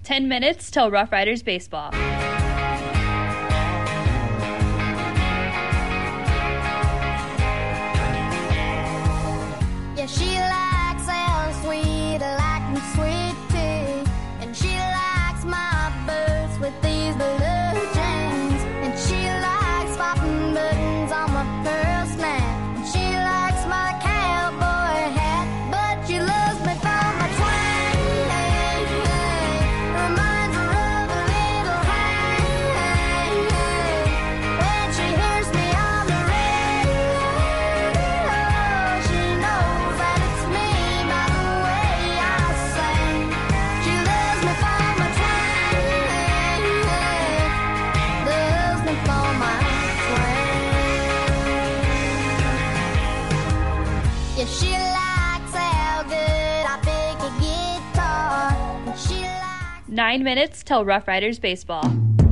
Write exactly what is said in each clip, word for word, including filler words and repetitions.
Ten minutes till Rough Riders baseball. Yeah, she likes Al Sweet, I like me sweet tea. And she likes my boots with these blue jeans. And she likes popping buttons on my pearl snap. And she likes my cowboy hat, but she loves me for my twang. Reminds her of a little hang. When she hears me on the radio, she knows that it's me by the way I sing. She loves me for my twang, loves me for my twang. Yeah, she likes how good I pick a guitar. And she likes Nine minutes till Rough Riders baseball.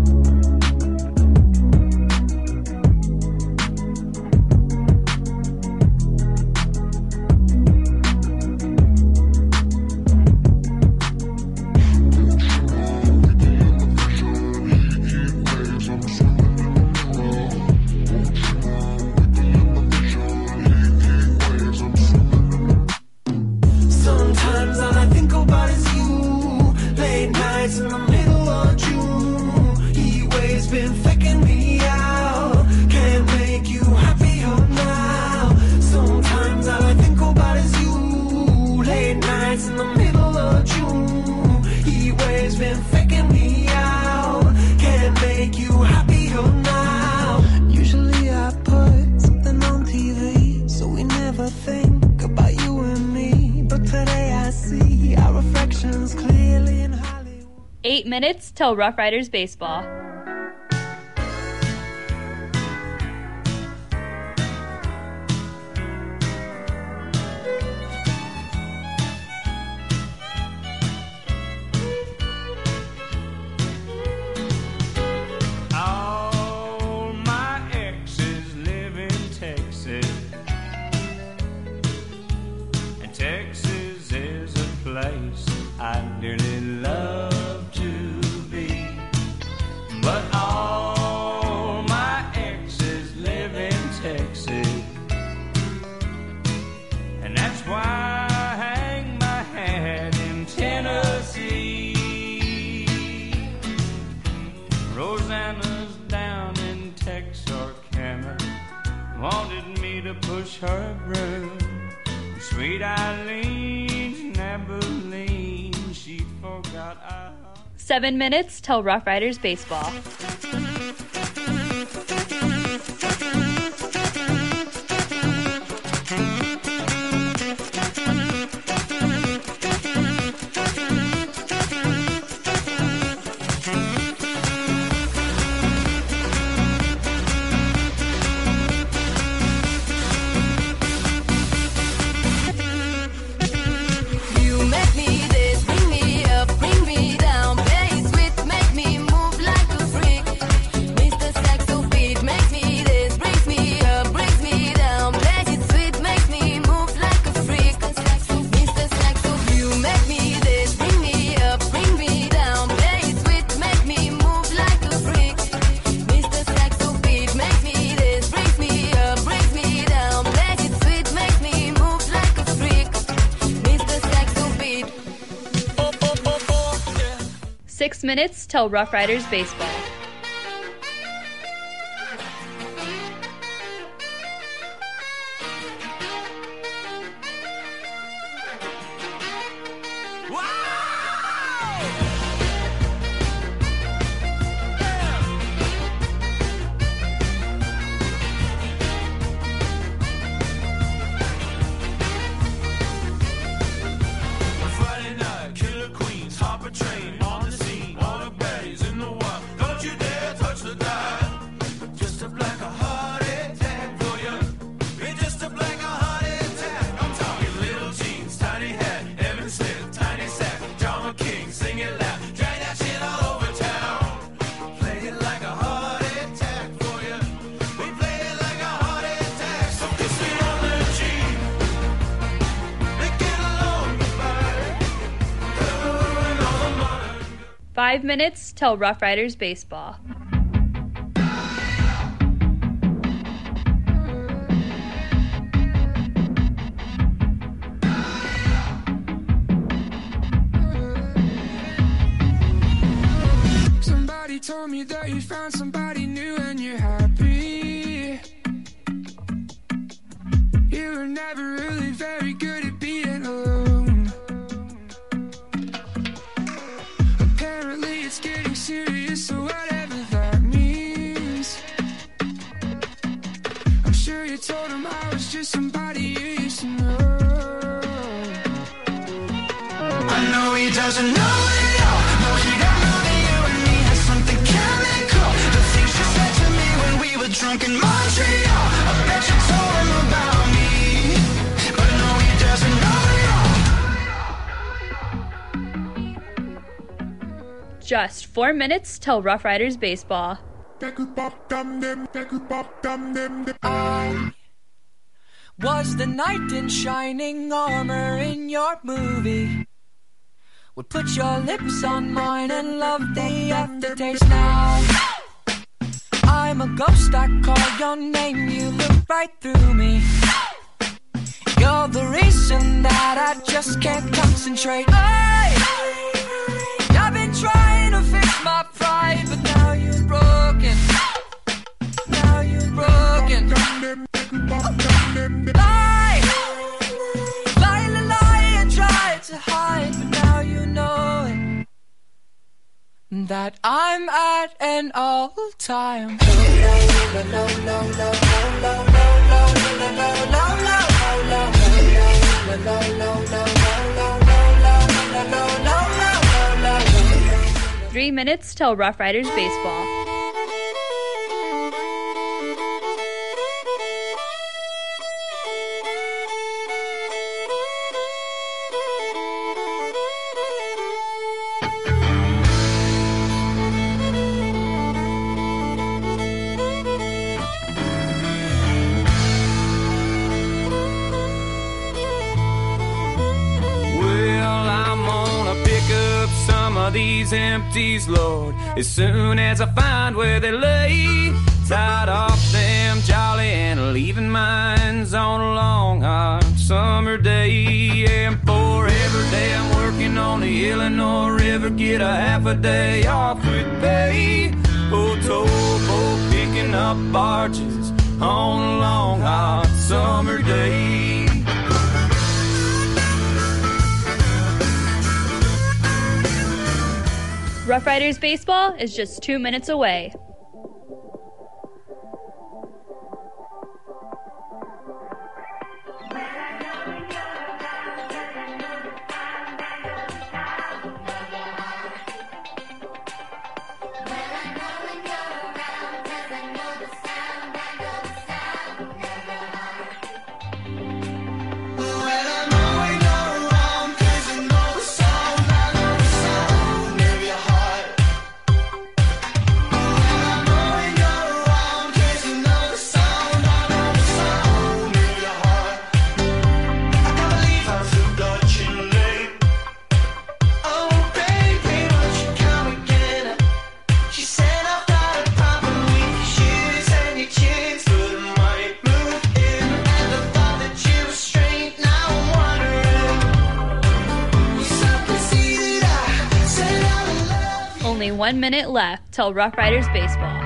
Sometimes all I think about is you. Late nights in the middle of June. Heat waves been faking me out. Can't make you happier now. Sometimes all I think about is you. Late nights in the middle of June. Heat waves been faking me out. Can't make you happier now. Usually I put something on T V, so we never think about you and me. But today I see our reflections clearly in Hollywood. Eight minutes till Rough Riders baseball. All my exes live in Texas, and Texas is a place I dearly love to be. But all my exes live in Texas, and that's why I hang my hat in Tennessee. Rosanna's down in Texarkana, wanted me to push her broom. Sweet Eileen's in Abilene, she forgot I... Seven minutes till Rough Riders baseball. You make me this, bring me up, bring me down, play it sweet, make me move like a freak. Mister Saxo beat makes me this, brings me up, brings me down, play it sweet, makes me move like a freak. Mister Saxo, you make me this, bring me up, bring me down, play it sweet, make me move like a freak. Mister Saxo beat makes me this, brings me up, brings me down, play it sweet, makes me move like a freak. Mister Saxo beat. Six minutes till Rough Riders baseball. Friday night, killer queens, hop a train on the scene. All the baddies in the wild, gonna Five minutes till Rough Riders baseball. Somebody told me that you found somebody new and you're happy. You were never really very good at being alone. Apparently it's getting serious, so whatever that means. I'm sure you told him I was just somebody you used to know. I know he doesn't know it all. No, he don't know that you and me had something chemical. The things you said to me when we were drunk in Montreal. I bet you told him about me, but no, he doesn't know it all. Just four minutes till Rough Riders baseball. I was the knight in shining armor in your movie. Would put your lips on mine and love the aftertaste now. I'm a ghost, I call your name, you look right through me. You're the reason that I just can't concentrate. Hey! I've been trying to fix my pride, but now you're broken. Now you're broken. Lie, lie, lie, lie, and try to hide, but now you know it. That I'm at an all-time. Three minutes till Rough Riders baseball. These empties, Lord, as soon as I find where they lay, tied off them jolly and leaving mines on a long hot summer day. And for every day I'm working on the Illinois River, get a half a day off with pay. Oh, towboat picking up barges on a long hot summer day. Rough Riders baseball is just two minutes away. Only one minute left till Rough Riders baseball.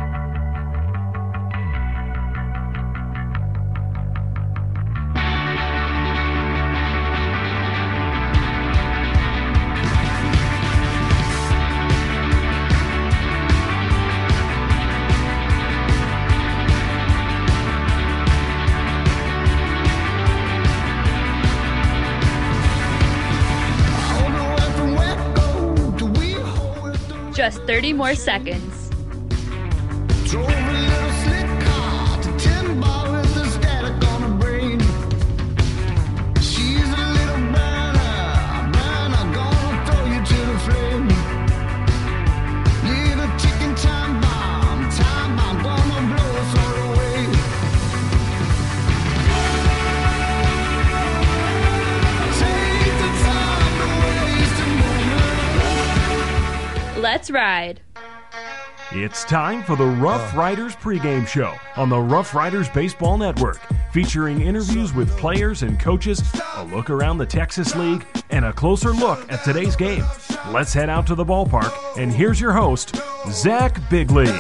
Just thirty more seconds. Drove a little slick car to Timber with the static on her brain. She's a little burner, burner, gonna throw you to the flame. Need a ticking time bomb, time bomb, gonna blow us all away. Take the time to waste a moment. Let's ride. It's time for the Rough Riders pregame show on the Rough Riders Baseball Network, featuring interviews with players and coaches, a look around the Texas League, and a closer look at today's game. Let's head out to the ballpark, and here's your host, Zach Bigley.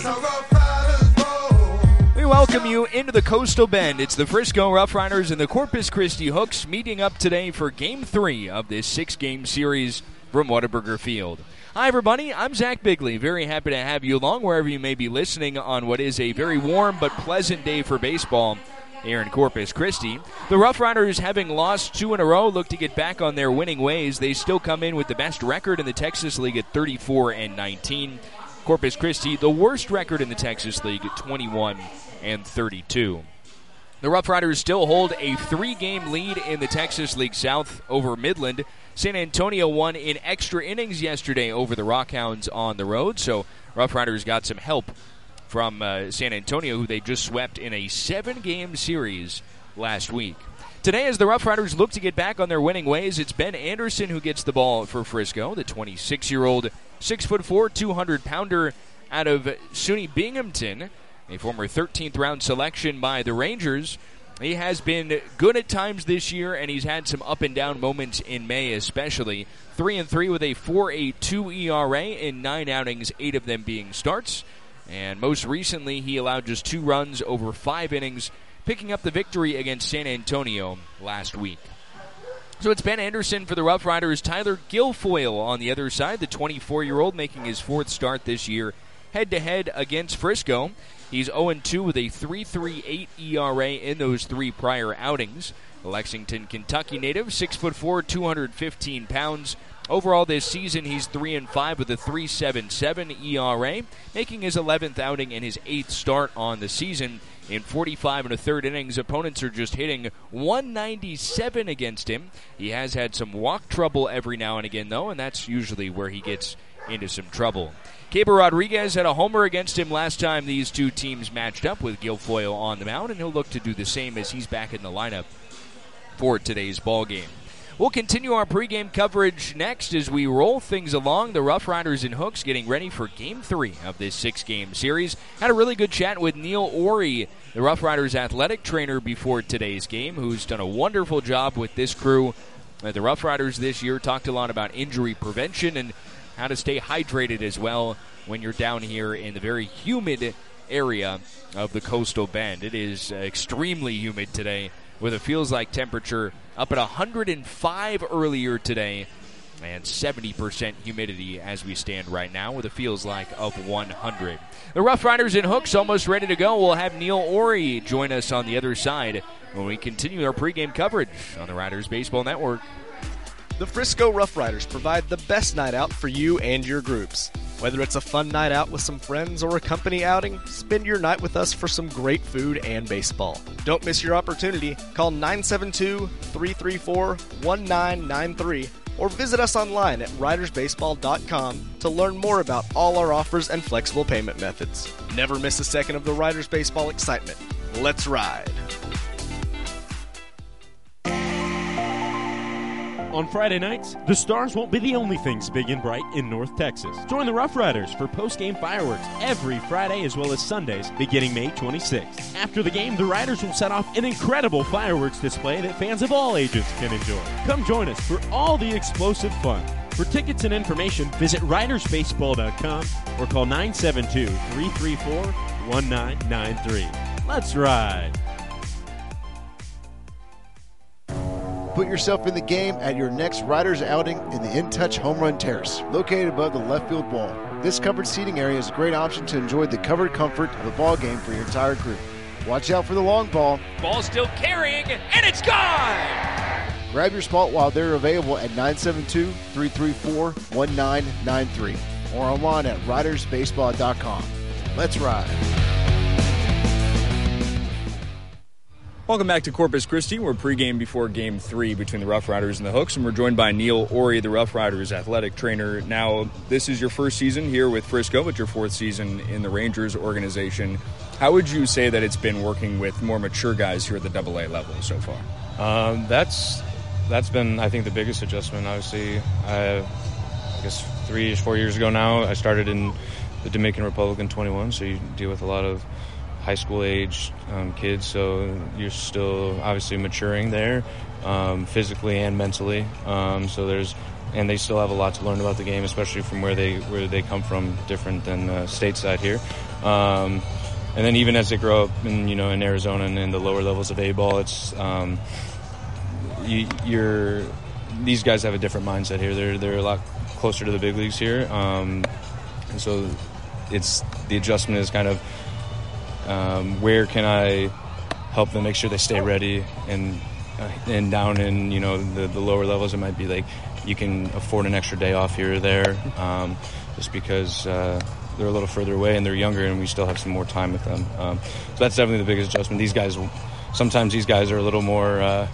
We welcome you into the Coastal Bend. It's the Frisco Rough Riders and the Corpus Christi Hooks meeting up today for Game three of this six-game series from Whataburger Field. Hi, everybody. I'm Zach Bigley. Very happy to have you along wherever you may be listening on what is a very warm but pleasant day for baseball here in Corpus Christi. The Rough Riders, having lost two in a row, look to get back on their winning ways. They still come in with the best record in the Texas League at thirty-four and nineteen. Corpus Christi, the worst record in the Texas League at twenty-one and thirty-two. The Rough Riders still hold a three-game lead in the Texas League South over Midland. San Antonio won in extra innings yesterday over the Rockhounds on the road, so Rough Riders got some help from uh, San Antonio, who they just swept in a seven-game series last week. Today, as the Rough Riders look to get back on their winning ways, it's Ben Anderson who gets the ball for Frisco, the twenty-six-year-old, six foot four, two hundred pounder out of SUNY Binghamton, a former thirteenth round selection by the Rangers. He has been good at times this year, and he's had some up-and-down moments in May especially. three and three with a four point eight two E R A in nine outings, eight of them being starts. And most recently, he allowed just two runs over five innings, picking up the victory against San Antonio last week. So it's Ben Anderson for the Rough Riders. Tyler Guilfoyle on the other side, the twenty-four-year-old making his fourth start this year head-to-head against Frisco. He's oh and two with a three point three eight E R A in those three prior outings. The Lexington, Kentucky native, six foot four, two hundred fifteen pounds. Overall this season, he's three and five with a three point seven seven E R A, making his eleventh outing and his eighth start on the season. In forty-five and a third innings, opponents are just hitting one ninety-seven against him. He has had some walk trouble every now and again, though, and that's usually where he gets into some trouble. Keibert Rodriguez had a homer against him last time these two teams matched up with Guilfoyle on the mound, and he'll look to do the same as he's back in the lineup for today's ball game. We'll continue our pregame coverage next as we roll things along. The Rough Riders and Hooks getting ready for Game three of this six-game series. Had a really good chat with Neil Ori, the Rough Riders athletic trainer, before today's game, who's done a wonderful job with this crew. Uh, the Rough Riders this year talked a lot about injury prevention and how to stay hydrated as well when you're down here in the very humid area of the Coastal Bend. It is uh, extremely humid today, with a feels-like temperature up at one hundred five earlier today and seventy percent humidity as we stand right now, with a feels-like of one hundred. The Rough Riders and Hooks almost ready to go. We'll have Neil Ori join us on the other side when we continue our pregame coverage on the Riders Baseball Network. The Frisco Rough Riders provide the best night out for you and your groups. Whether it's a fun night out with some friends or a company outing, spend your night with us for some great food and baseball. Don't miss your opportunity. Call nine seven two, three three four, one nine nine three or visit us online at riders baseball dot com to learn more about all our offers and flexible payment methods. Never miss a second of the Riders Baseball excitement. Let's ride. On Friday nights, the Stars won't be the only things big and bright in North Texas. Join the Rough Riders for post-game fireworks every Friday as well as Sundays beginning May twenty-sixth. After the game, the Riders will set off an incredible fireworks display that fans of all ages can enjoy. Come join us for all the explosive fun. For tickets and information, visit riders baseball dot com or call nine seven two, three three four, one nine nine three. Let's ride. Put yourself in the game at your next Riders outing in the In Touch Home Run Terrace, located above the left field wall. This covered seating area is a great option to enjoy the covered comfort of a ball game for your entire group. Watch out for the long ball. Ball still carrying, and it's gone! Grab your spot while they're available at nine seven two, three three four, one nine nine three or online at riders baseball dot com. Let's ride. Welcome back to Corpus Christi. We're pregame before Game three between the Rough Riders and the Hooks, and we're joined by Neil Ori, the Rough Riders athletic trainer. Now, this is your first season here with Frisco, but your fourth season in the Rangers organization. How would you say that it's been working with more mature guys here at the double A level so far? Um, that's that's been, I think, the biggest adjustment. Obviously, I, I guess three, four years ago now. I started in the Dominican Republic in twenty-one, so you deal with a lot of high school age um, kids, so you're still obviously maturing there, um, physically and mentally. Um, so there's, and they still have a lot to learn about the game, especially from where they where they come from, different than uh, stateside here. Um, and then even as they grow up in you know in Arizona and in the lower levels of A-ball, it's um, you, you're these guys have a different mindset here. They're they're a lot closer to the big leagues here, um, and so it's the adjustment is kind of. Um, where can I help them make sure they stay ready, and uh, and down in you know the, the lower levels it might be like you can afford an extra day off here or there, um, just because uh, they're a little further away and they're younger and we still have some more time with them. Um, so that's definitely the biggest adjustment. These guys, sometimes these guys are a little more uh,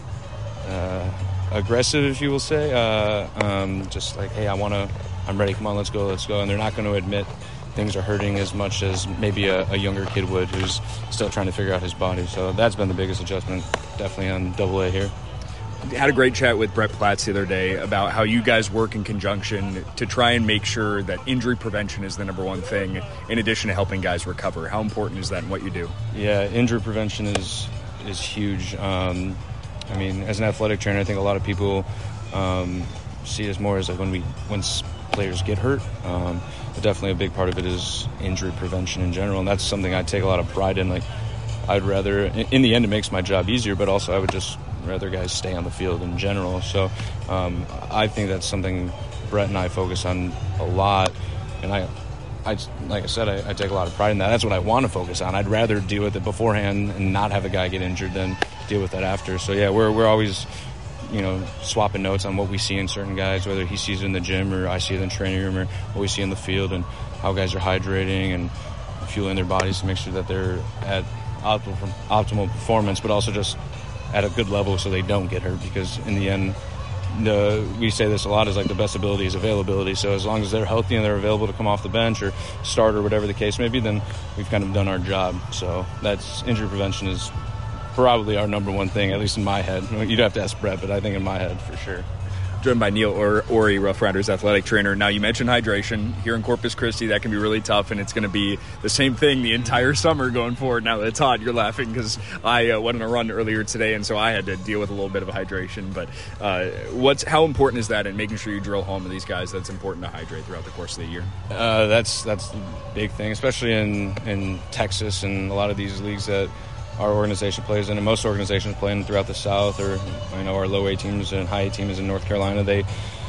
uh, aggressive, if you will say, uh, um, just like, hey, I want to, I'm ready, come on, let's go, let's go, and they're not going to admit things are hurting as much as maybe a, a younger kid would who's still trying to figure out his body. So that's been the biggest adjustment, definitely on Double A here. I had a great chat with Brett Platts the other day about how you guys work in conjunction to try and make sure that injury prevention is the number one thing, in addition to helping guys recover. How important is that in what you do? Yeah, injury prevention is is huge. Um, I mean, as an athletic trainer, I think a lot of people um, see it as more as like when we when players get hurt. Um, but definitely a big part of it is injury prevention in general, and that's something I take a lot of pride in. Like, I'd rather, in the end, it makes my job easier, but also I would just rather guys stay on the field in general. So um, I think that's something Brett and I focus on a lot, and I, I like I said, I, I take a lot of pride in that. That's what I want to focus on. I'd rather deal with it beforehand and not have a guy get injured than deal with that after. So yeah, we're we're always, you know, swapping notes on what we see in certain guys, whether he sees it in the gym or I see it in the training room or what we see in the field, and how guys are hydrating and fueling their bodies to make sure that they're at optimal, optimal performance, but also just at a good level so they don't get hurt, because in the end, the, we say this a lot, is like the best ability is availability. So as long as they're healthy and they're available to come off the bench or start or whatever the case may be, then we've kind of done our job. So that's injury prevention is probably our number one thing, at least in my head. You'd have to ask Brett, but I think in my head for sure. Joined by Neil or- Ori, Rough Riders athletic trainer. Now, you mentioned hydration. Here in Corpus Christi, that can be really tough, and it's going to be the same thing the entire summer going forward. Now that it's hot, you're laughing because I uh, went on a run earlier today, and so I had to deal with a little bit of hydration. But uh, what's how important is that in making sure you drill home to these guys that's important to hydrate throughout the course of the year? Uh, that's that's the big thing, especially in, in Texas and a lot of these leagues that our organization plays in, and most organizations playing throughout the South, or you know our low A teams and high A teams in North Carolina. They,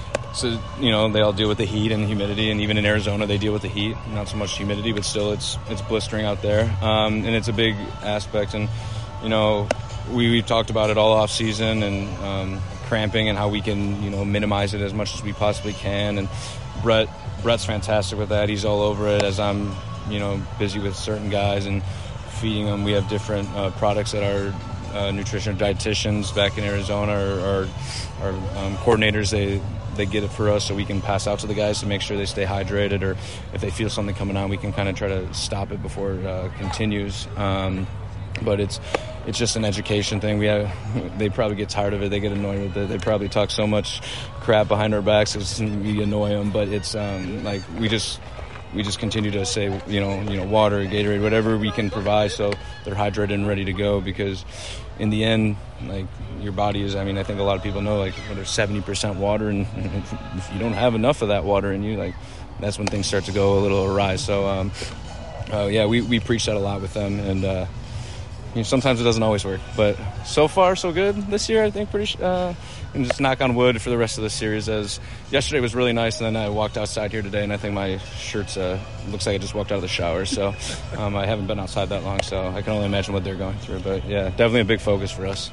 so you know, they all deal with the heat and humidity, and even in Arizona they deal with the heat. Not so much humidity, but still it's it's blistering out there, um, and it's a big aspect. And you know, we we've talked about it all off season, and um, cramping and how we can you know minimize it as much as we possibly can. And Brett Brett's fantastic with that. He's all over it, as I'm you know busy with certain guys and feeding them. We have different uh, products that our uh, nutrition dietitians back in Arizona or our, our um, coordinators, they they get it for us so we can pass out to the guys to make sure they stay hydrated, or if they feel something coming on, we can kind of try to stop it before it uh, continues. Um, but it's it's just an education thing. We have they probably get tired of it. They get annoyed with it. They probably talk so much crap behind our backs it's, we annoy them. But it's um, like we just we just continue to say, you know, you know, water, Gatorade, whatever we can provide so they're hydrated and ready to go, because in the end, like, your body is, I mean, I think a lot of people know, like, well, there's seventy percent water, and if, if you don't have enough of that water in you, like, that's when things start to go a little awry. So, um, uh, yeah, we, we preach that a lot with them, and uh, you know, sometimes it doesn't always work, but so far so good this year, I think, pretty uh, and just knock on wood for the rest of the series, as yesterday was really nice, and then I walked outside here today, and I think my shirt's uh, looks like I just walked out of the shower, so um, I haven't been outside that long, so I can only imagine what they're going through, but yeah, definitely a big focus for us.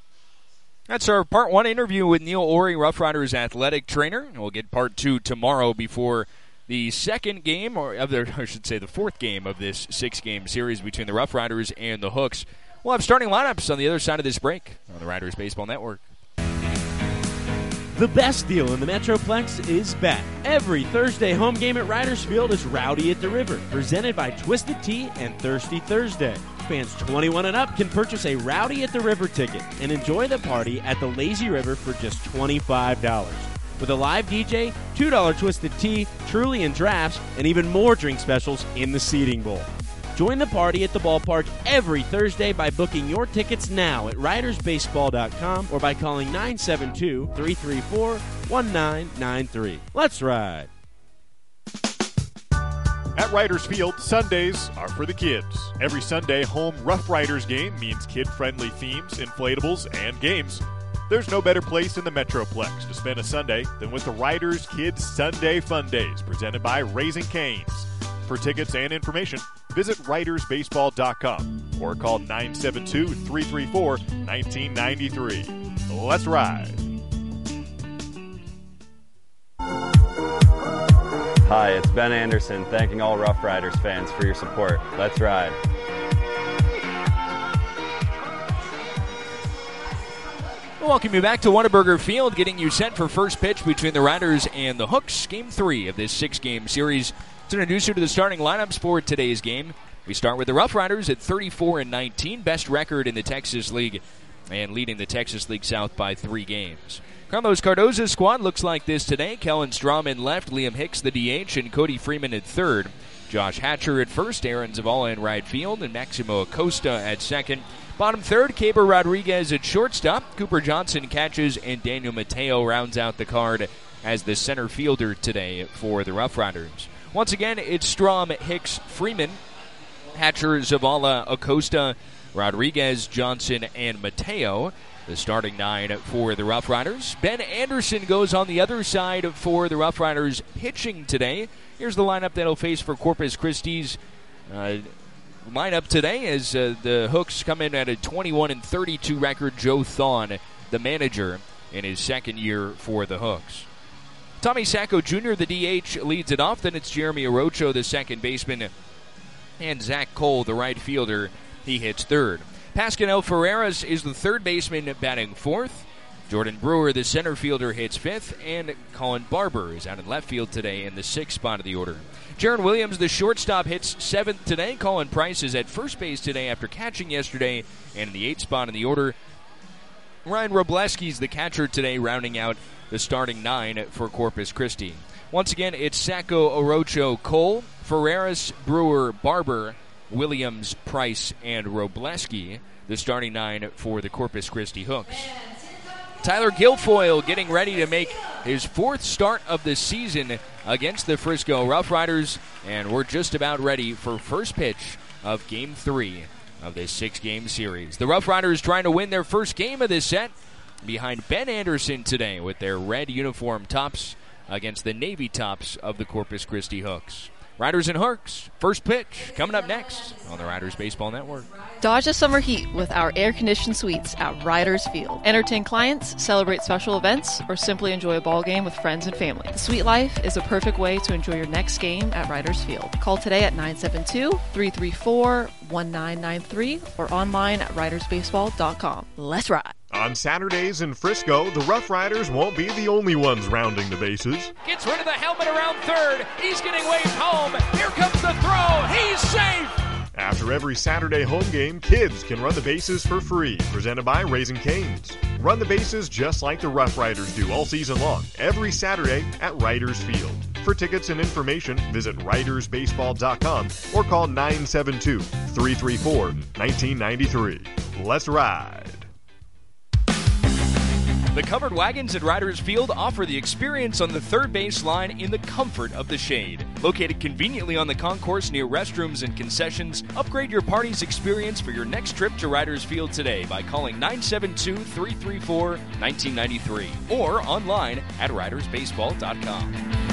That's our part one interview with Neil Ori, Rough Riders athletic trainer, and we'll get part two tomorrow before the second game, or other, I should say the fourth game of this six-game series between the Rough Riders and the Hooks. We'll have starting lineups on the other side of this break on the Riders Baseball Network. The best deal in the Metroplex is back. Every Thursday home game at Riders Field is Rowdy at the River, presented by Twisted Tea and Thirsty Thursday. Fans twenty-one and up can purchase a Rowdy at the River ticket and enjoy the party at the Lazy River for just twenty-five dollars. with a live D J, two dollars Twisted Tea, Truly, and drafts, and even more drink specials in the Seating Bowl. Join the party at the ballpark every Thursday by booking your tickets now at riders baseball dot com or by calling nine seven two, three three four, one nine nine three. Let's ride. At Riders Field, Sundays are for the kids. Every Sunday, home Rough Riders game means kid-friendly themes, inflatables, and games. There's no better place in the Metroplex to spend a Sunday than with the Riders Kids Sunday Fun Days, presented by Raising Cane's. For tickets and information, visit riders baseball dot com or call nine seven two, three three four, one nine nine three. Let's ride. Hi, it's Ben Anderson, thanking all Rough Riders fans for your support. Let's ride. Welcome you back to Whataburger Field, getting you set for first pitch between the Riders and the Hooks, game three of this six-game series. Let's introduce you to the starting lineups for today's game. We start with the Rough Riders at thirty-four and nineteen, best record in the Texas League, and leading the Texas League South by three games. Carlos Cardozo's squad looks like this today. Kellen Strom in left, Liam Hicks the D H, and Cody Freeman at third. Josh Hatcher at first, Aaron Zavala in right field, and Maximo Acosta at second. Bottom third, Caber Rodriguez at shortstop. Cooper Johnson catches, and Daniel Mateo rounds out the card as the center fielder today for the Rough Riders. Once again, it's Strom, Hicks, Freeman, Hatcher, Zavala, Acosta, Rodriguez, Johnson, and Mateo. The starting nine for the Rough Riders. Ben Anderson goes on the other side for the Rough Riders pitching today. Here's the lineup that'll face for Corpus Christi's uh, lineup today as uh, the Hooks come in at a twenty-one and thirty-two record. Joe Thon, the manager, in his second year for the Hooks. Tommy Sacco Junior, the D H, leads it off. Then it's Jeremy Orocho, the second baseman, and Zach Cole, the right fielder. He hits third. Pascal Ferreras is the third baseman batting fourth. Jordan Brewer, the center fielder, hits fifth. And Colin Barber is out in left field today in the sixth spot of the order. Jaron Williams, the shortstop, hits seventh today. Colin Price is at first base today after catching yesterday and in the eighth spot in the order. Ryan Robleski's the catcher today, rounding out the starting nine for Corpus Christi. Once again, it's Sacco, Orocho, Cole, Ferreras, Brewer, Barber, Williams, Price, and Robleski, the starting nine for the Corpus Christi Hooks. Tyler Guilfoyle getting ready to make his fourth start of the season against the Frisco Rough Riders, and we're just about ready for first pitch of Game three of this six-game series. The Rough Riders trying to win their first game of this set behind Ben Anderson today with their red uniform tops against the navy tops of the Corpus Christi Hooks. Riders and Hooks, first pitch, coming up next on the Riders Baseball Network. Dodge the summer heat with our air-conditioned suites at Riders Field. Entertain clients, celebrate special events, or simply enjoy a ball game with friends and family. The suite life is a perfect way to enjoy your next game at Riders Field. Call today at nine seven two, three three four, one nine nine three or online at riders baseball dot com. Let's ride. On Saturdays in Frisco, the Rough Riders won't be the only ones rounding the bases. Gets rid of the helmet around third. He's getting waved home. Here comes the throw. He's safe. After every Saturday home game, kids can run the bases for free. Presented by Raising Cane's. Run the bases just like the Rough Riders do all season long, every Saturday at Riders Field. For tickets and information, visit riders baseball dot com or call nine seven two, three three four, one nine nine three. Let's ride. The covered wagons at Riders Field offer the experience on the third base line in the comfort of the shade. Located conveniently on the concourse near restrooms and concessions, upgrade your party's experience for your next trip to Riders Field today by calling nine seven two, three three four, one nine nine three or online at riders baseball dot com.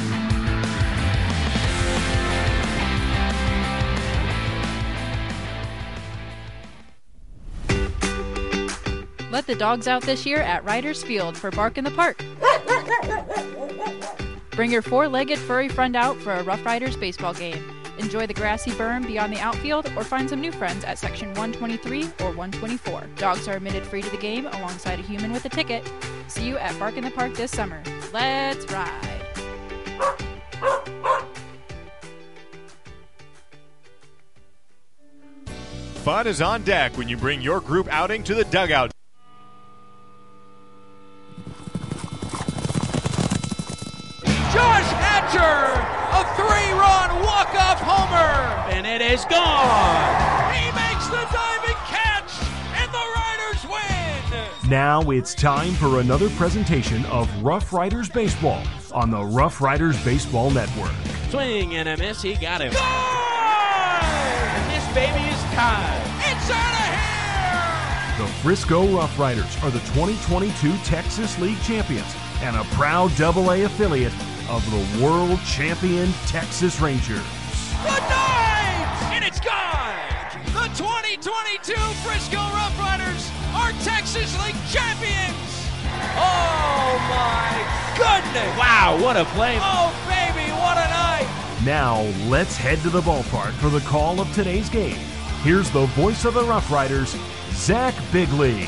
Let the dogs out this year at Riders Field for Bark in the Park. Bring your four-legged furry friend out for a Rough Riders baseball game. Enjoy the grassy berm beyond the outfield or find some new friends at section one twenty-three or one twenty-four. Dogs are admitted free to the game alongside a human with a ticket. See you at Bark in the Park this summer. Let's ride. Fun is on deck when you bring your group outing to the dugout. Bellinger, a three-run walk-off homer, and it is gone. He makes the diving catch, and the Riders win. Now it's time for another presentation of Rough Riders Baseball on the Rough Riders Baseball Network. Swing and a miss, he got him. And this baby is tied. It's out of here! The Frisco Rough Riders are the twenty twenty-two Texas League champions and a proud double A affiliate of the world champion Texas Rangers. Good night! And it's gone! The twenty twenty-two Frisco Rough Riders are Texas League champions! Oh my goodness! Wow, what a play! Oh baby, what a night! Now let's head to the ballpark for the call of today's game. Here's the voice of the Rough Riders, Zach Bigley.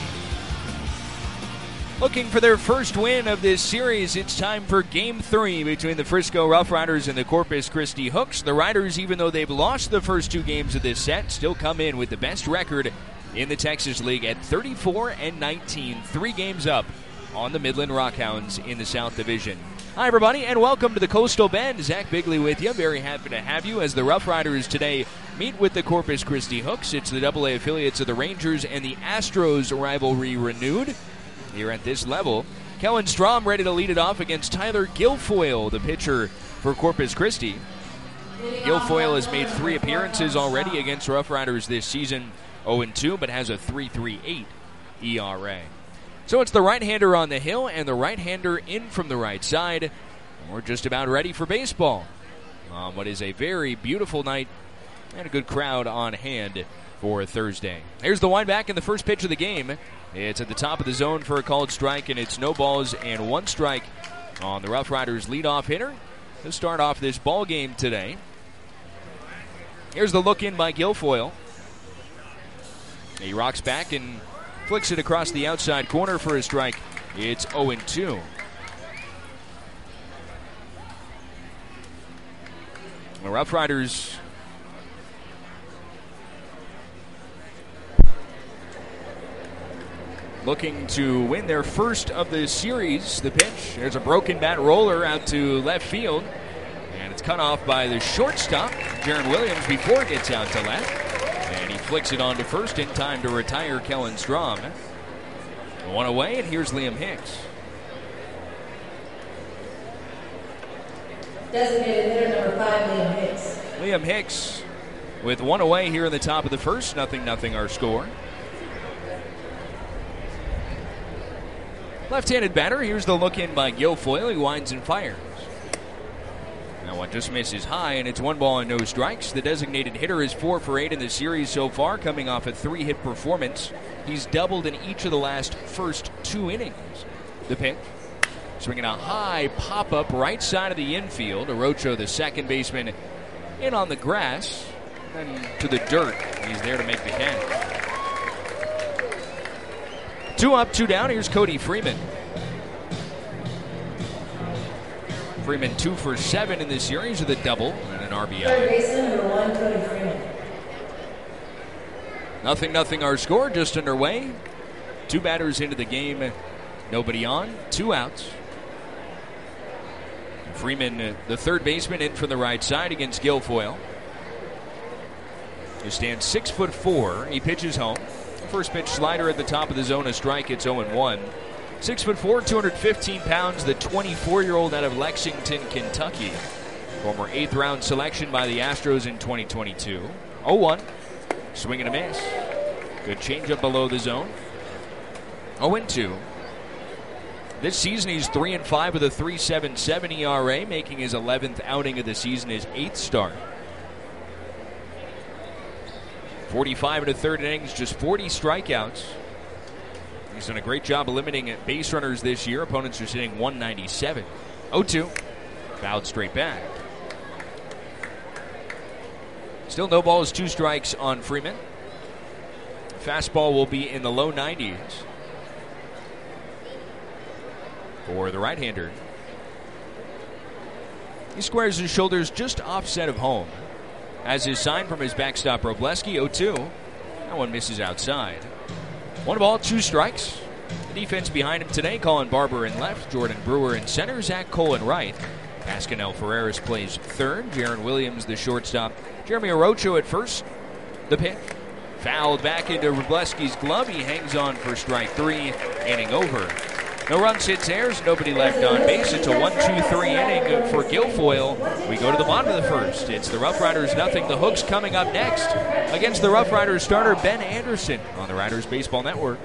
Looking for their first win of this series, it's time for Game three between the Frisco Rough Riders and the Corpus Christi Hooks. The Riders, even though they've lost the first two games of this set, still come in with the best record in the Texas League at thirty-four and nineteen, three games up on the Midland Rockhounds in the South Division. Hi, everybody, and welcome to the Coastal Bend. Zach Bigley with you. Very happy to have you as the Rough Riders today meet with the Corpus Christi Hooks. It's the double A affiliates of the Rangers and the Astros rivalry renewed here at this level. Kellen Strom ready to lead it off against Tyler Guilfoyle, the pitcher for Corpus Christi. Guilfoyle has made three appearances already against Rough Riders this season, oh and two, but has a three point three eight E R A. So it's the right-hander on the hill and the right-hander in from the right side. And we're just about ready for baseball on what is a very beautiful night and a good crowd on hand for Thursday. Here's the wind back in the first pitch of the game. It's at the top of the zone for a called strike, and it's no balls and one strike on the Rough Riders leadoff hitter to start off this ball game today. Here's the look in by Guilfoyle. He rocks back and flicks it across the outside corner for a strike. It's oh and two. The Rough Riders looking to win their first of the series. The pitch, there's a broken bat roller out to left field, and it's cut off by the shortstop, Jaron Williams, before it gets out to left. And he flicks it on to first in time to retire Kellen Strom. One away, and here's Liam Hicks. Designated hitter number five, Liam Hicks. Liam Hicks with one away here in the top of the first. Nothing, nothing our score. Left-handed batter. Here's the look in by Guilfoyle. He winds and fires. That one just misses high, and it's one ball and no strikes. The designated hitter is four for eight in the series so far, coming off a three-hit performance. He's doubled in each of the last first two innings. The pitch, swinging a high pop-up right side of the infield. Orocho, the second baseman, in on the grass, then to the dirt. He's there to make the catch. Two up, two down. Here's Cody Freeman. Freeman two for seven in this series with a double and an R B I. Third baseman number one, Cody Freeman. Nothing, nothing our score, just underway. Two batters into the game, nobody on, two outs. Freeman, the third baseman, in from the right side against Guilfoyle. He stands six foot four. He pitches home. First pitch slider at the top of the zone, a strike. It's oh and one. Six foot four, two hundred fifteen pounds, the twenty-four-year-old out of Lexington, Kentucky. Former eighth round selection by the Astros in twenty twenty-two. oh one. Swing and a miss. Good changeup below the zone. oh and two. This season he's three and five with a three point seven seven E R A, making his eleventh outing of the season his eighth start. forty-five and a third innings, just forty strikeouts. He's done a great job of limiting base runners this year. Opponents are sitting one ninety-seven. oh two. Fouled straight back. Still no balls, two strikes on Freeman. Fastball will be in the low nineties for the right-hander. He squares his shoulders just offset of home. As his sign from his backstop, Robleski, oh two. That one misses outside. One ball, two strikes. The defense behind him today, Colin Barber in left, Jordan Brewer in center, Zach Cole in right. Pascanel Ferreras plays third. Jaron Williams, the shortstop. Jeremy Orocho at first. The pitch. Fouled back into Wrobleski's glove. He hangs on for strike three. Inning over. No runs, hits, errors, nobody left on base. It's a one two three inning for Guilfoyle. We go to the bottom of the first. It's the Rough Riders nothing. The Hooks coming up next against the Rough Riders starter Ben Anderson on the Riders Baseball Network.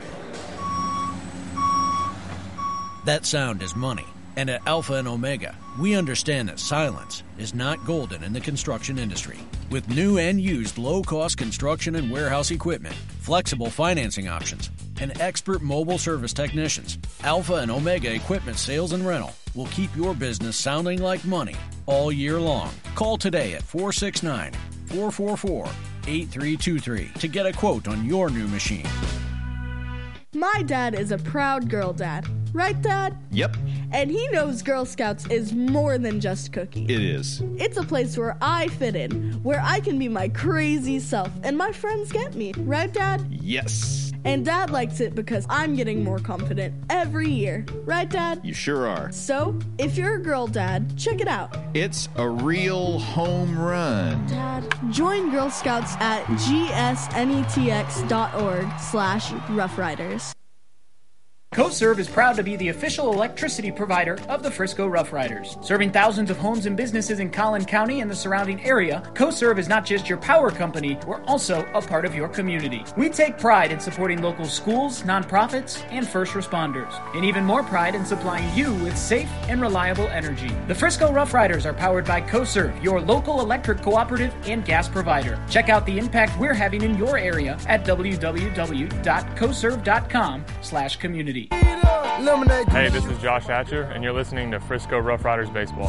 That sound is money. And at Alpha and Omega, we understand that silence is not golden in the construction industry. With new and used low-cost construction and warehouse equipment, flexible financing options, and expert mobile service technicians, Alpha and Omega Equipment Sales and Rental will keep your business sounding like money all year long. Call today at four six nine, four four four, eight three two three to get a quote on your new machine. My dad is a proud girl dad. Right, Dad? Yep. And he knows Girl Scouts is more than just cookies. It is. It's a place where I fit in, where I can be my crazy self, and my friends get me. Right, Dad? Yes. And Dad likes it because I'm getting more confident every year. Right, Dad? You sure are. So, if you're a girl dad, check it out. It's a real home run. Dad, join Girl Scouts at gsnetx.org slash Rough Riders. CoServe is proud to be the official electricity provider of the Frisco Rough Riders. Serving thousands of homes and businesses in Collin County and the surrounding area, CoServe is not just your power company, we're also a part of your community. We take pride in supporting local schools, nonprofits, and first responders, and even more pride in supplying you with safe and reliable energy. The Frisco Rough Riders are powered by CoServe, your local electric cooperative and gas provider. Check out the impact we're having in your area at www.coserve.com slash community. Hey, this is Josh Hatcher, and you're listening to Frisco Rough Riders Baseball.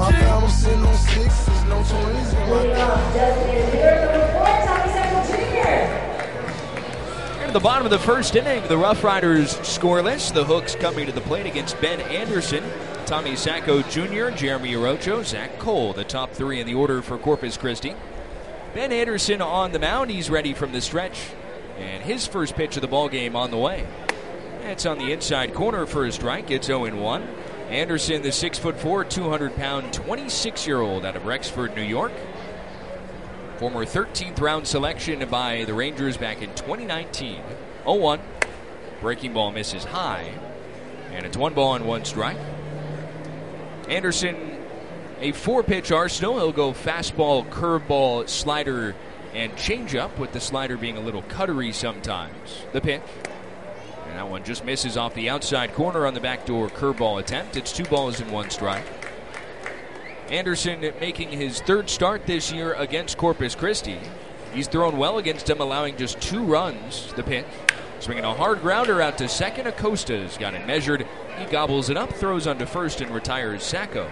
Here to the bottom of the first inning, the Rough Riders scoreless. The Hooks coming to the plate against Ben Anderson, Tommy Sacco Junior, Jeremy Orocho, Zach Cole, the top three in the order for Corpus Christi. Ben Anderson on the mound. He's ready from the stretch, and his first pitch of the ballgame on the way. It's on the inside corner for a strike. It's oh one. Anderson, the six foot four, two hundred pound, twenty-six-year-old out of Rexford, New York. Former thirteenth round selection by the Rangers back in twenty nineteen. oh one. Breaking ball misses high. And it's one ball and one strike. Anderson, a four-pitch arsenal. He'll go fastball, curveball, slider, and changeup, with the slider being a little cuttery sometimes. The pitch. And that one just misses off the outside corner on the backdoor curveball attempt. It's two balls and one strike. Anderson making his third start this year against Corpus Christi. He's thrown well against them, allowing just two runs. The pitch. Swinging a hard grounder out to second. Acosta's got it measured. He gobbles it up, throws onto first, and retires Sacco.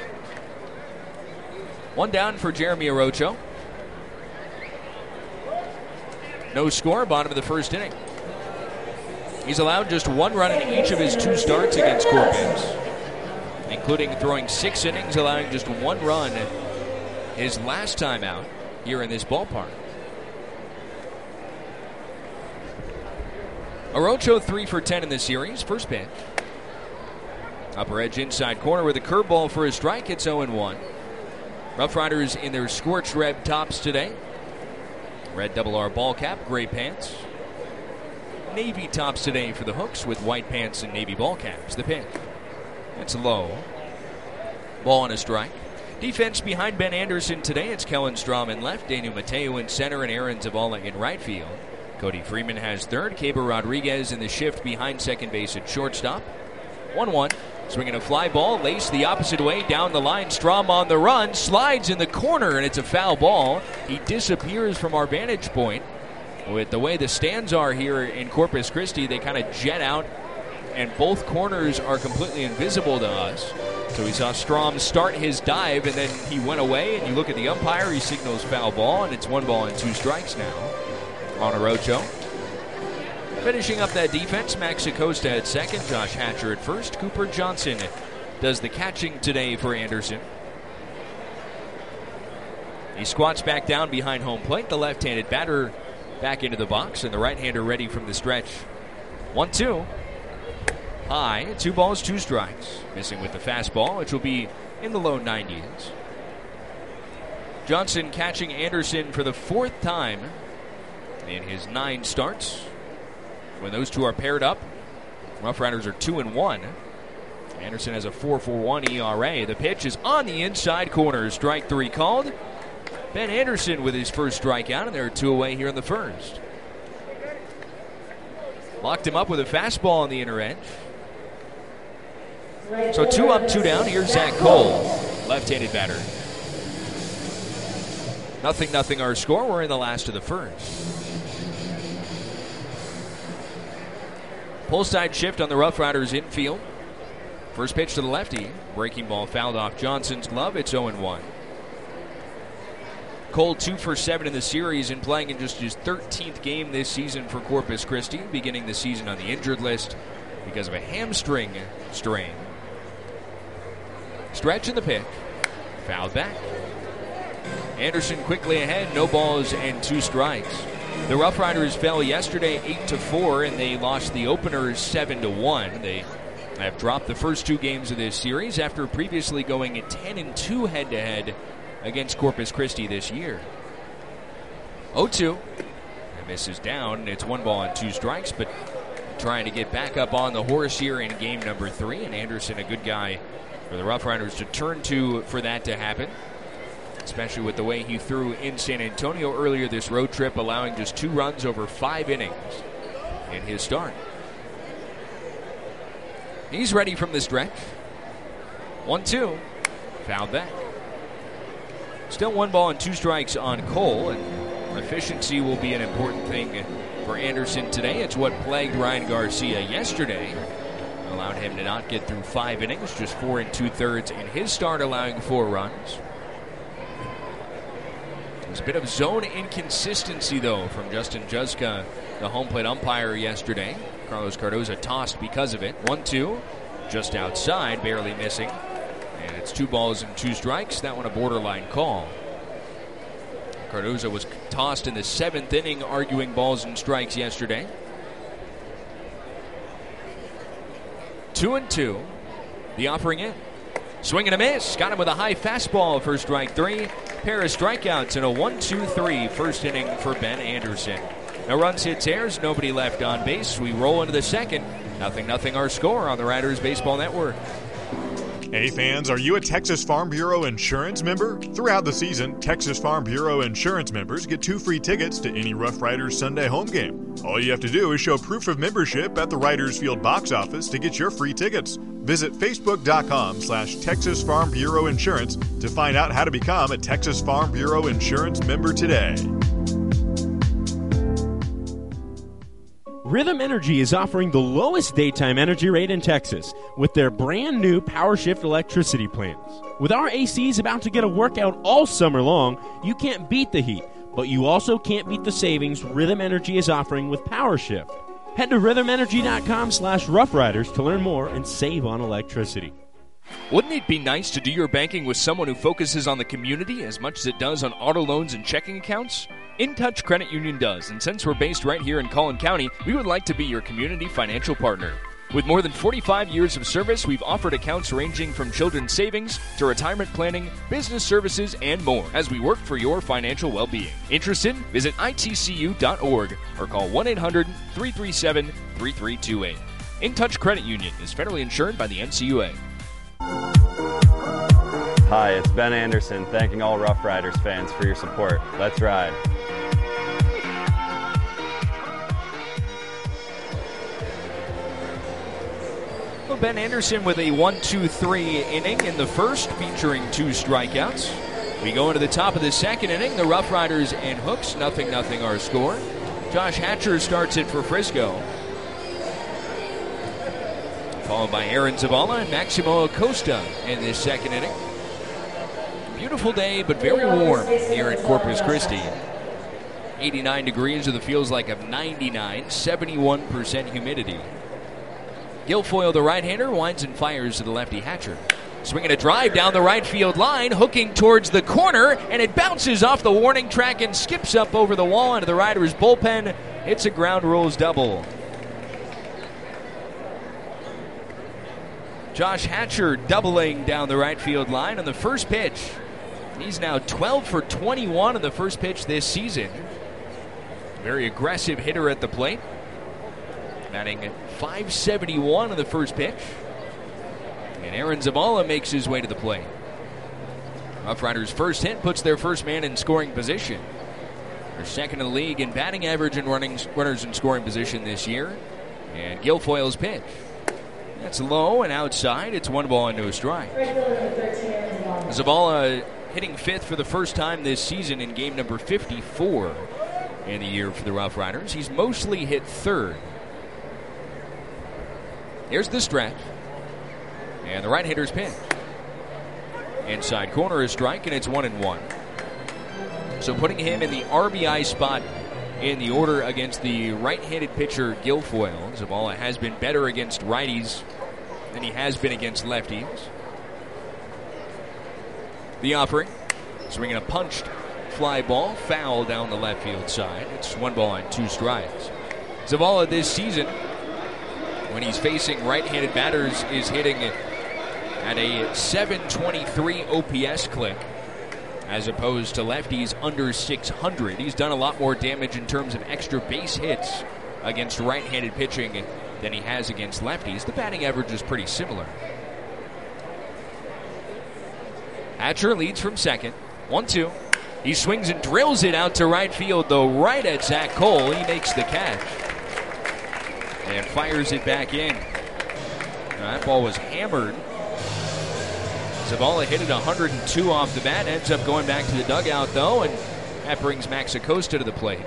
One down for Jeremy Orocho. No score, bottom of the first inning. He's allowed just one run in each of his two starts against Corpus, including throwing six innings, allowing just one run his last time out here in this ballpark. Orocho three for ten in the series. First pitch. Upper edge inside corner with a curveball for a strike. It's oh one. Rough Riders in their scorched red tops today. Red double R ball cap, gray pants. Navy tops today for the Hooks with white pants and navy ball caps. The pitch. It's low. Ball and a strike. Defense behind Ben Anderson today. It's Kellen Strom in left, Daniel Mateo in center, and Aaron Zavala in right field. Cody Freeman has third. Caber Rodriguez in the shift behind second base at shortstop. one one. Swinging a fly ball, laced the opposite way down the line. Strom on the run, slides in the corner, and it's a foul ball. He disappears from our vantage point. With the way the stands are here in Corpus Christi, they kind of jet out, and both corners are completely invisible to us. So we saw Strom start his dive, and then he went away, and you look at the umpire, he signals foul ball, and it's one ball and two strikes now on Orocho. Finishing up that defense, Max Acosta at second, Josh Hatcher at first. Cooper Johnson does the catching today for Anderson. He squats back down behind home plate. The left-handed batter back into the box, and the right-hander ready from the stretch. one two. High, two balls, two strikes. Missing with the fastball, which will be in the low nineties. Johnson catching Anderson for the fourth time in his nine starts. When those two are paired up, Rough Riders are two and one. Anderson has a four point four one E R A. The pitch is on the inside corner. Strike three called. Ben Anderson with his first strikeout, and there are two away here in the first. Locked him up with a fastball on the inner edge. So two up, two down. Here's Zach Cole, left-handed batter. Nothing, nothing our score. We're in the last of the first. Pull side shift on the Rough Riders infield. First pitch to the lefty. Breaking ball fouled off Johnson's glove. It's oh and one. Cole two for seven in the series and playing in just his thirteenth game this season for Corpus Christi, beginning the season on the injured list because of a hamstring strain. Stretch in the pitch. Fouled back. Anderson quickly ahead. No balls and two strikes. The Rough Riders fell yesterday eight to four, and they lost the openers seven to one. They have dropped the first two games of this series after previously going at ten and two head-to-head against Corpus Christi this year. oh two. That misses down, and it's one ball and two strikes, but trying to get back up on the horse here in game number three, and Anderson, a good guy for the Rough Riders to turn to for that to happen, especially with the way he threw in San Antonio earlier this road trip, allowing just two runs over five innings in his start. He's ready from the stretch. one two. Fouled back. Still one ball and two strikes on Cole, and efficiency will be an important thing for Anderson today. It's what plagued Ryan Garcia yesterday. Allowed him to not get through five innings, just four and two-thirds in his start, allowing four runs. There's a bit of zone inconsistency, though, from Justin Juska, the home plate umpire yesterday. Carlos Cardoza tossed because of it. one two, just outside, barely missing. And it's two balls and two strikes. That one a borderline call. Cardoza was tossed in the seventh inning, arguing balls and strikes yesterday. Two and two. The offering in. Swing and a miss. Got him with a high fastball for strike three. Pair of strikeouts in a one two three first inning for Ben Anderson. No runs, hits, errors, nobody left on base. We roll into the second. Nothing, nothing our score on the Riders Baseball Network. Hey fans, are you a Texas Farm Bureau insurance member? Throughout the season, Texas Farm Bureau insurance members get two free tickets to any Rough Riders Sunday home game. All you have to do is show proof of membership at the Riders Field box office to get your free tickets. Visit facebook.com slash Texas Farm Bureau Insurance to find out how to become a Texas Farm Bureau insurance member today. Rhythm Energy is offering the lowest daytime energy rate in Texas with their brand new PowerShift electricity plans. With our A Cs about to get a workout all summer long, you can't beat the heat, but you also can't beat the savings Rhythm Energy is offering with PowerShift. Head to rhythmenergy.com slash Rough Riders to learn more and save on electricity. Wouldn't it be nice to do your banking with someone who focuses on the community as much as it does on auto loans and checking accounts? InTouch Credit Union does, and since we're based right here in Collin County, we would like to be your community financial partner. With more than forty-five years of service, we've offered accounts ranging from children's savings to retirement planning, business services, and more as we work for your financial well-being. Interested? Visit I T C U dot org or call one eight hundred three three seven three three two eight. InTouch Credit Union is federally insured by the N C U A. Hi, it's Ben Anderson thanking all Rough Riders fans for your support. Let's ride. Well, Ben Anderson with a one two three inning in the first, featuring two strikeouts. We go into the top of the second inning. The Rough Riders and Hooks, nothing, nothing our score. Josh Hatcher starts it for Frisco. Followed by Aaron Zavala and Maximo Acosta in this second inning. Beautiful day, but very warm here at Corpus Christi. eighty-nine degrees with a feels like of ninety-nine, seventy-one percent humidity. Guilfoyle, the right-hander, winds and fires to the lefty Hatcher. Swinging a drive down the right field line, hooking towards the corner, and it bounces off the warning track and skips up over the wall into the Riders' bullpen. It's a ground rules double. Josh Hatcher doubling down the right field line on the first pitch. He's now twelve for twenty-one on the first pitch this season. Very aggressive hitter at the plate. Batting five seventy-one on the first pitch. And Aaron Zavala makes his way to the plate. Rough Riders' first hit puts their first man in scoring position. They're second in the league in batting average and running, runners in scoring position this year. And Guilfoyle's pitch. That's low and outside. It's one ball and no strike. Zavala hitting fifth for the first time this season in game number fifty-four in the year for the Rough Riders. He's mostly hit third. Here's the stretch. And the right hitter's pitch. Inside corner is strike, and it's one and one. So putting him in the R B I spot in the order against the right-handed pitcher Guilfoyle. Zavala has been better against righties than he has been against lefties. The offering, swinging a punched fly ball, foul down the left field side. It's one ball and two strikes. Zavala this season, when he's facing right-handed batters, is hitting at a seven twenty-three O P S click, as opposed to lefties under six hundred. He's done a lot more damage in terms of extra base hits against right-handed pitching than he has against lefties. The batting average is pretty similar. Hatcher leads from second. one two. He swings and drills it out to right field, though, right at Zach Cole. He makes the catch and fires it back in. Now, that ball was hammered. Zavala hit it one hundred two off the bat, ends up going back to the dugout, though, and that brings Max Acosta to the plate.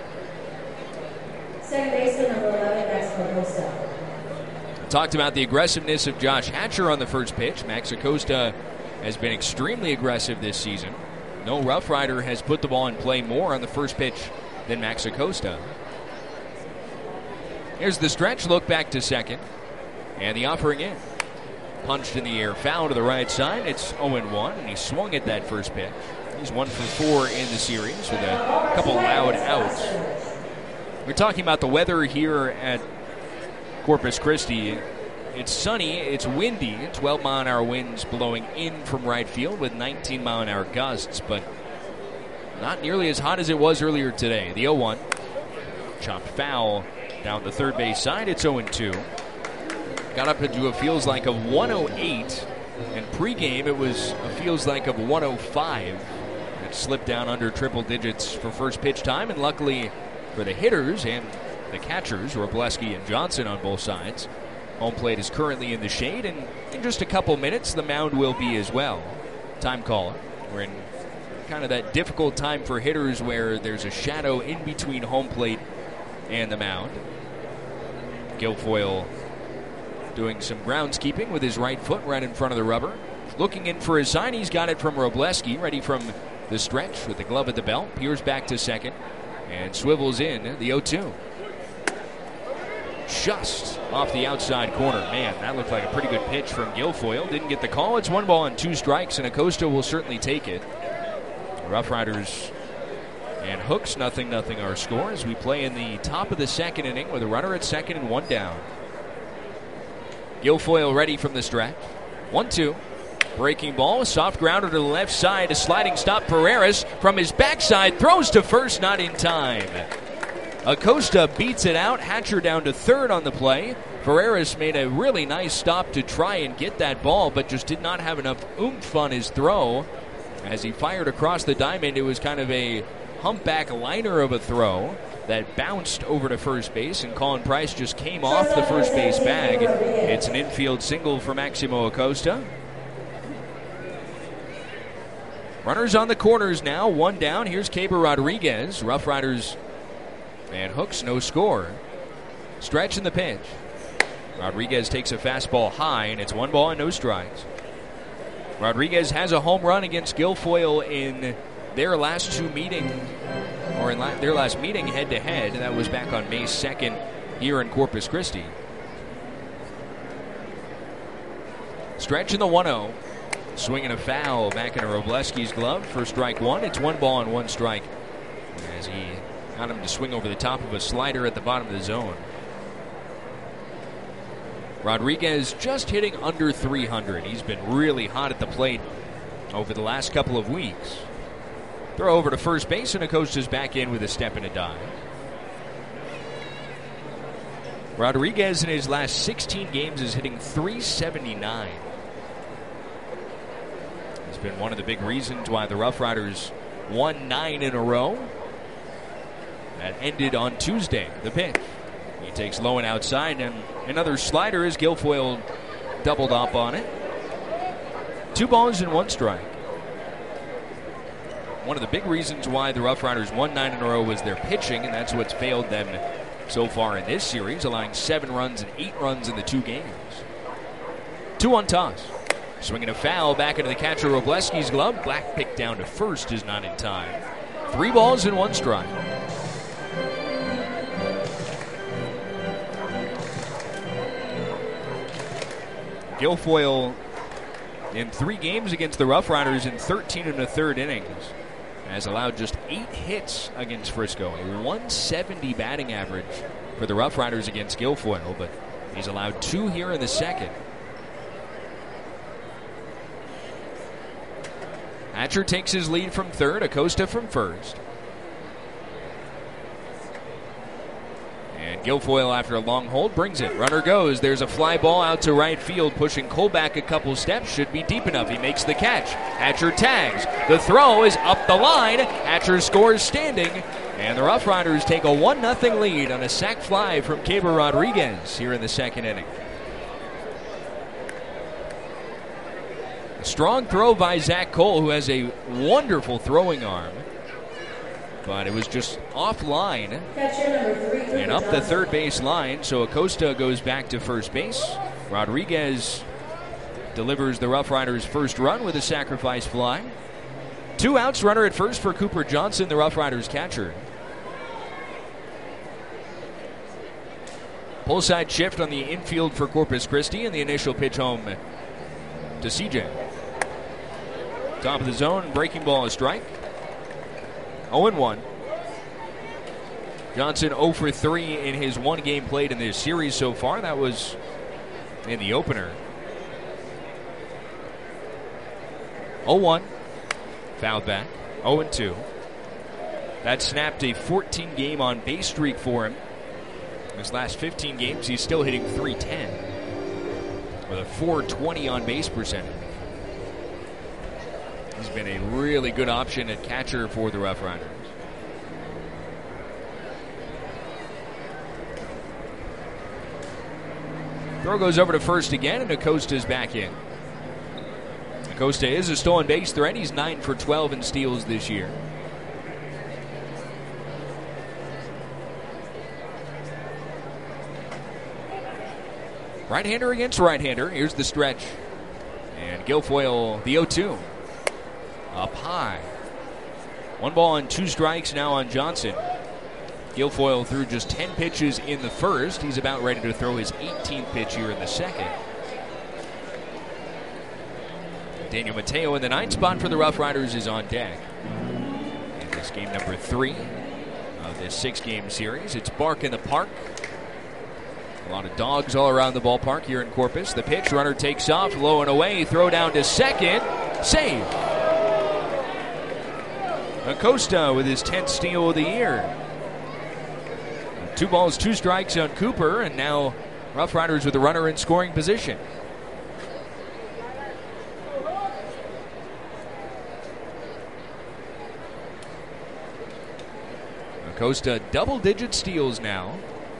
Second baseman number eleven, Max Acosta. Talked about the aggressiveness of Josh Hatcher on the first pitch. Max Acosta has been extremely aggressive this season. No Rough Rider has put the ball in play more on the first pitch than Max Acosta. Here's the stretch, look back to second, and the offering in. Punched in the air, foul to the right side. It's oh and one, and he swung at that first pitch. He's one for four in the series with a couple loud outs. We're talking about the weather here at Corpus Christi. It's sunny, it's windy, twelve mile an hour winds blowing in from right field with nineteen mile an hour gusts, but not nearly as hot as it was earlier today. The oh one, chopped foul down the third base side. It's oh and two. Got up into a feels like of one oh eight, and pregame it was a feels like of one oh five. It slipped down under triple digits for first pitch time, and luckily for the hitters and the catchers, Robleski and Johnson on both sides, home plate is currently in the shade, and in just a couple minutes the mound will be as well. Time caller. We're in kind of that difficult time for hitters where there's a shadow in between home plate and the mound. Guilfoyle doing some groundskeeping with his right foot right in front of the rubber. Looking in for his sign. He's got it from Robleski, ready from the stretch with the glove at the belt. Peers back to second and swivels in the oh two. Just off the outside corner. Man, that looked like a pretty good pitch from Guilfoyle. Didn't get the call. It's one ball and two strikes, and Acosta will certainly take it. Rough Riders and Hooks, nothing, nothing our score as we play in the top of the second inning with a runner at second and one down. Guilfoyle ready from the stretch. one two. Breaking ball, a soft grounder to the left side. A sliding stop. Pereira from his backside throws to first, not in time. Acosta beats it out. Hatcher down to third on the play. Ferreras made a really nice stop to try and get that ball, but just did not have enough oomph on his throw. As he fired across the diamond, it was kind of a humpback liner of a throw that bounced over to first base, and Colin Price just came off the first base bag. It's an infield single for Maximo Acosta. Runners on the corners now, one down. Here's Caber Rodriguez. Rough Riders and Hooks, no score. Stretch in the pitch. Rodriguez takes a fastball high, and it's one ball and no strikes. Rodriguez has a home run against Guilfoyle in their last two meeting, or in la- their last meeting head-to-head. That was back on May second here in Corpus Christi. Stretch in the one oh. Swinging a foul back into Robleski's glove for strike one. It's one ball and one strike as he got him to swing over the top of a slider at the bottom of the zone. Rodriguez just hitting under three hundred. He's been really hot at the plate over the last couple of weeks. Throw over to first base, and Acosta's back in with a step and a dive. Rodriguez in his last sixteen games is hitting three seventy-nine. It's been one of the big reasons why the Rough Riders won nine in a row. That ended on Tuesday. The pitch. He takes low and outside, and another slider as Guilfoyle doubled up on it. Two balls and one strike. One of the big reasons why the Rough Riders won nine in a row was their pitching, and that's what's failed them so far in this series, allowing seven runs and eight runs in the two games. Two on toss. Swinging a foul back into the catcher Robleski's glove. Black picked down to first is not in time. Three balls and one strike. Guilfoyle in three games against the Rough Riders in thirteen and a third innings has allowed just eight hits against Frisco. A one seventy batting average for the Rough Riders against Guilfoyle, but he's allowed two here in the second. Hatcher takes his lead from third, Acosta from first. And Guilfoyle, after a long hold, brings it. Runner goes. There's a fly ball out to right field, pushing Cole back a couple steps. Should be deep enough. He makes the catch. Hatcher tags. The throw is up the line. Hatcher scores standing. And the Rough Riders take a one nothing lead on a sac fly from Keber Rodriguez here in the second inning. A strong throw by Zach Cole, who has a wonderful throwing arm. But it was just offline and up the third base line, so Acosta goes back to first base. Rodriguez delivers the Rough Riders' first run with a sacrifice fly. Two outs, runner at first for Cooper Johnson, the Rough Riders catcher. Pull side shift on the infield for Corpus Christi, and the initial pitch home to C J. Top of the zone, breaking ball, a strike. oh and one. Johnson oh for three in his one game played in this series so far. That was in the opener. oh one. Fouled back. oh and two. That snapped a fourteen game on base streak for him. In his last fifteen games, he's still hitting three ten with a four twenty on base percentage. He's been a really good option at catcher for the Rough Riders. Throw goes over to first again, and Acosta's back in. Acosta is a stolen base threat. He's nine for twelve in steals this year. Right-hander against right-hander. Here's the stretch. And Guilfoyle, the oh two. Up high. One ball and two strikes now on Johnson. Guilfoyle threw just ten pitches in the first. He's about ready to throw his eighteenth pitch here in the second. Daniel Mateo in the ninth spot for the Rough Riders is on deck. And this game number three of this six-game series. It's Bark in the Park. A lot of dogs all around the ballpark here in Corpus. The pitch, runner takes off, low and away. Throw down to second. Save. Acosta with his tenth steal of the year. Two balls, two strikes on Cooper, and now Rough Riders with a runner in scoring position. Acosta double-digit steals now.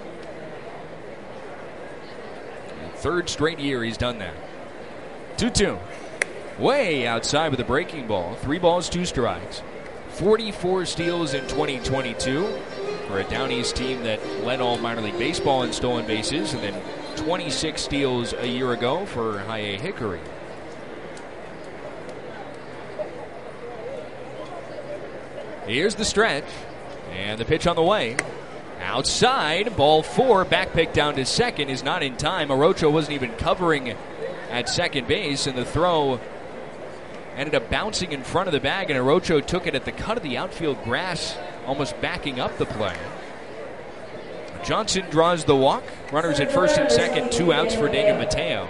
Third straight year he's done that. two two. Way outside with a breaking ball. Three balls, two strikes. forty-four steals in twenty twenty-two for a Down East team that led all minor league baseball in stolen bases, and then twenty-six steals a year ago for High A Hickory. Here's the stretch, and the pitch on the way. Outside, ball four, back pick down to second is not in time. Arocho wasn't even covering at second base, and the throw ended up bouncing in front of the bag, and Arocho took it at the cut of the outfield grass, almost backing up the play. Johnson draws the walk. Runners at first and second, two outs for Daniel Mateo.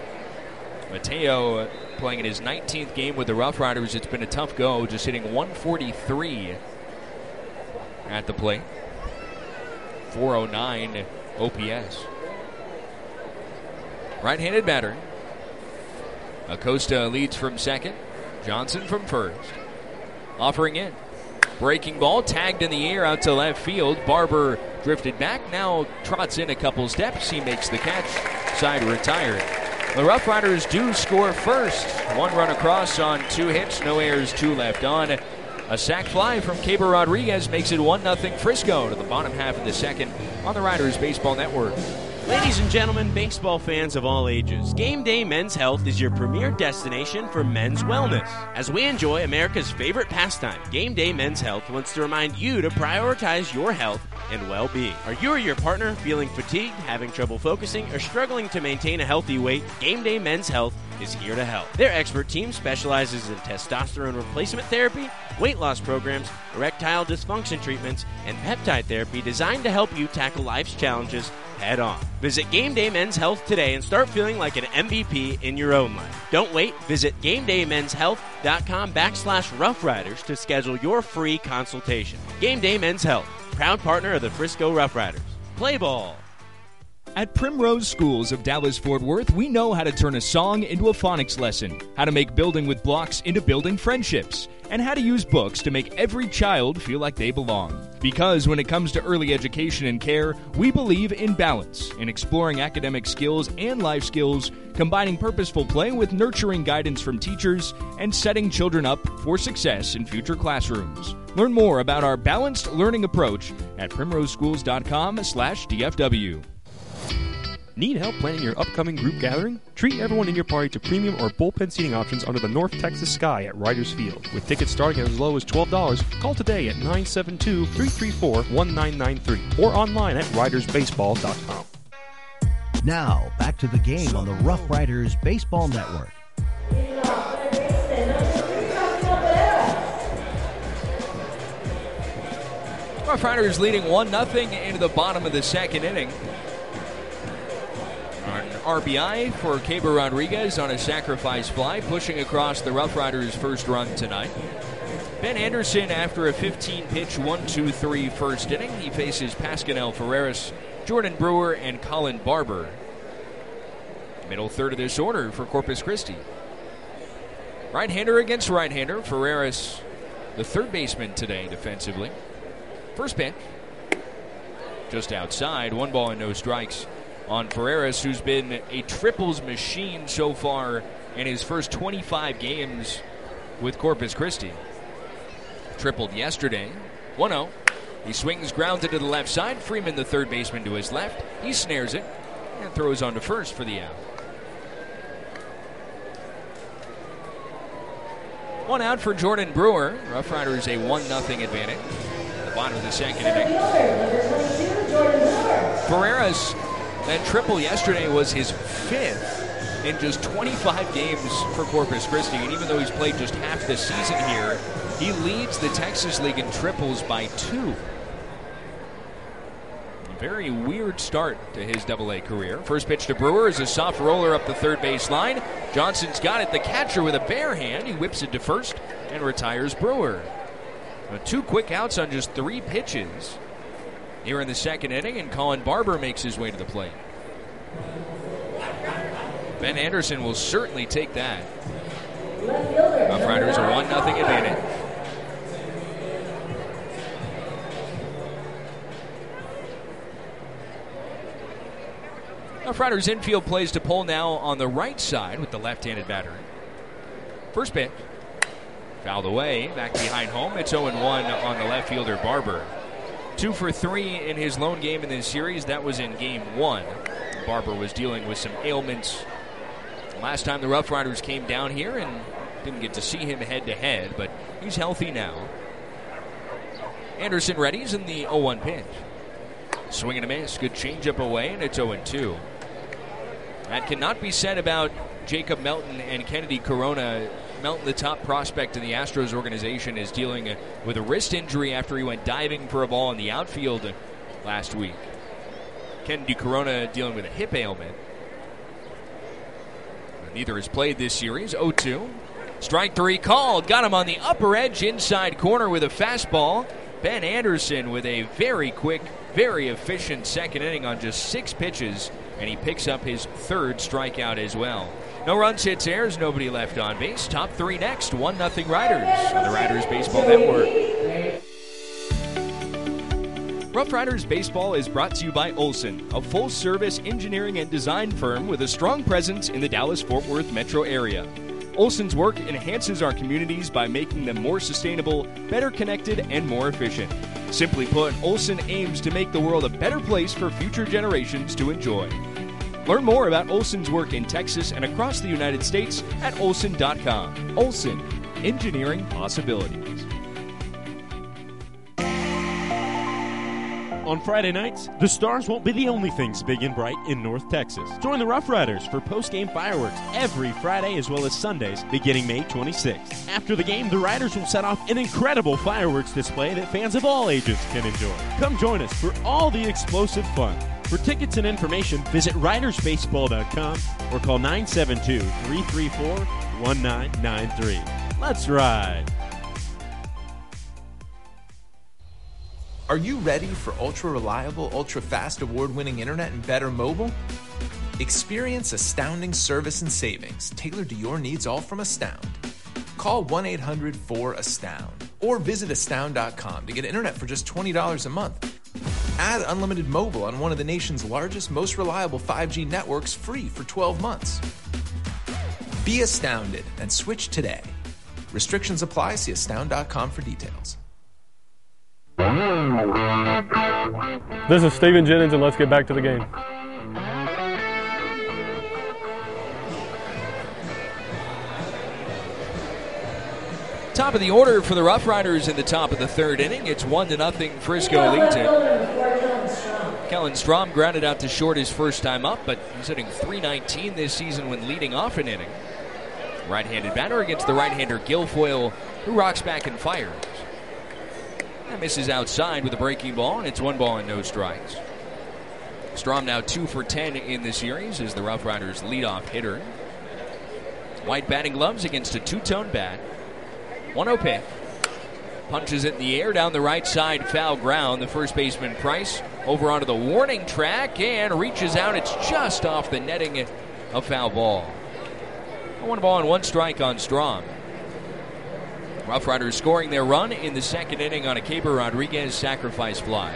Mateo playing in his nineteenth game with the Rough Riders. It's been a tough go, just hitting one forty-three at the plate. four oh nine O P S. Right-handed batter. Acosta leads from second. Johnson from first. Offering in. Breaking ball, tagged in the air out to left field. Barber drifted back, now trots in a couple steps. He makes the catch. Side retired. The Rough Riders do score first. One run across on two hits, no errors, two left on. A sac fly from Caber Rodriguez makes it one nothing Frisco to the bottom half of the second on the Riders Baseball Network. Ladies and gentlemen, baseball fans of all ages, Game Day Men's Health is your premier destination for men's wellness. As we enjoy America's favorite pastime, Game Day Men's Health wants to remind you to prioritize your health and well-being. Are you or your partner feeling fatigued, having trouble focusing, or struggling to maintain a healthy weight? Game Day Men's Health is here to help. Their expert team specializes in testosterone replacement therapy, weight loss programs, erectile dysfunction treatments, and peptide therapy designed to help you tackle life's challenges head on. Visit Game Day Men's Health today and start feeling like an M V P in your own life. Don't wait. Visit GameDayMen'sHealth.com backslash Rough Riders to schedule your free consultation. Game Day Men's Health, proud partner of the Frisco Rough Riders. Play ball. At Primrose Schools of Dallas-Fort Worth, we know how to turn a song into a phonics lesson, how to make building with blocks into building friendships, and how to use books to make every child feel like they belong. Because when it comes to early education and care, we believe in balance, in exploring academic skills and life skills, combining purposeful play with nurturing guidance from teachers, and setting children up for success in future classrooms. Learn more about our balanced learning approach at primroseschools.com slash DFW. Need help planning your upcoming group gathering? Treat everyone in your party to premium or bullpen seating options under the North Texas sky at Riders Field. With tickets starting at as low as twelve dollars, call today at nine seven two, three three four, one nine nine three or online at riders baseball dot com. Now, back to the game on the Rough Riders Baseball Network. Rough Riders leading one nothing into the bottom of the second inning. An R B I for Caber Rodriguez on a sacrifice fly, pushing across the Rough Riders' first run tonight. Ben Anderson, after a fifteen-pitch one two three first inning, he faces Pascanel Ferreras, Jordan Brewer, and Colin Barber. Middle third of this order for Corpus Christi. Right-hander against right-hander. Ferreras, the third baseman today defensively. First pitch, just outside, one ball and no strikes on Ferreras, who's been a triples machine so far in his first twenty-five games with Corpus Christi. Tripled yesterday, one oh. He swings, grounds it to the left side. Freeman, the third baseman, to his left. He snares it and throws on to first for the out. One out for Jordan Brewer. Rough Riders a one nothing advantage. At the bottom of the second inning. Ferreras, that triple yesterday was his fifth in just twenty-five games for Corpus Christi. And even though he's played just half the season here, he leads the Texas League in triples by two. A very weird start to his double A career. First pitch to Brewer is a soft roller up the third base line. Johnson's got it. The catcher with a bare hand. He whips it to first and retires Brewer. But two quick outs on just three pitches here in the second inning, and Colin Barber makes his way to the plate. Ben Anderson will certainly take that. Rough Riders a one nothing advantage. Rough Riders infield plays to pull now on the right side with the left-handed batter. First pitch, fouled away, back behind home. It's oh one on the left fielder Barber. Two for three in his lone game in this series. That was in game one. Barber was dealing with some ailments last time the Rough Riders came down here, and didn't get to see him head-to-head, but he's healthy now. Anderson readies in the oh one pitch. Swing and a miss. Good changeup away, and it's oh two. That cannot be said about Jacob Melton and Kennedy Corona. Melton, the top prospect in the Astros organization, is dealing with a wrist injury after he went diving for a ball in the outfield last week. Kennedy Corona dealing with a hip ailment. Neither has played this series. oh two. Strike three called. Got him on the upper edge, inside corner with a fastball. Ben Anderson with a very quick, very efficient second inning on just six pitches, and he picks up his third strikeout as well. No runs, hits, errors, nobody left on base. Top three next, one nothing Riders on the Riders Baseball Network. Rough Riders Baseball is brought to you by Olson, a full-service engineering and design firm with a strong presence in the Dallas-Fort Worth metro area. Olson's work enhances our communities by making them more sustainable, better connected, and more efficient. Simply put, Olson aims to make the world a better place for future generations to enjoy. Learn more about Olson's work in Texas and across the United States at olson dot com. Olson, engineering possibilities. On Friday nights, the Stars won't be the only things big and bright in North Texas. Join the Rough Riders for post-game fireworks every Friday as well as Sundays beginning May twenty-sixth. After the game, the Riders will set off an incredible fireworks display that fans of all ages can enjoy. Come join us for all the explosive fun. For tickets and information, visit riders baseball dot com or call nine seven two, three three four, one nine nine three. Let's ride! Are you ready for ultra-reliable, ultra-fast, award-winning internet and better mobile? Experience astounding service and savings tailored to your needs, all from Astound. Call one eight hundred four astound or visit astound dot com to get internet for just twenty dollars a month. Add unlimited mobile on one of the nation's largest, most reliable five G networks free for twelve months. Be astounded and switch today. Restrictions apply. See astound dot com for details. This is Steven Jennings, and let's get back to the game. Top of the order for the Rough Riders in the top of the third inning. It's one to nothing. Frisco leads it. Kellen Strom grounded out to short his first time up, but he's hitting three nineteen this season when leading off an inning. Right-handed batter against the right-hander Guilfoyle, who rocks back and fires. That misses outside with a breaking ball, and it's one ball and no strikes. Strom now two for ten in the series as the Rough Riders leadoff hitter. White batting gloves against a two-tone bat. one oh pitch. Punches it in the air down the right side, foul ground. The first baseman, Price, over onto the warning track and reaches out. It's just off the netting, a foul ball. One ball and one strike on Strom. Rough Riders scoring their run in the second inning on a Caber Rodriguez sacrifice fly.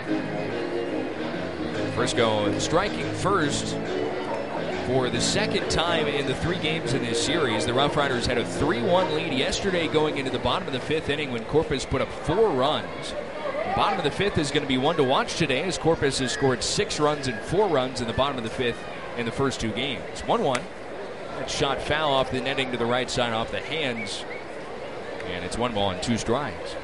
Frisco striking first for the second time in the three games in this series. The Rough Riders had a three one lead yesterday going into the bottom of the fifth inning when Corpus put up four runs. The bottom of the fifth is going to be one to watch today as Corpus has scored six runs and four runs in the bottom of the fifth in the first two games. one one. That shot foul off the netting to the right side off the hands. And it's one ball and two strikes.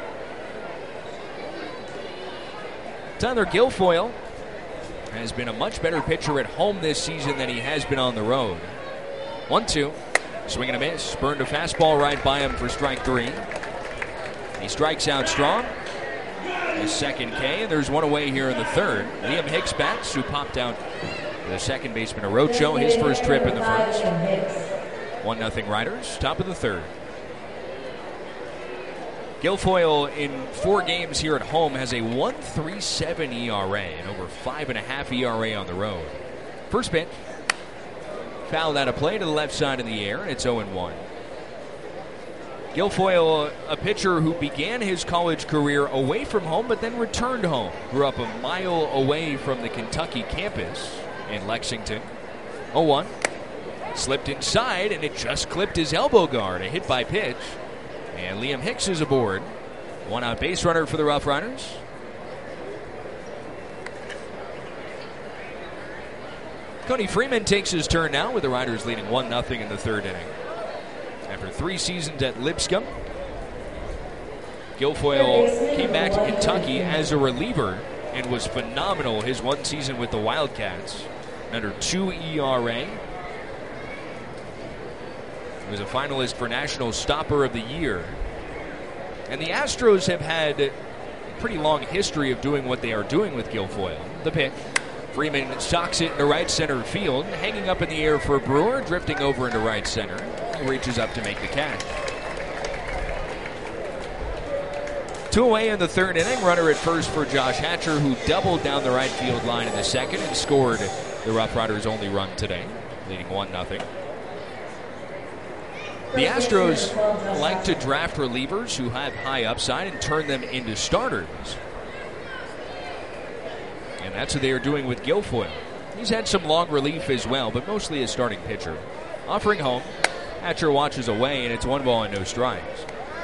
Tyler Guilfoyle has been a much better pitcher at home this season than he has been on the road. one two. Swing and a miss. Burned a fastball right by him for strike three. He strikes out strong. His second K, and there's one away here in the third. Liam Hicks bats, who popped out the second baseman, Arocho, his first trip in the first. one nothing Riders, top of the third. Guilfoyle in four games here at home has a one point three seven E R A and over five point five E R A on the road. First pitch. Fouled out of play to the left side in the air, and it's oh one. Guilfoyle, a pitcher who began his college career away from home but then returned home. Grew up a mile away from the Kentucky campus in Lexington. oh one. Slipped inside, and it just clipped his elbow guard. A hit by pitch. And Liam Hicks is aboard. One out base runner for the Rough Riders. Cody Freeman takes his turn now with the Riders leading one nothing in the third inning. After three seasons at Lipscomb, Guilfoyle came back to Kentucky as a reliever and was phenomenal his one season with the Wildcats. Under two E R A. He was a finalist for National Stopper of the Year. And the Astros have had a pretty long history of doing what they are doing with Guilfoyle. The pitch. Freeman socks it into right center field, hanging up in the air for Brewer, drifting over into right center. He reaches up to make the catch. Two away in the third inning. Runner at first for Josh Hatcher, who doubled down the right field line in the second and scored the Rough Riders' only run today, leading one nothing. The Astros like to draft relievers who have high upside and turn them into starters. And that's what they are doing with Guilfoyle. He's had some long relief as well, but mostly a starting pitcher. Offering home, Hatcher watches away, and it's one ball and no strikes.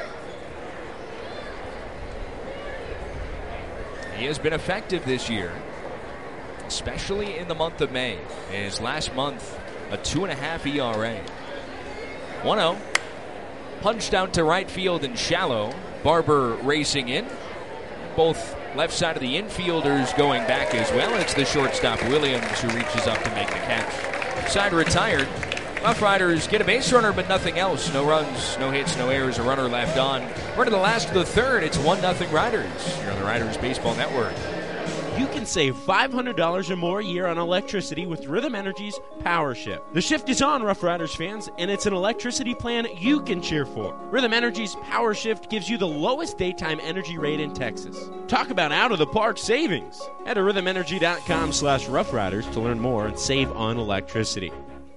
He has been effective this year, especially in the month of May. In his last month, a two and a half E R A. one oh. Punched out to right field and shallow. Barber racing in. Both left side of the infielders going back as well. It's the shortstop Williams who reaches up to make the catch. Side retired. Rough Riders get a base runner, but nothing else. No runs, no hits, no errors. A runner left on. We're to the last of the third. It's one nothing Riders. You're on the Riders Baseball Network. You can save five hundred dollars or more a year on electricity with Rhythm Energy's Power Shift. The shift is on, Rough Riders fans, and it's an electricity plan you can cheer for. Rhythm Energy's Power Shift gives you the lowest daytime energy rate in Texas. Talk about out-of-the-park savings. Head to rhythm energy dot com slash rough riders to learn more and save on electricity.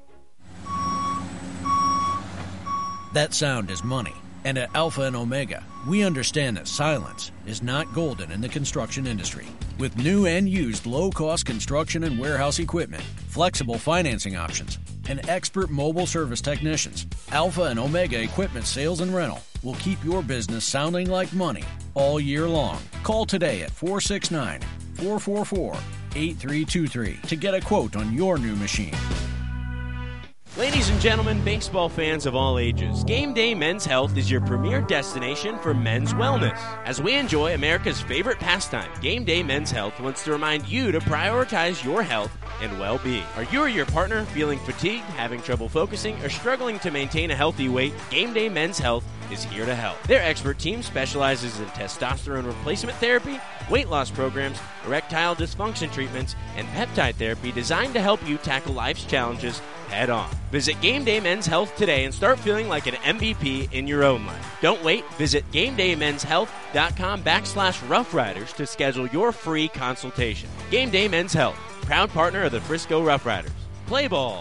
That sound is money. And at Alpha and Omega, we understand that silence is not golden in the construction industry. With new and used low-cost construction and warehouse equipment, flexible financing options, and expert mobile service technicians, Alpha and Omega Equipment Sales and Rental will keep your business sounding like money all year long. Call today at four six nine, four four four, eight three two three to get a quote on your new machine. Ladies and gentlemen, baseball fans of all ages, Game Day Men's Health is your premier destination for men's wellness. As we enjoy America's favorite pastime, Game Day Men's Health wants to remind you to prioritize your health and well-being. Are you or your partner feeling fatigued, having trouble focusing, or struggling to maintain a healthy weight? Game Day Men's Health is here to help. Their expert team specializes in testosterone replacement therapy, weight loss programs, erectile dysfunction treatments, and peptide therapy designed to help you tackle life's challenges head on. Visit Game Day Men's Health today and start feeling like an M V P in your own life. Don't wait. Visit GameDayMen'sHealth.com backslash Rough Riders to schedule your free consultation. Game Day Men's Health, proud partner of the Frisco Rough Riders. Play ball.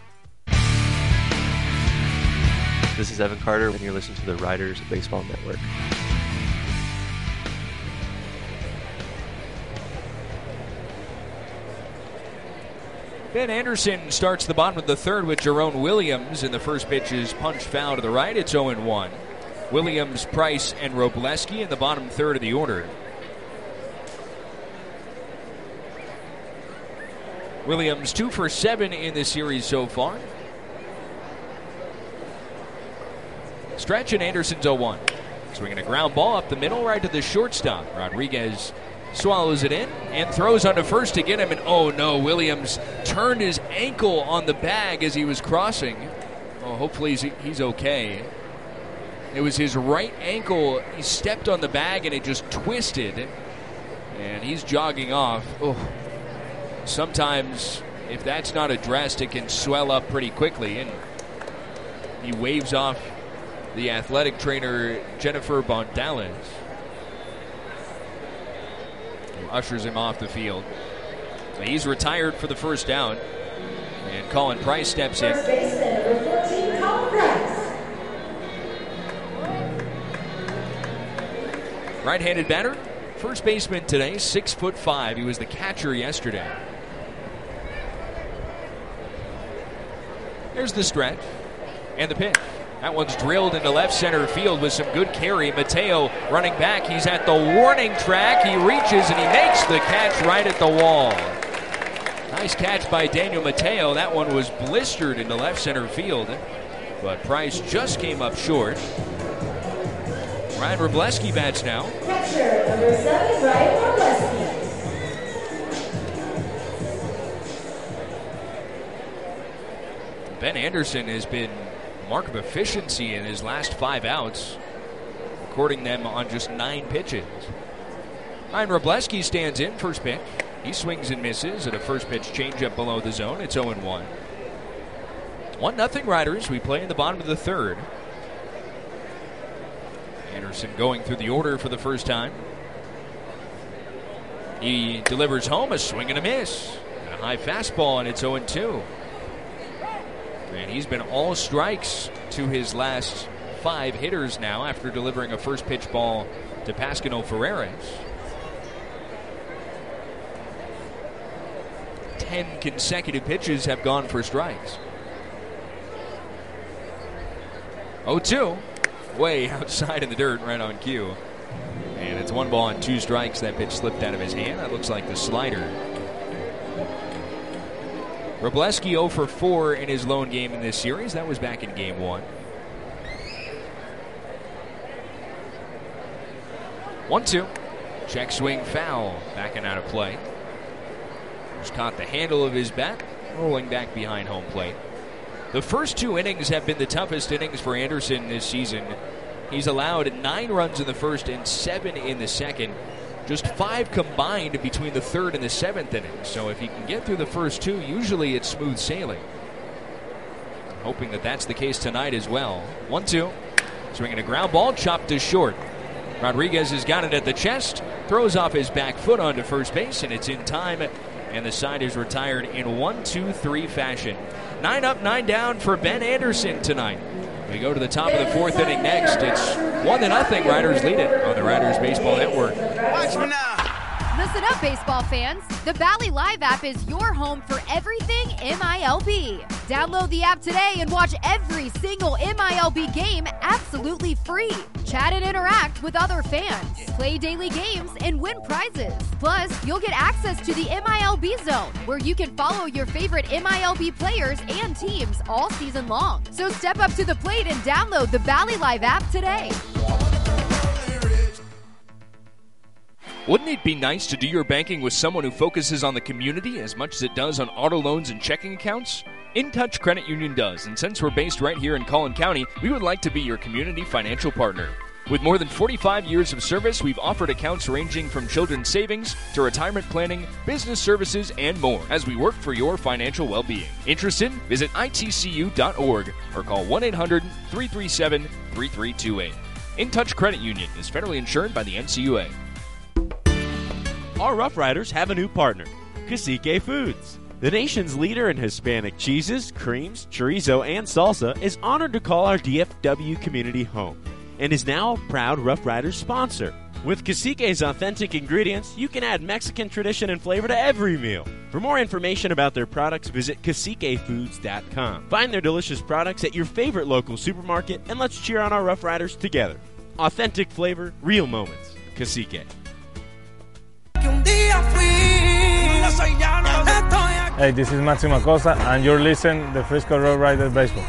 This is Evan Carter, and you're listening to the Riders Baseball Network. Ben Anderson starts the bottom of the third with Jerome Williams, and the first pitch is punched foul to the right. It's oh and one. Williams, Price, and Robleski in the bottom third of the order. Williams two for seven in the series so far. Stretch and Anderson's oh one. Swinging a ground ball up the middle right to the shortstop. Rodriguez swallows it in and throws onto first to get him, and oh no, Williams turned his ankle on the bag as he was crossing. Oh, hopefully he's, he's okay. It was his right ankle. He stepped on the bag and it just twisted, and he's jogging off. Oh, sometimes if that's not addressed, it can swell up pretty quickly, and he waves off the athletic trainer Jennifer Bondales. Ushers him off the field. So he's retired for the first out. And Colin Price steps in. First baseman, number fourteen, Colin Price. Right-handed batter. First baseman today, six foot five. He was the catcher yesterday. There's the stretch. And the pitch. That one's drilled into left center field with some good carry. Mateo running back. He's at the warning track. He reaches and he makes the catch right at the wall. Nice catch by Daniel Mateo. That one was blistered into left center field, but Price just came up short. Ryan Robleski bats now. Catcher, number seven, Ryan Robleski. Ben Anderson has been mark of efficiency in his last five outs, recording them on just nine pitches. Ryan Robleski stands in, first pitch. He swings and misses at a first pitch changeup below the zone. It's oh and one. one nothing Riders. We play in the bottom of the third. Anderson going through the order for the first time. He delivers home, a swing and a miss. A high fastball, and it's oh and two. And he's been all strikes to his last five hitters now after delivering a first pitch ball to Pascual Ferreras. Ten consecutive pitches have gone for strikes. oh two. Way outside in the dirt, right on cue. And it's one ball and two strikes. That pitch slipped out of his hand. That looks like the slider. Wrobleski oh for four in his lone game in this series. That was back in game one. one two. Check swing foul. Backing out of play. Just caught the handle of his bat, rolling back behind home plate. The first two innings have been the toughest innings for Anderson this season. He's allowed nine runs in the first and seven in the second. Just five combined between the third and the seventh inning. So if he can get through the first two, usually it's smooth sailing. Hoping that that's the case tonight as well. one two. Swinging a ground ball, chopped to short. Rodriguez has got it at the chest. Throws off his back foot onto first base, and it's in time. And the side is retired in one two three fashion. Nine up, nine down for Ben Anderson tonight. We go to the top of the fourth inning next. It's one to nothing. Riders lead it on the Riders Baseball Network. Watch me now. Listen up, baseball fans. The Bally Live app is your home for everything M I L B. Download the app today and watch every single M I L B game absolutely free. Chat and interact with other fans. Play daily games and win prizes. Plus, you'll get access to the M I L B Zone, where you can follow your favorite M I L B players and teams all season long. So step up to the plate and download the Bally Live app today. Wouldn't it be nice to do your banking with someone who focuses on the community as much as it does on auto loans and checking accounts? InTouch Credit Union does, and since we're based right here in Collin County, we would like to be your community financial partner. With more than forty-five years of service, we've offered accounts ranging from children's savings to retirement planning, business services, and more as we work for your financial well-being. Interested? Visit I T C U dot org or call one eight hundred three three seven three three two eight. InTouch Credit Union is federally insured by the N C U A. Our Rough Riders have a new partner, Cacique Foods. The nation's leader in Hispanic cheeses, creams, chorizo, and salsa is honored to call our D F W community home and is now a proud Rough Riders sponsor. With Cacique's authentic ingredients, you can add Mexican tradition and flavor to every meal. For more information about their products, visit cacique foods dot com. Find their delicious products at your favorite local supermarket, and let's cheer on our Rough Riders together. Authentic flavor, real moments. Cacique. Hey, this is Maximo Acosta, and you're listening to Frisco Rough Riders Baseball.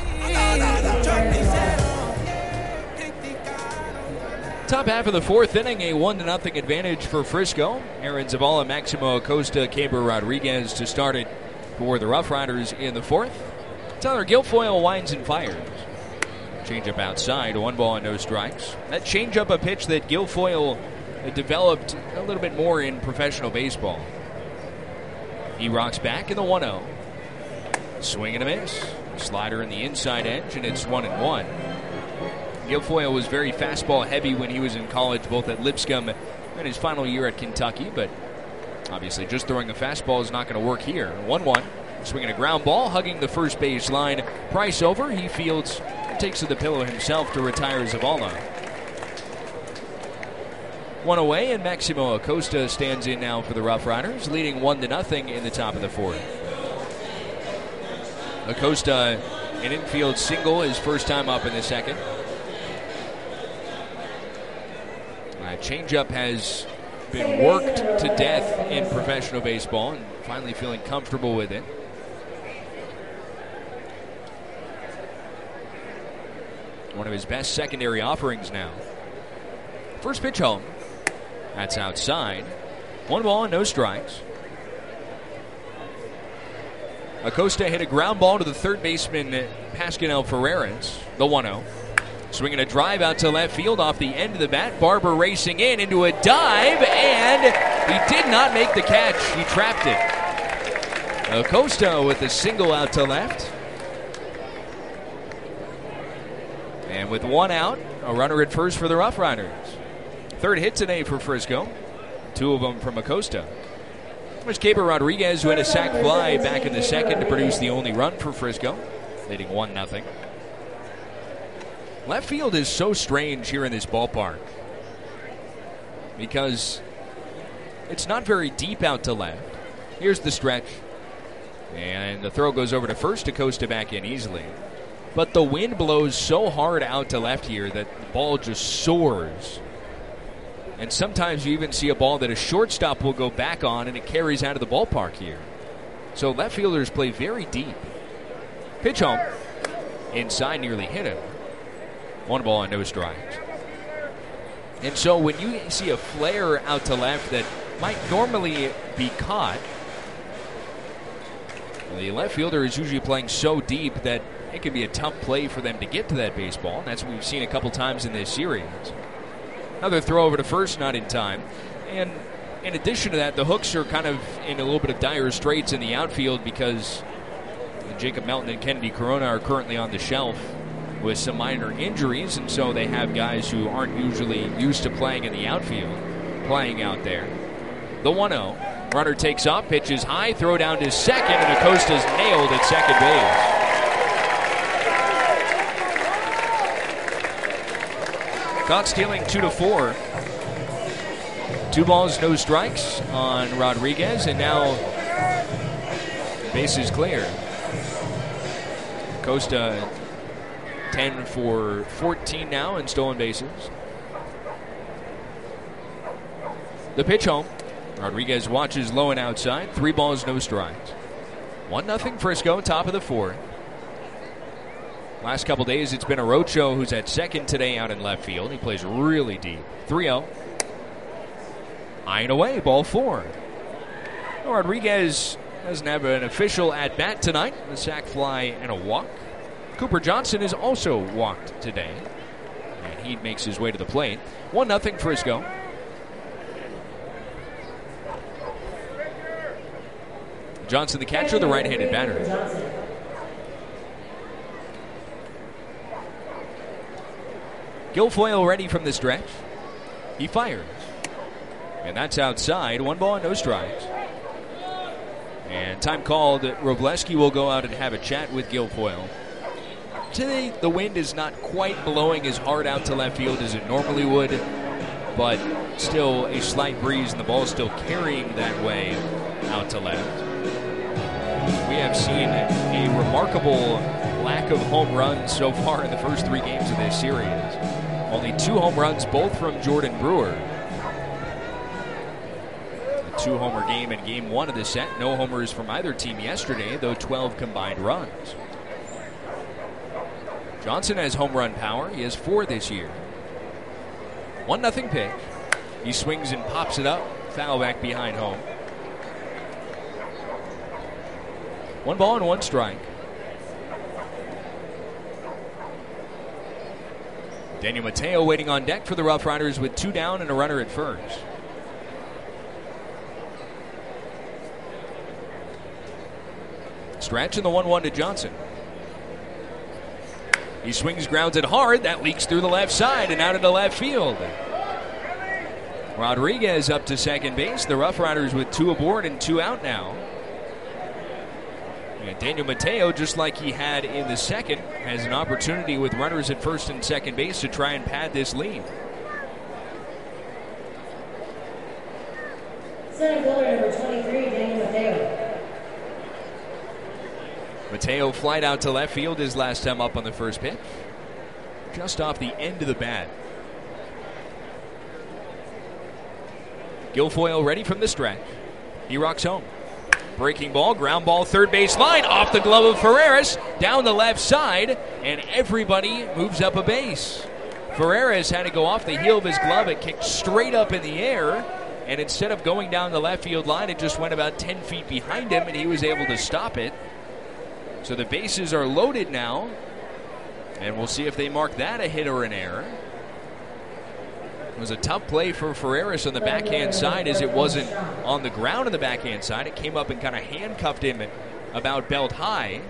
Top half of the fourth inning, a one to nothing advantage for Frisco. Aaron Zavala, Maximo Acosta, Keber Rodriguez to start it for the Rough Riders in the fourth. Tyler Guilfoyle winds and fires. Changeup outside, one ball and no strikes. That changeup a pitch that Guilfoyle developed a little bit more in professional baseball. He rocks back in the one oh. Swing and a miss. Slider in the inside edge, and it's one and one. Guilfoyle was very fastball heavy when he was in college, both at Lipscomb and his final year at Kentucky, but obviously just throwing a fastball is not going to work here. one one. Swinging a ground ball, hugging the first base line. Price over. He fields and takes to the pillow himself to retire Zavala. One away, and Maximo Acosta stands in now for the Rough Riders, leading one to nothing in the top of the fourth. Acosta, an infield single, his first time up in the second. Uh, changeup has been worked to death in professional baseball, and finally feeling comfortable with it. One of his best secondary offerings now. First pitch home. That's outside. One ball and no strikes. Acosta hit a ground ball to the third baseman, Pascual Ferreras, the one oh. Swinging a drive out to left field off the end of the bat. Barber racing in into a dive, and He did not make the catch. He trapped it. Acosta with a single out to left. And with one out, a runner at first for the Rough Riders. Third hit today for Frisco. Two of them from Acosta. There's Keibert Rodriguez, who had a sac fly back in the second to produce the only run for Frisco, leading one nothing. Left field is so strange here in this ballpark because it's not very deep out to left. Here's the stretch. And the throw goes over to first. Acosta back in easily. But the wind blows so hard out to left here that the ball just soars. And sometimes you even see a ball that a shortstop will go back on and it carries out of the ballpark here. So left fielders play very deep. Pitch home. Inside, nearly hit him. One ball and no strikes. And so when you see a flare out to left that might normally be caught, the left fielder is usually playing so deep that it can be a tough play for them to get to that baseball. And that's what we've seen a couple times in this series. Another throw over to first, not in time. And in addition to that, the Hooks are kind of in a little bit of dire straits in the outfield because Jacob Melton and Kennedy Corona are currently on the shelf with some minor injuries, and so they have guys who aren't usually used to playing in the outfield playing out there. The one oh. Runner takes off, pitches high, throw down to second, and Acosta's nailed at second base. Caught stealing two to four. Two balls, no strikes on Rodriguez, and now base is clear. Acosta ten for fourteen now in stolen bases. The pitch home. Rodriguez watches low and outside. Three balls, no strikes. One nothing Frisco, top of the fourth. Last couple days, it's been Arocho who's at second today out in left field. He plays really deep. three oh. Eyeing away, ball four. Rodriguez doesn't have an official at-bat tonight. A sac fly and a walk. Cooper Johnson is also walked today. And he makes his way to the plate. one nothing Frisco. Johnson, the catcher, the right-handed batter. Guilfoyle ready from the stretch. He fires. And that's outside. One ball and no strikes. And time called. Robleski will go out and have a chat with Guilfoyle. Today, the wind is not quite blowing as hard out to left field as it normally would, but still a slight breeze, and the ball is still carrying that way out to left. We have seen a remarkable lack of home runs so far in the first three games of this series. Only two home runs, both from Jordan Brewer. A two-homer game in game one of the set. No homers from either team yesterday, though twelve combined runs. Johnson has home run power. He has four this year. one nothing pitch. He swings and pops it up. Foul back behind home. One ball and one strike. Daniel Mateo waiting on deck for the Rough Riders with two down and a runner at first. Stretch and the one one to Johnson. He swings, grounds it hard. That leaks through the left side and out into left field. Rodriguez up to second base. The Rough Riders with two aboard and two out now. And Daniel Mateo, just like he had in the second, has an opportunity with runners at first and second base to try and pad this lead. Center fielder number twenty-three, Daniel Mateo. Mateo flied out to left field his last time up on the first pitch. Just off the end of the bat. Guilfoyle ready from the stretch. He rocks home. Breaking ball, ground ball, third base line, off the glove of Ferreras, down the left side, and everybody moves up a base. Ferreras had to go off the heel of his glove. It kicked straight up in the air, and instead of going down the left field line, it just went about ten feet behind him, and he was able to stop it. So the bases are loaded now, and we'll see if they mark that a hit or an error. was a tough play for Ferreras on the backhand side, as it wasn't on the ground on the backhand side. It came up and kind of handcuffed him about belt high.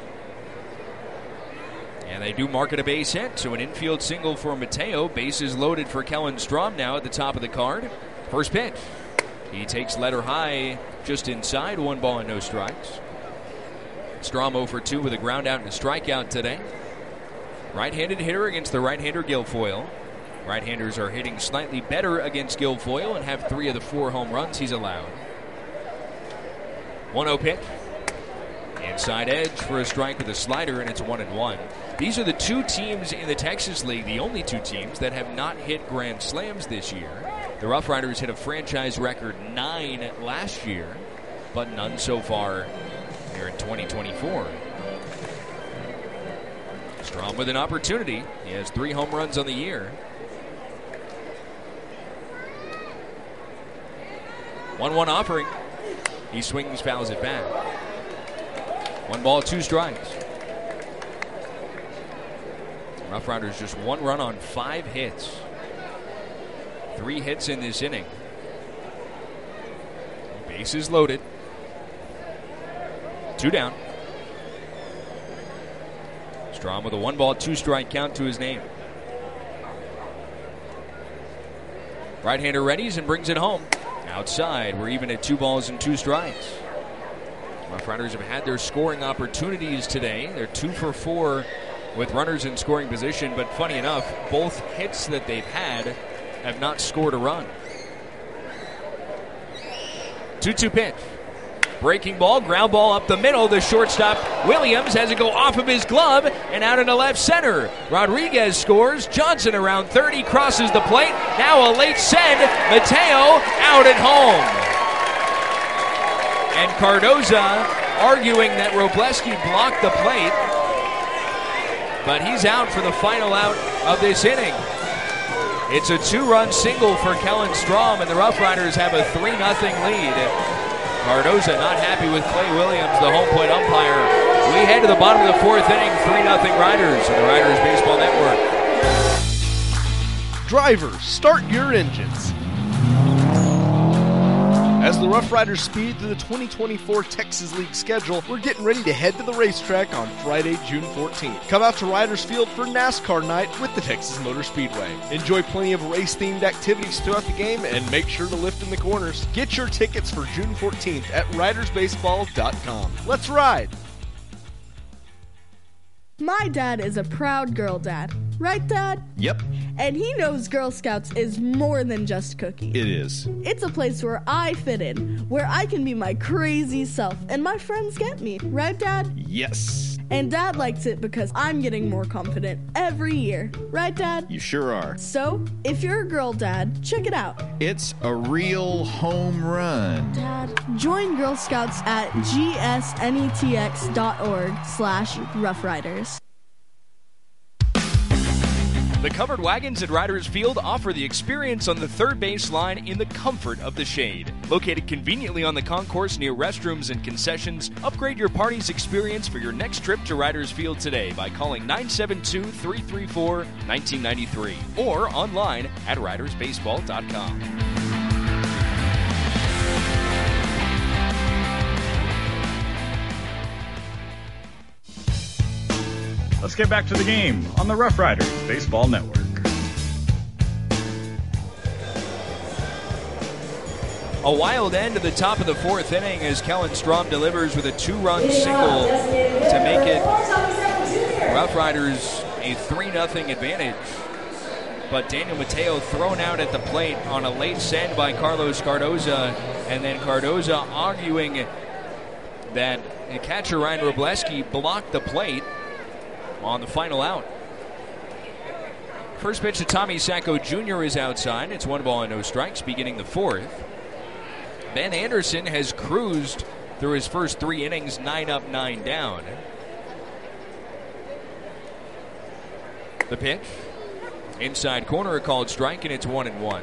And they do mark it a base hit, so an infield single for Mateo. Bases loaded for Kellen Strom now at the top of the card. First pitch. He takes letter high just inside, one ball and no strikes. Strom oh for two with a ground out and a strikeout today. Right-handed hitter against the right-hander Guilfoyle. Right-handers are hitting slightly better against Guilfoyle and have three of the four home runs he's allowed. one oh pitch. Inside edge for a strike with a slider, and it's one and one. These are the two teams in the Texas League, the only two teams that have not hit grand slams this year. The Rough Riders hit a franchise record nine last year, but none so far here in twenty twenty-four. Strom with an opportunity. He has three home runs on the year. one one offering. He swings, fouls it back. One ball, two strikes. Rough Riders just one run on five hits. Three hits in this inning. Bases loaded. Two down. Strom with a one ball, two strike count to his name. Right-hander readies and brings it home. Outside, we're even at two balls and two strikes. Rough Riders have had their scoring opportunities today. They're two for four with runners in scoring position, but funny enough, both hits that they've had have not scored a run. two two pitch. Breaking ball, ground ball up the middle. The shortstop, Williams, has it go off of his glove and out into left center. Rodriguez scores. Johnson around thirty, crosses the plate. Now a late send. Mateo out at home. And Cardoza arguing that Robleski blocked the plate. But he's out for the final out of this inning. It's a two-run single for Kellen Strom, and the Rough Riders have a three nothing lead. Cardoza not happy with Clay Williams, the home plate umpire. We head to the bottom of the fourth inning, three nothing Riders on the Riders Baseball Network. Drivers, start your engines. As the Rough Riders speed through the twenty twenty-four Texas League schedule, we're getting ready to head to the racetrack on Friday, June fourteenth. Come out to Riders Field for NASCAR night with the Texas Motor Speedway. Enjoy plenty of race-themed activities throughout the game and make sure to lift in the corners. Get your tickets for June fourteenth at riders baseball dot com. Let's ride! My dad is a proud girl dad. Right, Dad? Yep, And he knows Girl Scouts is more than just cookies. it is. It's a place where I fit in, where I can be my crazy self, and my friends get me. Right, Dad? Yes, And Dad likes it because I'm getting more confident every year. Right, Dad? you sure are. So, if you're a girl dad, check it out. It's a real home run. Dad, join Girl Scouts at g s n e t x dot org slash Rough Riders. The covered wagons at Riders Field offer the experience on the third base line in the comfort of the shade. Located conveniently on the concourse near restrooms and concessions, upgrade your party's experience for your next trip to Riders Field today by calling nine seven two, three three four, one nine nine three or online at riders baseball dot com. Let's get back to the game on the Rough Riders Baseball Network. A wild end to the top of the fourth inning as Kellen Strom delivers with a two-run single to make it Rough Riders a three nothing advantage. But Daniel Mateo thrown out at the plate on a late send by Carlos Cardoza, and then Cardoza arguing that catcher Ryan Robleski blocked the plate on the final out. First pitch to Tommy Sacco Junior is outside. It's one ball and no strikes beginning the fourth. Ben Anderson has cruised through his first three innings, nine up, nine down. The pitch. Inside corner, a called strike, and it's one and one.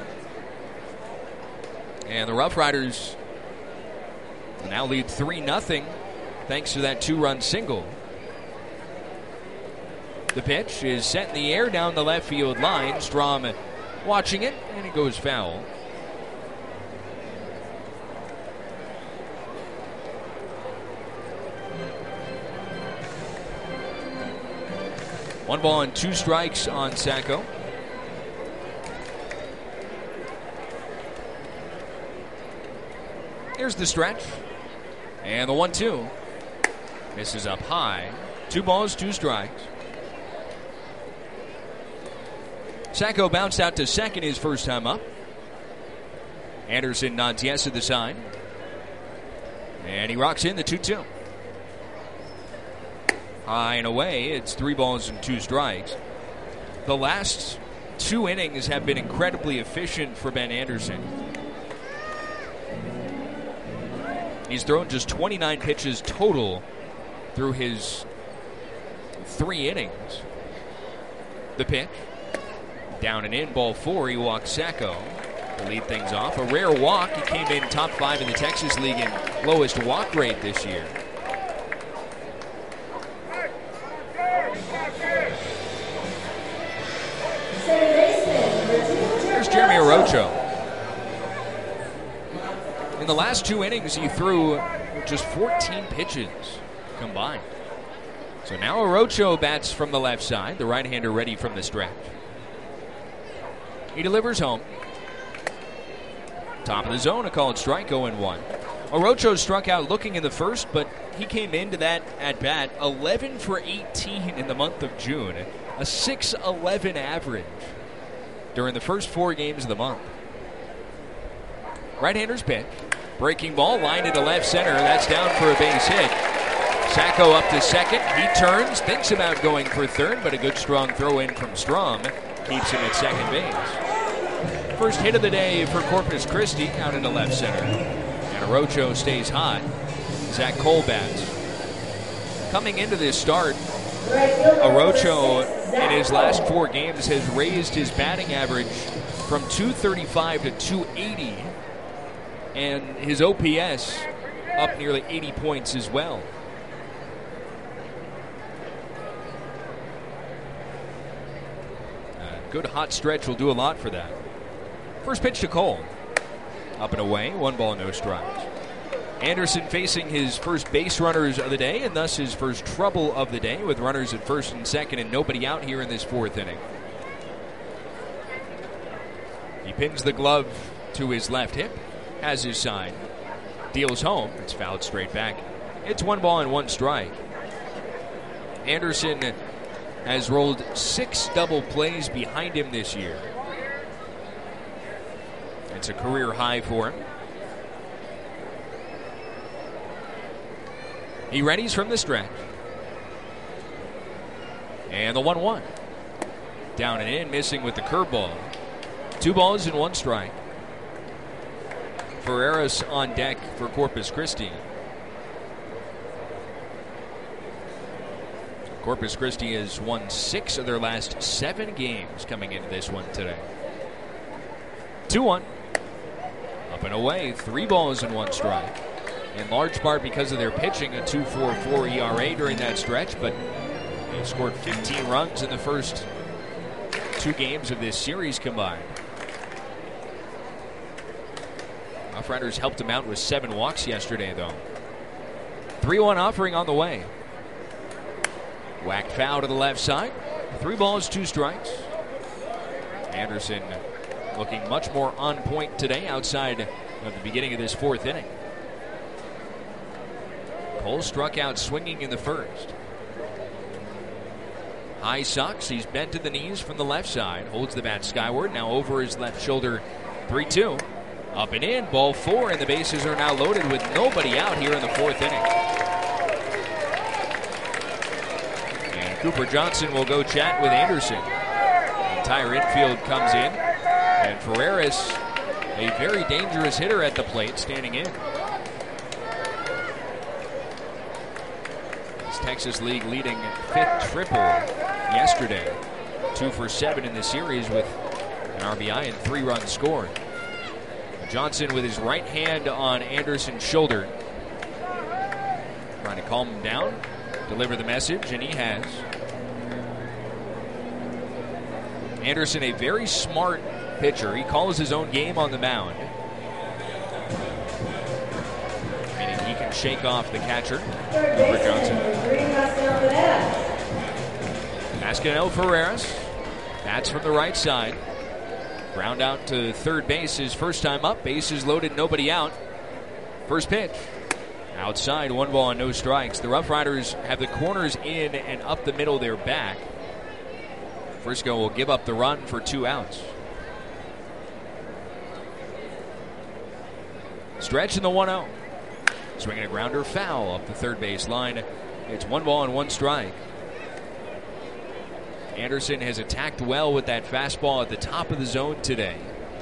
And the Rough Riders now lead three nothing thanks to that two-run single. The pitch is set in the air down the left field line. Strom watching it, and it goes foul. One ball and two strikes on Sacco. Here's the stretch. And the one two. Misses up high. Two balls, two strikes. Sacco bounced out to second his first time up. Anderson nods yes at the sign. And he rocks in the two two. High and away, it's three balls and two strikes. The last two innings have been incredibly efficient for Ben Anderson. He's thrown just twenty-nine pitches total through his three innings. The pitch. Down and in, ball four, he walks Sacco to lead things off. A rare walk. He came in top five in the Texas League in lowest walk rate this year. Here's Jeremy Orocho. In the last two innings, he threw just fourteen pitches combined. So now Orocho bats from the left side, the right-hander ready from the stretch. He delivers home. Top of the zone, a called strike, oh and one. Orocho struck out looking in the first, but he came into that at-bat eleven for eighteen in the month of June. A six eleven average during the first four games of the month. Right-hander's pitch. Breaking ball, lined into left center. That's down for a base hit. Sacco up to second. He turns, thinks about going for third, but a good strong throw in from Strom keeps him at second base. First hit of the day for Corpus Christi out into left center. And Orocho stays hot. Zach Cole bats. Coming into this start, Orocho in his last four games has raised his batting average from two thirty-five to two eighty. And his O P S up nearly eighty points as well. A good hot stretch will do a lot for that. First pitch to Cole. Up and away, one ball, no strikes. Anderson facing his first base runners of the day, and thus his first trouble of the day, with runners at first and second and nobody out here in this fourth inning. He pins the glove to his left hip. Has his sign. Deals home. It's fouled straight back. It's one ball and one strike. Anderson has rolled six double plays behind him this year. It's a career high for him. He readies from the stretch. And the one one. Down and in, missing with the curveball. Two balls and one strike. Ferreras on deck for Corpus Christi. Corpus Christi has won six of their last seven games coming into this one today. two one. Up and away, three balls and one strike. In large part because of their pitching, a two point four four E R A during that stretch, but they scored fifteen runs in the first two games of this series combined. Rough Riders helped him out with seven walks yesterday, though. three one offering on the way. Whacked foul to the left side. Three balls, two strikes. Anderson looking much more on point today outside of the beginning of this fourth inning. Cole struck out swinging in the first. High socks. He's bent to the knees from the left side. Holds the bat skyward. Now over his left shoulder. three two. Up and in, ball four, and the bases are now loaded with nobody out here in the fourth inning. And Cooper Johnson will go chat with Anderson. The entire infield comes in, and Ferreras, a very dangerous hitter at the plate, standing in. This Texas League leading fifth triple yesterday. Two for seven in the series with an R B I and three runs scored. Johnson with his right hand on Anderson's shoulder. Trying to calm him down, deliver the message, and he has. Anderson, a very smart pitcher. He calls his own game on the mound, meaning he can shake off the catcher, Cooper Johnson. Mascanel Ferreras, bats from the right side. Ground out to third base his first time up. Bases loaded, nobody out. First pitch. Outside, one ball and no strikes. The Rough Riders have the corners in and up the middle of their back. Frisco will give up the run for two outs. Stretch in the one oh. Swinging a grounder foul up the third base line. It's one ball and one strike. Anderson has attacked well with that fastball at the top of the zone today.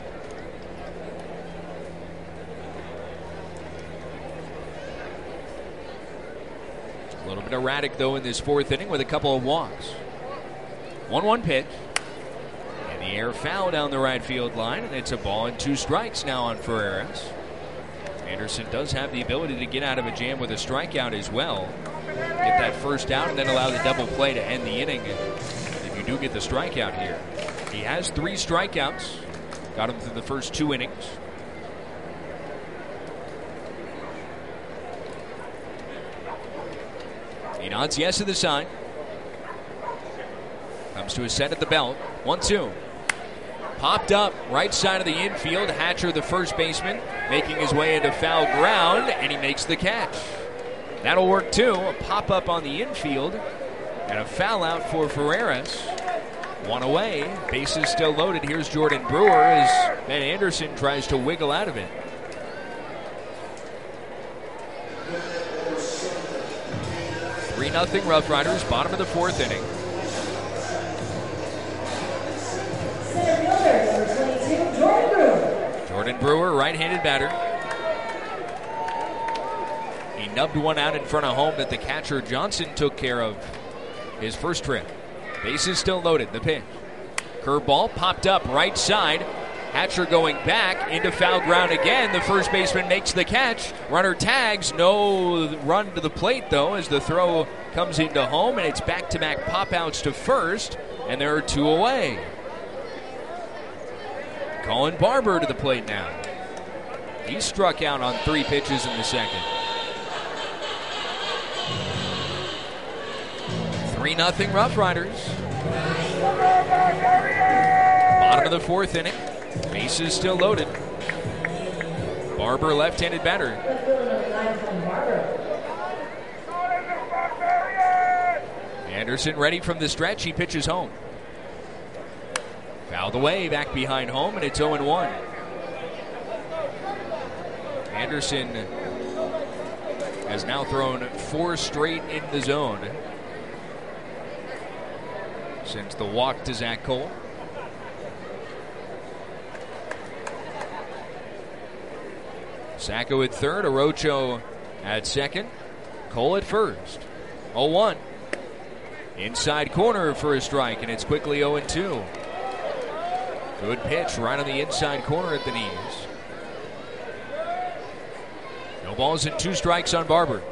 A little bit erratic, though, in this fourth inning with a couple of walks. one one pitch. And the air foul down the right field line, and it's a ball and two strikes now on Ferreras. Anderson does have the ability to get out of a jam with a strikeout as well. Get that first out and then allow the double play to end the inning if you do get the strikeout here. He has three strikeouts. Got him through the first two innings. He nods yes to the sign. Comes to a set at the belt. one two. Popped up right side of the infield. Hatcher, the first baseman, making his way into foul ground, and he makes the catch. That'll work too. A pop up on the infield and a foul out for Ferreras. One away. Bases still loaded. Here's Jordan Brewer as Ben Anderson tries to wiggle out of it. three nothing Rough Riders, bottom of the fourth inning. Jordan Brewer, right-handed batter. He nubbed one out in front of home that the catcher Johnson took care of his first trip. Bases still loaded. The pitch. Curveball popped up right side. Hatcher going back into foul ground again. The first baseman makes the catch. Runner tags. No run to the plate, though, as the throw comes into home, and it's back-to-back pop-outs to first, and there are two away. Colin Barber to the plate now. He struck out on three pitches in the second. three nothing Rough Riders. Bottom of the fourth inning. Bases still loaded. Barber, left-handed batter. Anderson ready from the stretch. He pitches home. Fouled away, back behind home, and it's oh and one. Anderson has now thrown four straight in the zone since the walk to Zach Cole. Sacco at third, Orocho at second, Cole at first. oh one. Inside corner for a strike, and it's quickly oh and two. Good pitch right on the inside corner at the knees. No balls and two strikes on Barber.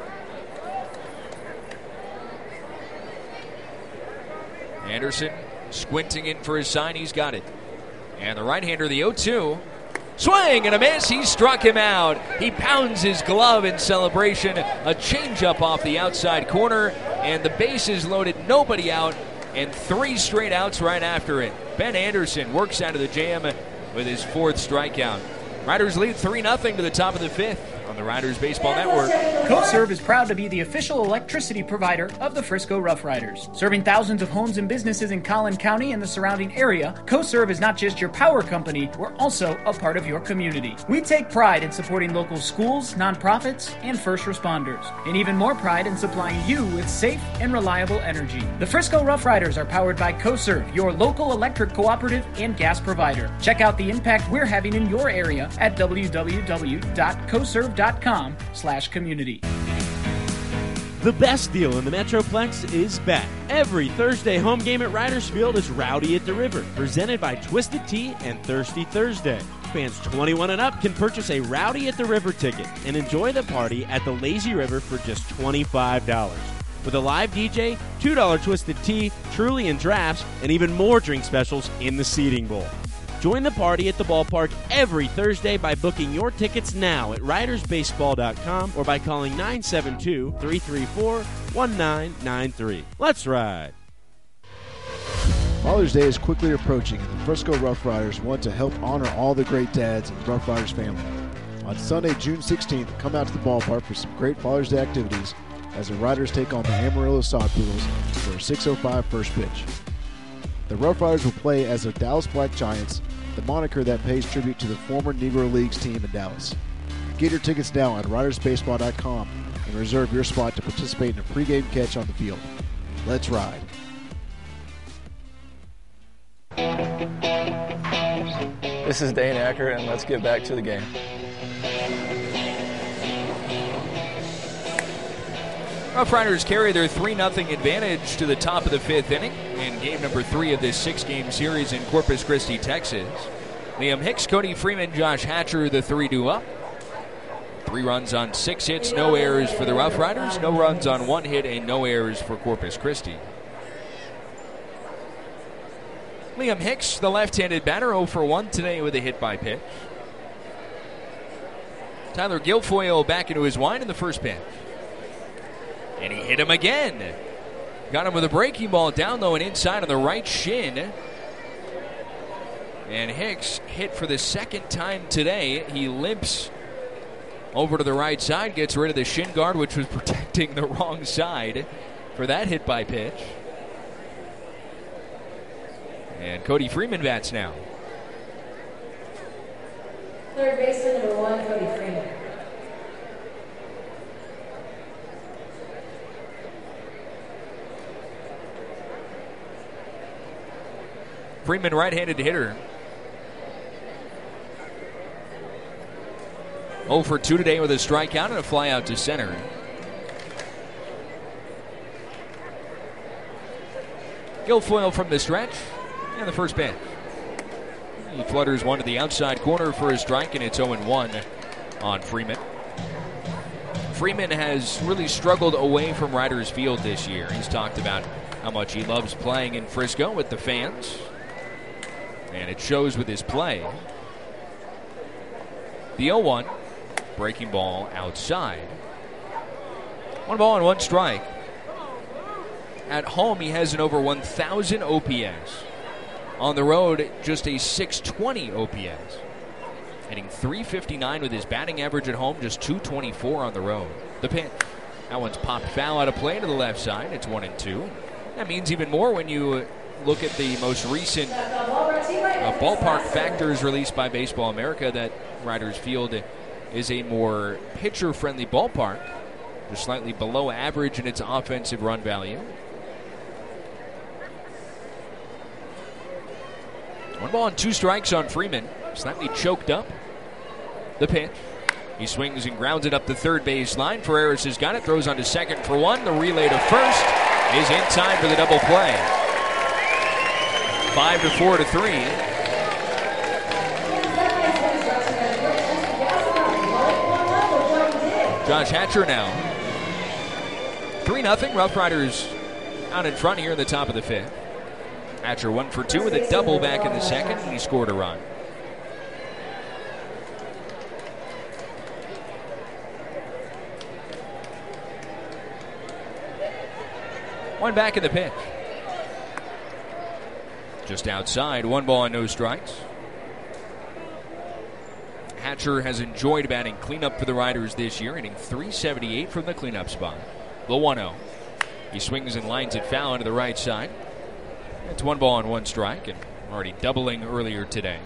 Anderson squinting in for his sign. He's got it. And the right-hander, the oh two. Swing and a miss. He struck him out. He pounds his glove in celebration. A changeup off the outside corner. And the bases loaded. Nobody out. And three straight outs right after it. Ben Anderson works out of the jam with his fourth strikeout. Riders lead three nothing to the top of the fifth on the Riders Baseball Network. CoServe is proud to be the official electricity provider of the Frisco Rough Riders. Serving thousands of homes and businesses in Collin County and the surrounding area, CoServe is not just your power company, we're also a part of your community. We take pride in supporting local schools, nonprofits, and first responders, and even more pride in supplying you with safe and reliable energy. The Frisco Rough Riders are powered by CoServe, your local electric cooperative and gas provider. Check out the impact we're having in your area at w w w dot coserve dot com slash community. The best deal in the Metroplex is back. Every Thursday home game at Riders Field is Rowdy at the River, presented by Twisted Tea and Thirsty Thursday. Fans twenty-one and up can purchase a Rowdy at the River ticket and enjoy the party at the Lazy River for just twenty-five dollars. With a live D J, two dollars Twisted Tea, Truly and drafts, and even more drink specials in the seating bowl. Join the party at the ballpark every Thursday by booking your tickets now at riders baseball dot com or by calling nine seven two, three three four, one nine nine three. Let's ride. Father's Day is quickly approaching, and the Frisco Rough Riders want to help honor all the great dads in the Rough Riders family. On Sunday, June sixteenth, come out to the ballpark for some great Father's Day activities as the Riders take on the Amarillo Sod Poodles for a six oh five first pitch. The Rough Riders will play as the Dallas Black Giants, the moniker that pays tribute to the former Negro Leagues team in Dallas. Get your tickets now at riders baseball dot com and reserve your spot to participate in a pregame catch on the field. Let's ride. This is Dane Acker, and let's get back to the game. Rough Riders carry their three nothing advantage to the top of the fifth inning in game number three of this six-game series in Corpus Christi, Texas. Liam Hicks, Cody Freeman, Josh Hatcher, the three two up. Three runs on six hits, no errors for the Rough Riders, no runs on one hit, and no errors for Corpus Christi. Liam Hicks, the left-handed batter, oh for one today with a hit by pitch. Tyler Guilfoyle back into his wind in the first pitch. And he hit him again. Got him with a breaking ball down low and inside on the right shin. And Hicks hit for the second time today. He limps over to the right side, gets rid of the shin guard, which was protecting the wrong side for that hit by pitch. And Cody Freeman bats now. Third baseman number one, Cody Freeman. Freeman, right-handed hitter. oh for two today with a strikeout and a fly out to center. Guilfoyle from the stretch. And the first pitch. He flutters one to the outside corner for a strike, and it's oh one on Freeman. Freeman has really struggled away from Riders Field this year. He's talked about how much he loves playing in Frisco with the fans, and it shows with his play. The oh one, breaking ball outside. One ball and one strike. At home, he has an over one thousand O P S. On the road, just a six twenty O P S. Hitting three fifty-nine with his batting average at home, just two twenty-four on the road. The pitch. That one's popped foul out of play to the left side. It's one and two. That means even more when you look at the most recent uh, ballpark factors released by Baseball America, that Riders Field is a more pitcher-friendly ballpark. Just slightly below average in its offensive run value. One ball and two strikes on Freeman. Slightly choked up. The pitch. He swings and grounds it up the third base line. Ferreras has got it. Throws on to second for one. The relay to first is in time for the double play. Five to four to three. Josh Hatcher now. Three nothing. Rough Riders out in front here in the top of the fifth. Hatcher one for two with a double back in the second, and he scored a run. One back in the pitch. Just outside, one ball and no strikes. Hatcher has enjoyed batting cleanup for the Riders this year, hitting three seventy-eight from the cleanup spot. The one oh. He swings and lines it foul into the right side. It's one ball and one strike, and already doubling earlier today.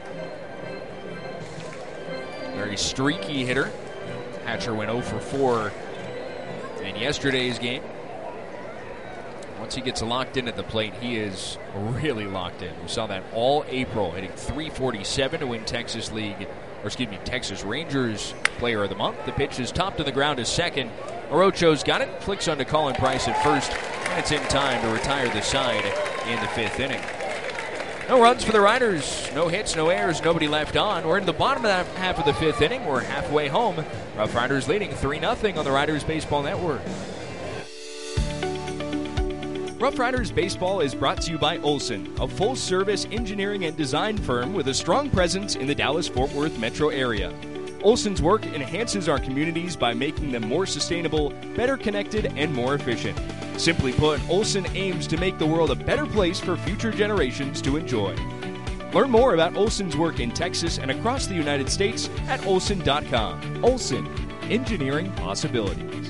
Very streaky hitter. Hatcher went oh for four in yesterday's game. Once he gets locked in at the plate, he is really locked in. We saw that all April, hitting three forty-seven to win Texas League, or excuse me, Texas Rangers Player of the Month. The pitch is topped to the ground to second. Orocho's got it, flicks onto Colin Price at first, and it's in time to retire the side in the fifth inning. No runs for the Riders, no hits, no errors, nobody left on. We're in the bottom of that half of the fifth inning. We're halfway home. Rough Riders leading three nothing on the Riders Baseball Network. Rough Riders Baseball is brought to you by Olson, a full-service engineering and design firm with a strong presence in the Dallas-Fort Worth metro area. Olson's work enhances our communities by making them more sustainable, better connected, and more efficient. Simply put, Olson aims to make the world a better place for future generations to enjoy. Learn more about Olson's work in Texas and across the United States at olson dot com. Olson, engineering possibilities.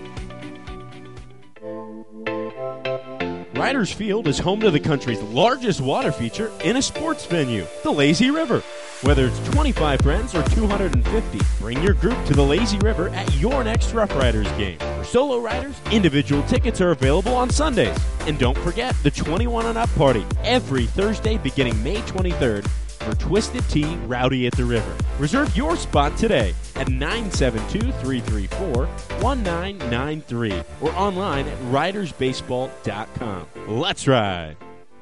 Riders Field is home to the country's largest water feature in a sports venue, the Lazy River. Whether it's twenty-five friends or two hundred fifty, bring your group to the Lazy River at your next Rough Riders game. For solo riders, individual tickets are available on Sundays. And don't forget the twenty-one and up party every Thursday beginning May twenty-third for Twisted Tea Rowdy at the River. Reserve your spot today at nine seven two, three three four, one nine nine three or online at riders baseball dot com. Let's ride!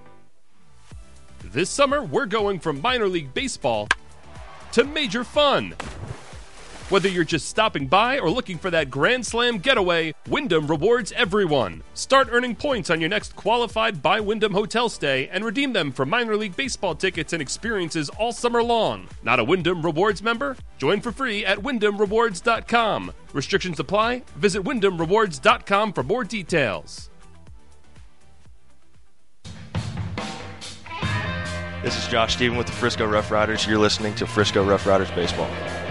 This summer, we're going from minor league baseball to major fun. Whether you're just stopping by or looking for that Grand Slam getaway, Wyndham rewards everyone. Start earning points on your next qualified by Wyndham hotel stay and redeem them for minor league baseball tickets and experiences all summer long. Not a Wyndham Rewards member? Join for free at wyndham rewards dot com. Restrictions apply. Visit wyndham rewards dot com for more details. This is Josh Stephen with the Frisco Rough Riders. You're listening to Frisco Rough Riders Baseball.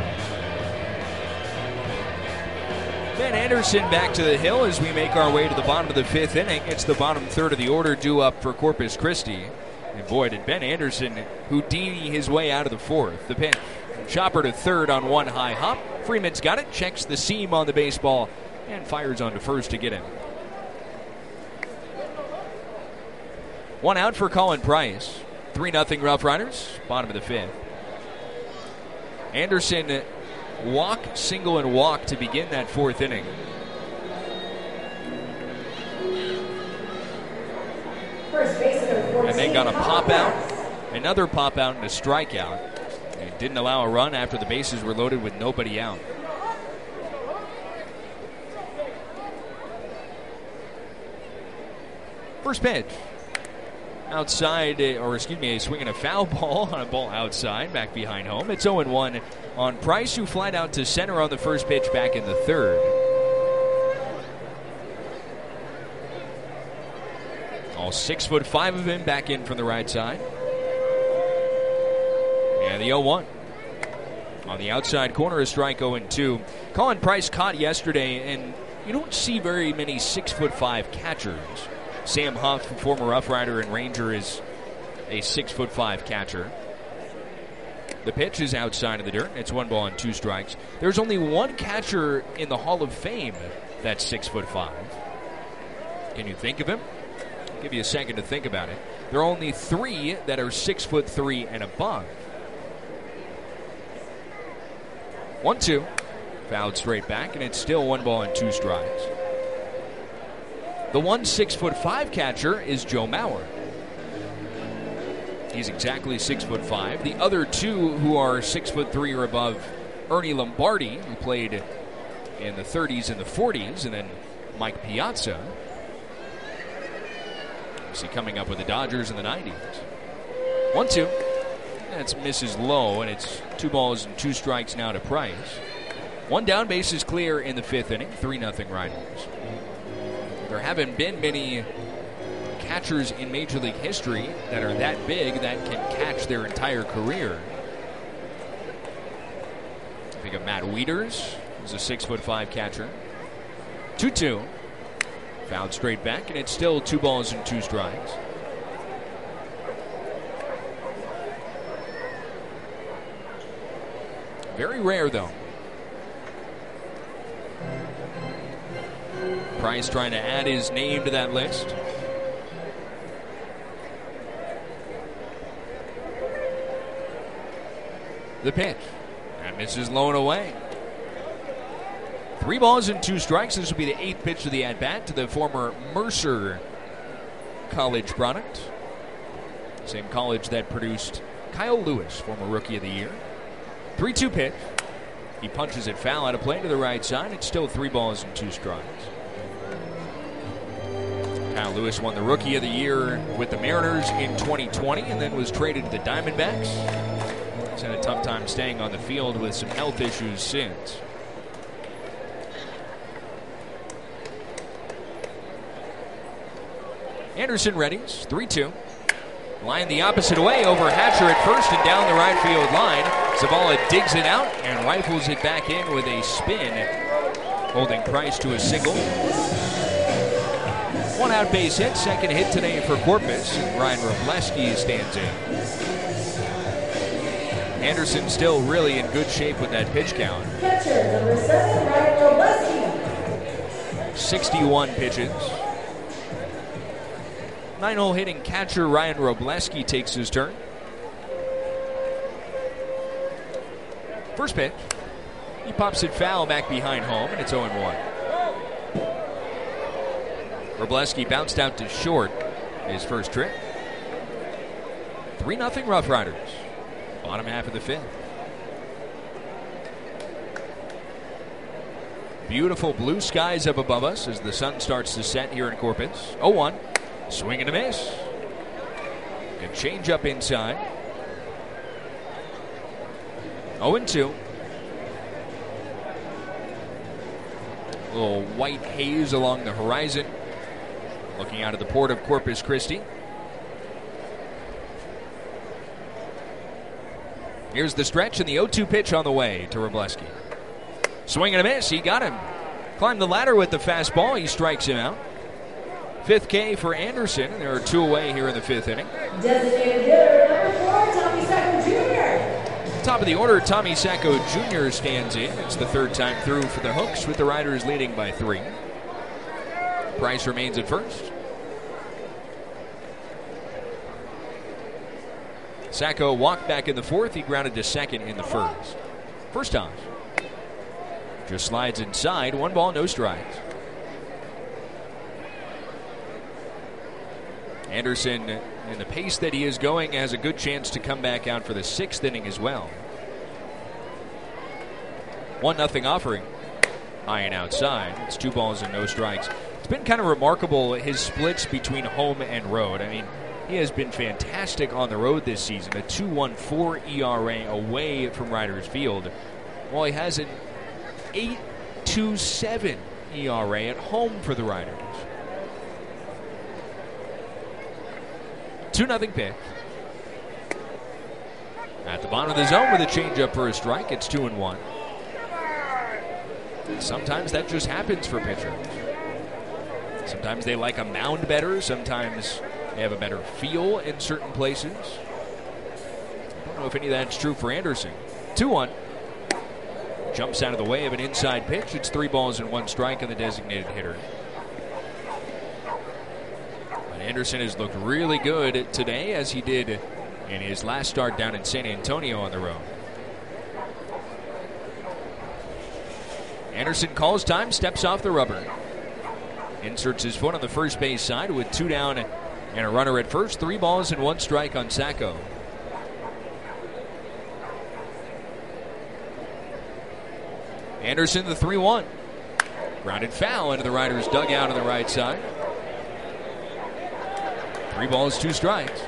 Ben Anderson back to the hill as we make our way to the bottom of the fifth inning. It's the bottom third of the order due up for Corpus Christi. And boy, did Ben Anderson Houdini his way out of the fourth. The pitch. Chopper to third on one high hop. Freeman's got it, checks the seam on the baseball, and fires on to first to get him. One out for Colin Price. three nothing Rough Riders, bottom of the fifth. Anderson walk, single, and walk to begin that fourth inning. And then got a pop out, another pop out, and a strikeout. And didn't allow a run after the bases were loaded with nobody out. First pitch. Outside, or excuse me, a swing and a foul ball on a ball outside, back behind home. It's oh and one on Price, who flied out to center on the first pitch back in the third. All six foot five of him back in from the right side. And the oh one. On the outside corner, a strike oh and two. Colin Price caught yesterday, and you don't see very many six foot five catchers. Sam Huff, former Rough Rider and Ranger, is a six foot five catcher. The pitch is outside of the dirt. It's one ball and two strikes. There's only one catcher in the Hall of Fame that's six foot five. Can you think of him? I'll give you a second to think about it. There are only three that are six foot three and above. One two, fouled straight back, and it's still one ball and two strikes. The one six foot five catcher is Joe Mauer. He's exactly six foot five. The other two who are six foot three or above, Ernie Lombardi, who played in the thirties and the forties, and then Mike Piazza. See coming up with the Dodgers in the nineties. One two. That's misses low, and it's two balls and two strikes now to Price. One down, base is clear in the fifth inning. Three nothing Riders. There haven't been many catchers in Major League history that are that big that can catch their entire career. I think of Matt Wieters, who's a six foot five catcher. two two. Fouled straight back, and it's still two balls and two strikes. Very rare, though. Price trying to add his name to that list. The pitch. That misses low and away. Three balls and two strikes. This will be the eighth pitch of the at-bat to the former Mercer College product. Same college that produced Kyle Lewis, former Rookie of the Year. three two pitch. He punches it foul out of play to the right side. It's still three balls and two strikes. Kyle Lewis won the Rookie of the Year with the Mariners in twenty twenty and then was traded to the Diamondbacks. He's had a tough time staying on the field with some health issues since. Anderson readies, three two. Line the opposite way over Hatcher at first and down the right field line. Zavala digs it out and rifles it back in with a spin, holding Price to a single. One out base hit, second hit today for Corpus, and Ryan Robleski stands in. Anderson still really in good shape with that pitch count. Catcher number seven, Ryan Robleski. sixty-one pitches. Nine-hole hitting catcher Ryan Robleski takes his turn. First pitch. He pops it foul back behind home, and it's oh one. Robleski bounced out to short his first trip. three nothing Rough Riders. Bottom half of the fifth. Beautiful blue skies up above us as the sun starts to set here in Corpus. oh one. Swing and a miss. Can change up inside. oh two. A little white haze along the horizon. Looking out of the port of Corpus Christi. Here's the stretch and the oh two pitch on the way to Robleski. Swing and a miss. He got him. Climbed the ladder with the fastball. He strikes him out. Fifth K for Anderson. There are two away here in the fifth inning. Designated hitter number four, Tommy Sacco Junior Top of the order, Tommy Sacco Junior stands in. It's the third time through for the Hooks with the Riders leading by three. Price remains at first. Sacco walked back in the fourth. He grounded to second in the first. First time. Just slides inside. One ball, no strikes. Anderson, in the pace that he is going, has a good chance to come back out for the sixth inning as well. one nothing offering. High and outside. It's two balls and no strikes. It's been kind of remarkable, his splits between home and road. I mean, he has been fantastic on the road this season. A two point one four E R A away from Riders Field, while he has an eight point two seven E R A at home for the Riders. two nothing pitch. At the bottom of the zone with a changeup for a strike. It's two and one. Sometimes that just happens for pitchers. Sometimes they like a mound better. Sometimes they have a better feel in certain places. I don't know if any of that's true for Anderson. two one. Jumps out of the way of an inside pitch. It's three balls and one strike on the designated hitter. But Anderson has looked really good today, as he did in his last start down in San Antonio on the road. Anderson calls time, steps off the rubber. Inserts his foot on the first base side with two down and a runner at first. Three balls and one strike on Sacco. Anderson, the three one. Grounded foul into the Riders' dugout on the right side. Three balls, two strikes.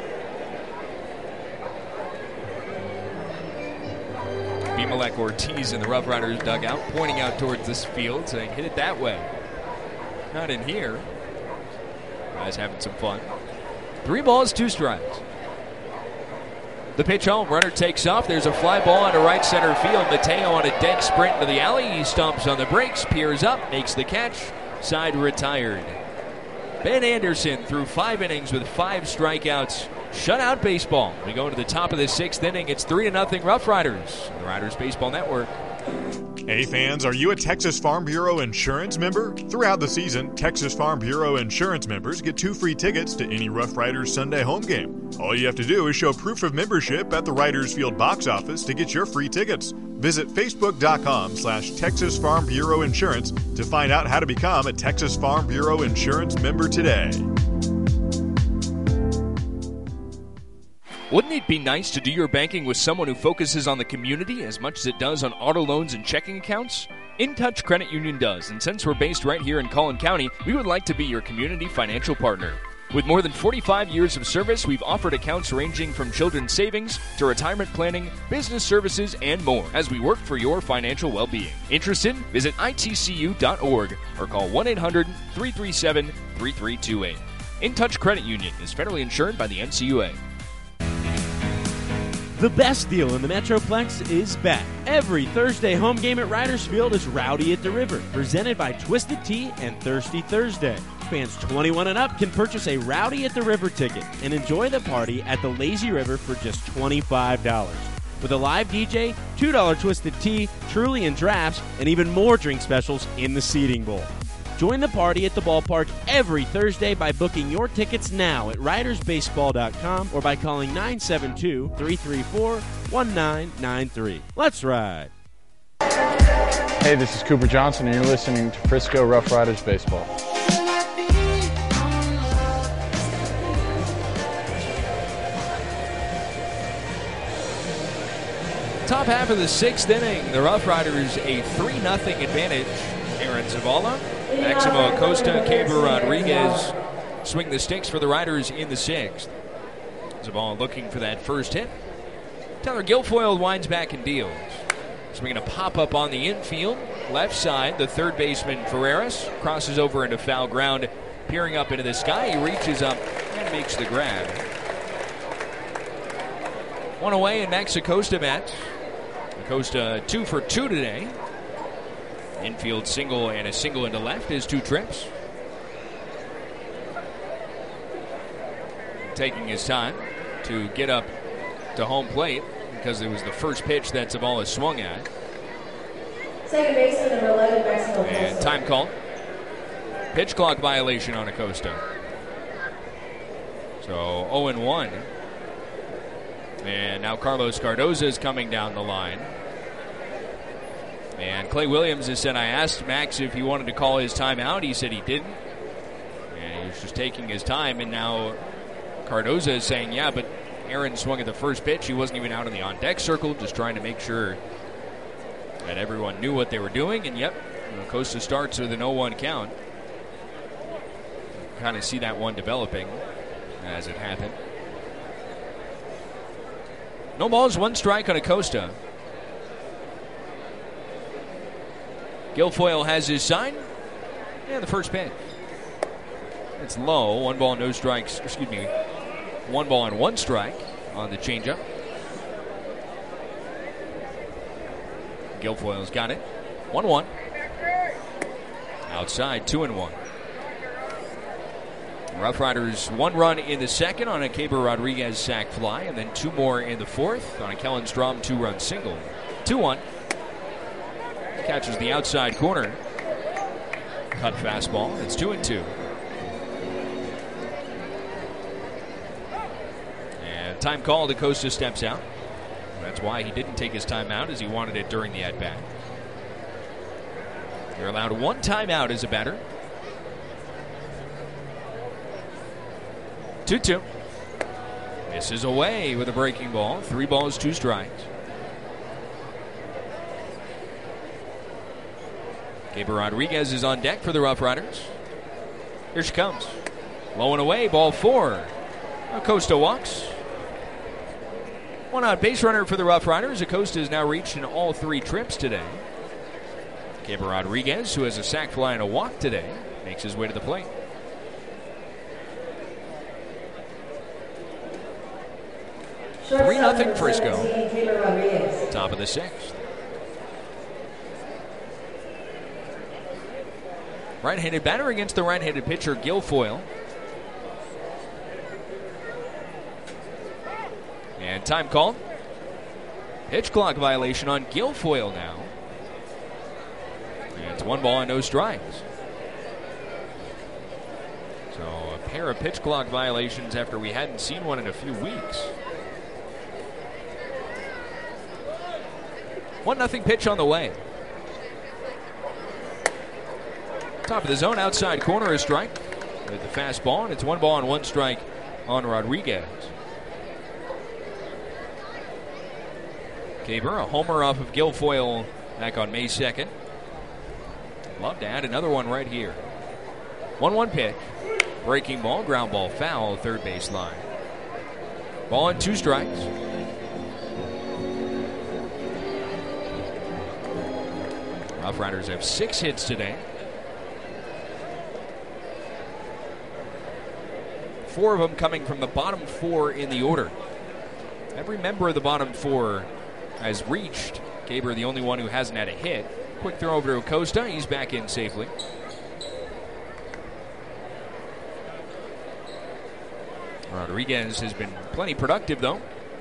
Bimelek Ortiz in the Rough Riders dugout, pointing out towards this field, saying, hit it that way. Not in here. Guys having some fun. Three balls, two strikes. The pitch home, runner takes off. There's a fly ball into right center field. Mateo on a dead sprint to the alley. He stomps on the brakes, peers up, makes the catch. Side retired. Ben Anderson through five innings with five strikeouts. Shutout baseball. We go to the top of the sixth inning. It's three to nothing Rough Riders. The Riders Baseball Network. Hey fans, are you a Texas Farm Bureau insurance member? Throughout the season, Texas Farm Bureau insurance members get two free tickets to any Rough Riders Sunday home game. All you have to do is show proof of membership at the Riders Field box office to get your free tickets. Visit facebook.com slash Texas Farm Bureau Insurance to find out how to become a Texas Farm Bureau insurance member today. Wouldn't it be nice to do your banking with someone who focuses on the community as much as it does on auto loans and checking accounts? InTouch Credit Union does, and since we're based right here in Collin County, we would like to be your community financial partner. With more than forty-five years of service, we've offered accounts ranging from children's savings to retirement planning, business services, and more as we work for your financial well-being. Interested? Visit I T C U dot org or call one eight hundred, three three seven, three three two eight. InTouch Credit Union is federally insured by the N C U A. The best deal in the Metroplex is back. Every Thursday home game at Riders Field is Rowdy at the River, presented by Twisted Tea and Thirsty Thursday. Fans twenty-one and up can purchase a Rowdy at the River ticket and enjoy the party at the Lazy River for just twenty-five dollars. With a live D J, two dollars Twisted Tea, Truly and drafts, and even more drink specials in the seating bowl. Join the party at the ballpark every Thursday by booking your tickets now at riders baseball dot com or by calling nine seven two, three three four, one nine nine three. Let's ride. Hey, this is Cooper Johnson, and you're listening to Frisco Rough Riders Baseball. Top half of the sixth inning, the Rough Riders a three nothing advantage. Aaron Zavala, Maximo Acosta, Caber Rodriguez swing the sticks for the Riders in the sixth. Zavala looking for that first hit. Tyler Guilfoyle winds back and deals. Swinging a pop-up on the infield. Left side, the third baseman Ferreras crosses over into foul ground. Peering up into the sky, he reaches up and makes the grab. One away and Max Acosta bats. Acosta two for two today. Infield single and a single into left is two trips. Taking his time to get up to home plate because it was the first pitch that Zavala swung at. Second baseman number eleven, Maximo Acosta. And time call. Pitch clock violation on Acosta. So oh and one. And now Carlos Cardoza is coming down the line. And Clay Williams has said, I asked Max if he wanted to call his timeout. He said he didn't. And he was just taking his time. And now Cardoza is saying, yeah, but Aaron swung at the first pitch. He wasn't even out in the on-deck circle, just trying to make sure that everyone knew what they were doing. And, yep, Acosta starts with an oh one count. Kind of see that one developing as it happened. No balls, one strike on Acosta. Guilfoyle has his sign. And the first pitch. It's low. One ball, no strikes. Excuse me. One ball and one strike on the changeup. Guilfoyle's got it. one one. Outside, two and one. Rough Riders one run in the second on a Caber Rodriguez sac fly, and then two more in the fourth on a Kellen Strom two-run single. two one. Catches the outside corner. Cut fastball. It's two and two. And time called. Acosta steps out. That's why he didn't take his timeout, as he wanted it during the at-bat. You're allowed one timeout as a batter. two two. Misses away with a breaking ball. Three balls, two strikes. Caber Rodriguez is on deck for the Rough Riders. Here she comes. Low and away, ball four. Acosta walks. One out base runner for the Rough Riders. Acosta has now reached in all three trips today. Caber Rodriguez, who has a sac fly and a walk today, makes his way to the plate. three nothing Frisco. Top of the sixth. Right-handed batter against the right-handed pitcher, Guilfoyle. And time called. Pitch clock violation on Guilfoyle now. And it's one ball and no strikes. So a pair of pitch clock violations after we hadn't seen one in a few weeks. one nothing pitch on the way. Top of the zone, outside corner, a strike with the fastball, and it's one ball and one strike on Rodriguez. Caber, a homer off of Guilfoyle back on May second. Love to add another one right here. one one pitch. Breaking ball, ground ball, foul, third base line. Ball and two strikes. Rough Riders have six hits today. Four of them coming from the bottom four in the order. Every member of the bottom four has reached. Gaber, the only one who hasn't had a hit. Quick throw over to Acosta. He's back in safely. Rodriguez has been plenty productive, though.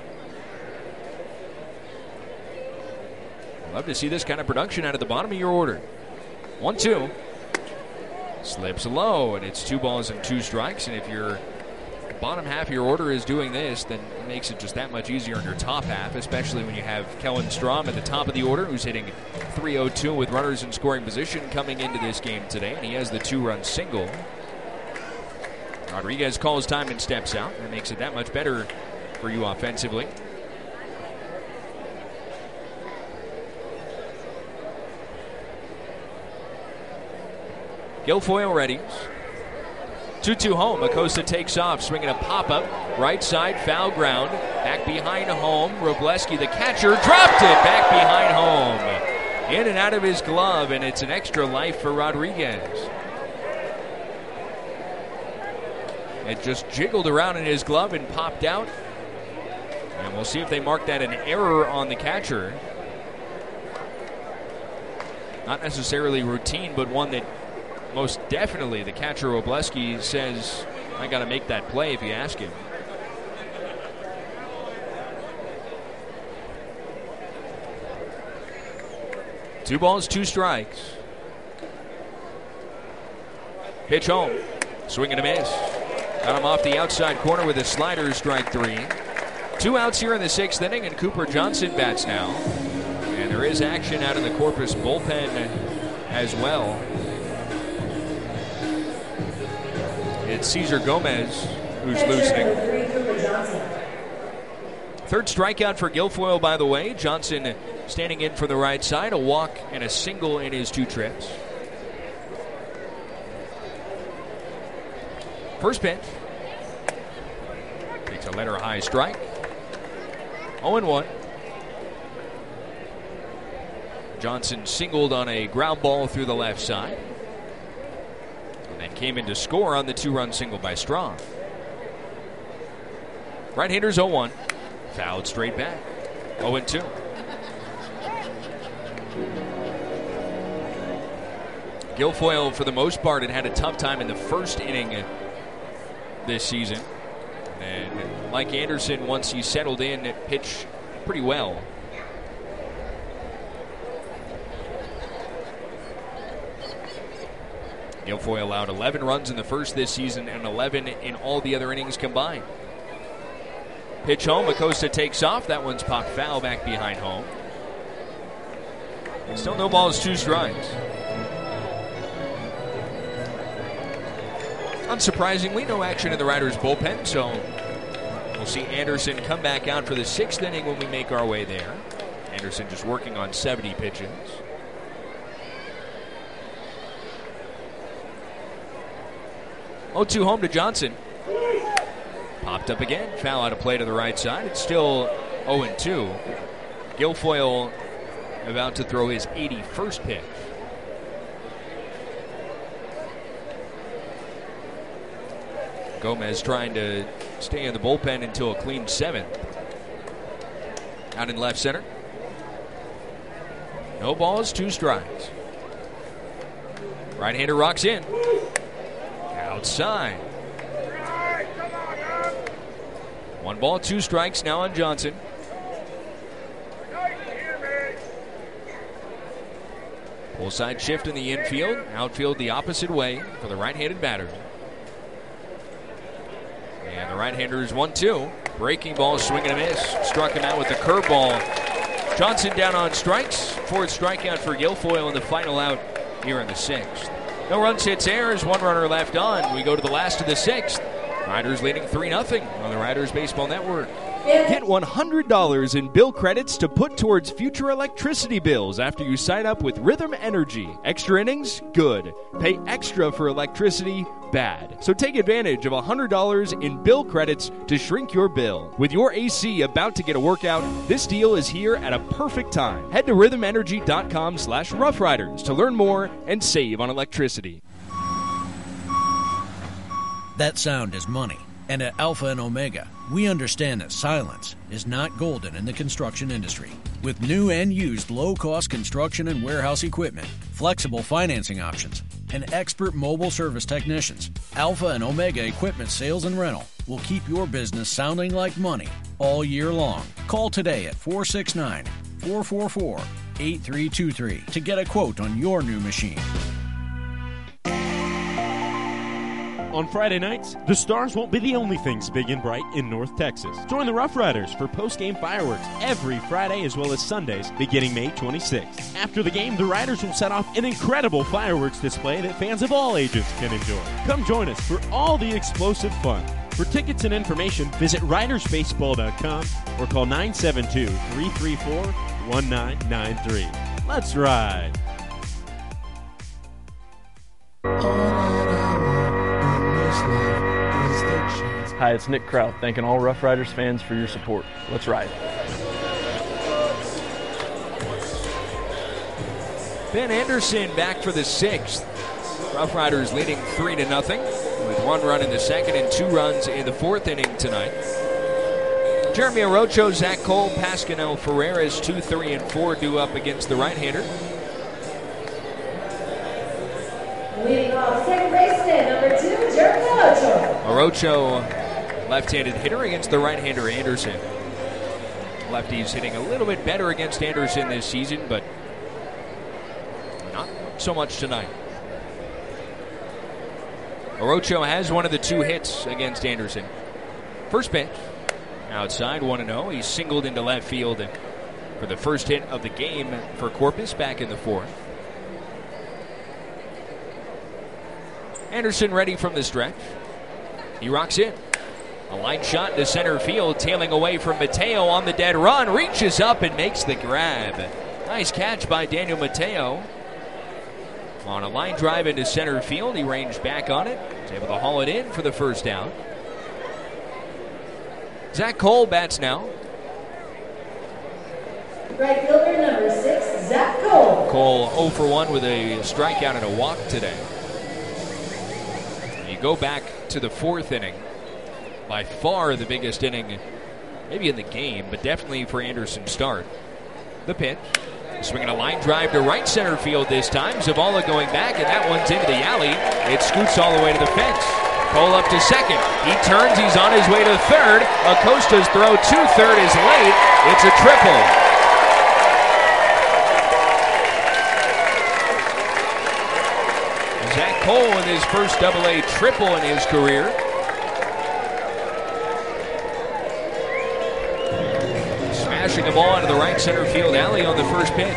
Love to see this kind of production out of the bottom of your order. one two. Slips low, and it's two balls and two strikes. And if your bottom half of your order is doing this, then it makes it just that much easier in your top half, especially when you have Kellen Strom at the top of the order, who's hitting three oh two with runners in scoring position coming into this game today. And he has the two-run single. Rodriguez calls time and steps out. That makes it that much better for you offensively. Guilfoyle ready. two two home. Acosta takes off, swinging a pop-up. Right side, foul ground. Back behind home. Robleski, the catcher, dropped it back behind home. In and out of his glove, and it's an extra life for Rodriguez. It just jiggled around in his glove and popped out. And we'll see if they mark that an error on the catcher. Not necessarily routine, but one that most definitely the catcher Robleski says, I got to make that play if you ask him. Two balls, two strikes. Pitch home. Swing and a miss. Got him off the outside corner with a slider, strike three. Two outs here in the sixth inning, and Cooper Johnson bats now. And there is action out in the Corpus bullpen as well. It's Cesar Gomez who's loosening. Third strikeout for Guilfoyle, by the way. Johnson standing in for the right side. A walk and a single in his two trips. First pitch. Takes a letter high strike. oh and one. Johnson singled on a ground ball through the left side. And then came in to score on the two-run single by Strong. Right-hander's oh one. Fouled straight back. oh and two. Guilfoyle, for the most part, had had a tough time in the first inning this season. And Mike Anderson, once he settled in, pitched pretty well. Guilfoyle allowed eleven runs in the first this season and eleven in all the other innings combined. Pitch home, Acosta takes off. That one's popped foul back behind home. Still no balls, two strikes. Unsurprisingly, no action in the Riders' bullpen, so we'll see Anderson come back out for the sixth inning when we make our way there. Anderson just working on seventy pitches. oh two home to Johnson. Popped up again. Foul out of play to the right side. It's still oh and two. Guilfoyle about to throw his eighty-first pitch. Gomez trying to stay in the bullpen until a clean seventh. Out in left center. No balls, two strikes. Right-hander rocks in. Outside. One ball, two strikes now on Johnson. Full side shift in the infield. Outfield the opposite way for the right-handed batter. And the right-hander is one two. Breaking ball, swing and a miss. Struck him out with the curveball. Johnson down on strikes. Fourth strikeout for Guilfoyle in the final out here in the sixth. No runs, hits, errors. One runner left on. We go to the last of the sixth. Riders leading three nothing on the Riders Baseball Network. Get one hundred dollars in bill credits to put towards future electricity bills after you sign up with Rhythm Energy. Extra innings? Good. Pay extra for electricity? Bad. So take advantage of one hundred dollars in bill credits to shrink your bill. With your A C about to get a workout, this deal is here at a perfect time. Head to rhythm energy dot com slash rough riders to learn more and save on electricity. That sound is money. And at Alpha and Omega, we understand that silence is not golden in the construction industry. With new and used low-cost construction and warehouse equipment, flexible financing options, and expert mobile service technicians, Alpha and Omega Equipment Sales and Rental will keep your business sounding like money all year long. Call today at four six nine, four four four, eight three two three to get a quote on your new machine. On Friday nights, the Stars won't be the only things big and bright in North Texas. Join the Rough Riders for post-game fireworks every Friday as well as Sundays beginning May twenty-sixth. After the game, the Riders will set off an incredible fireworks display that fans of all ages can enjoy. Come join us for all the explosive fun. For tickets and information, visit riders baseball dot com or call nine seven two, three three four, one nine nine three. Let's ride! Hi, it's Nick Kraut, thanking all Rough Riders fans for your support. Let's ride. Ben Anderson back for the sixth. Rough Riders leading three to nothing with one run in the second and two runs in the fourth inning tonight. Jeremy Orocho, Zach Cole, Pascal Ferreras, two, three, and four due up against the right-hander. Leading off second baseman, number two, Jeremy Orocho. Orocho, left-handed hitter against the right-hander Anderson. Lefties hitting a little bit better against Anderson this season, but not so much tonight. Orocho has one of the two hits against Anderson. First pitch, outside, one and oh. He's singled into left field and for the first hit of the game for Corpus back in the fourth. Anderson ready from the stretch. He rocks in. A line shot to center field, tailing away from Mateo on the dead run. Reaches up and makes the grab. Nice catch by Daniel Mateo. On a line drive into center field, he ranged back on it. Was able to haul it in for the first down. Zach Cole bats now. Right fielder number six, Zach Cole. Cole oh for one with a strikeout and a walk today. You go back to the fourth inning. By far the biggest inning, maybe in the game, but definitely for Anderson's start. The pitch. Swinging a line drive to right center field this time. Zavala going back, and that one's into the alley. It scoots all the way to the fence. Cole up to second. He turns. He's on his way to third. Acosta's throw to third is late. It's a triple. Zach Cole with his first double A triple in his career. Smashing the ball into the right center field alley on the first pitch.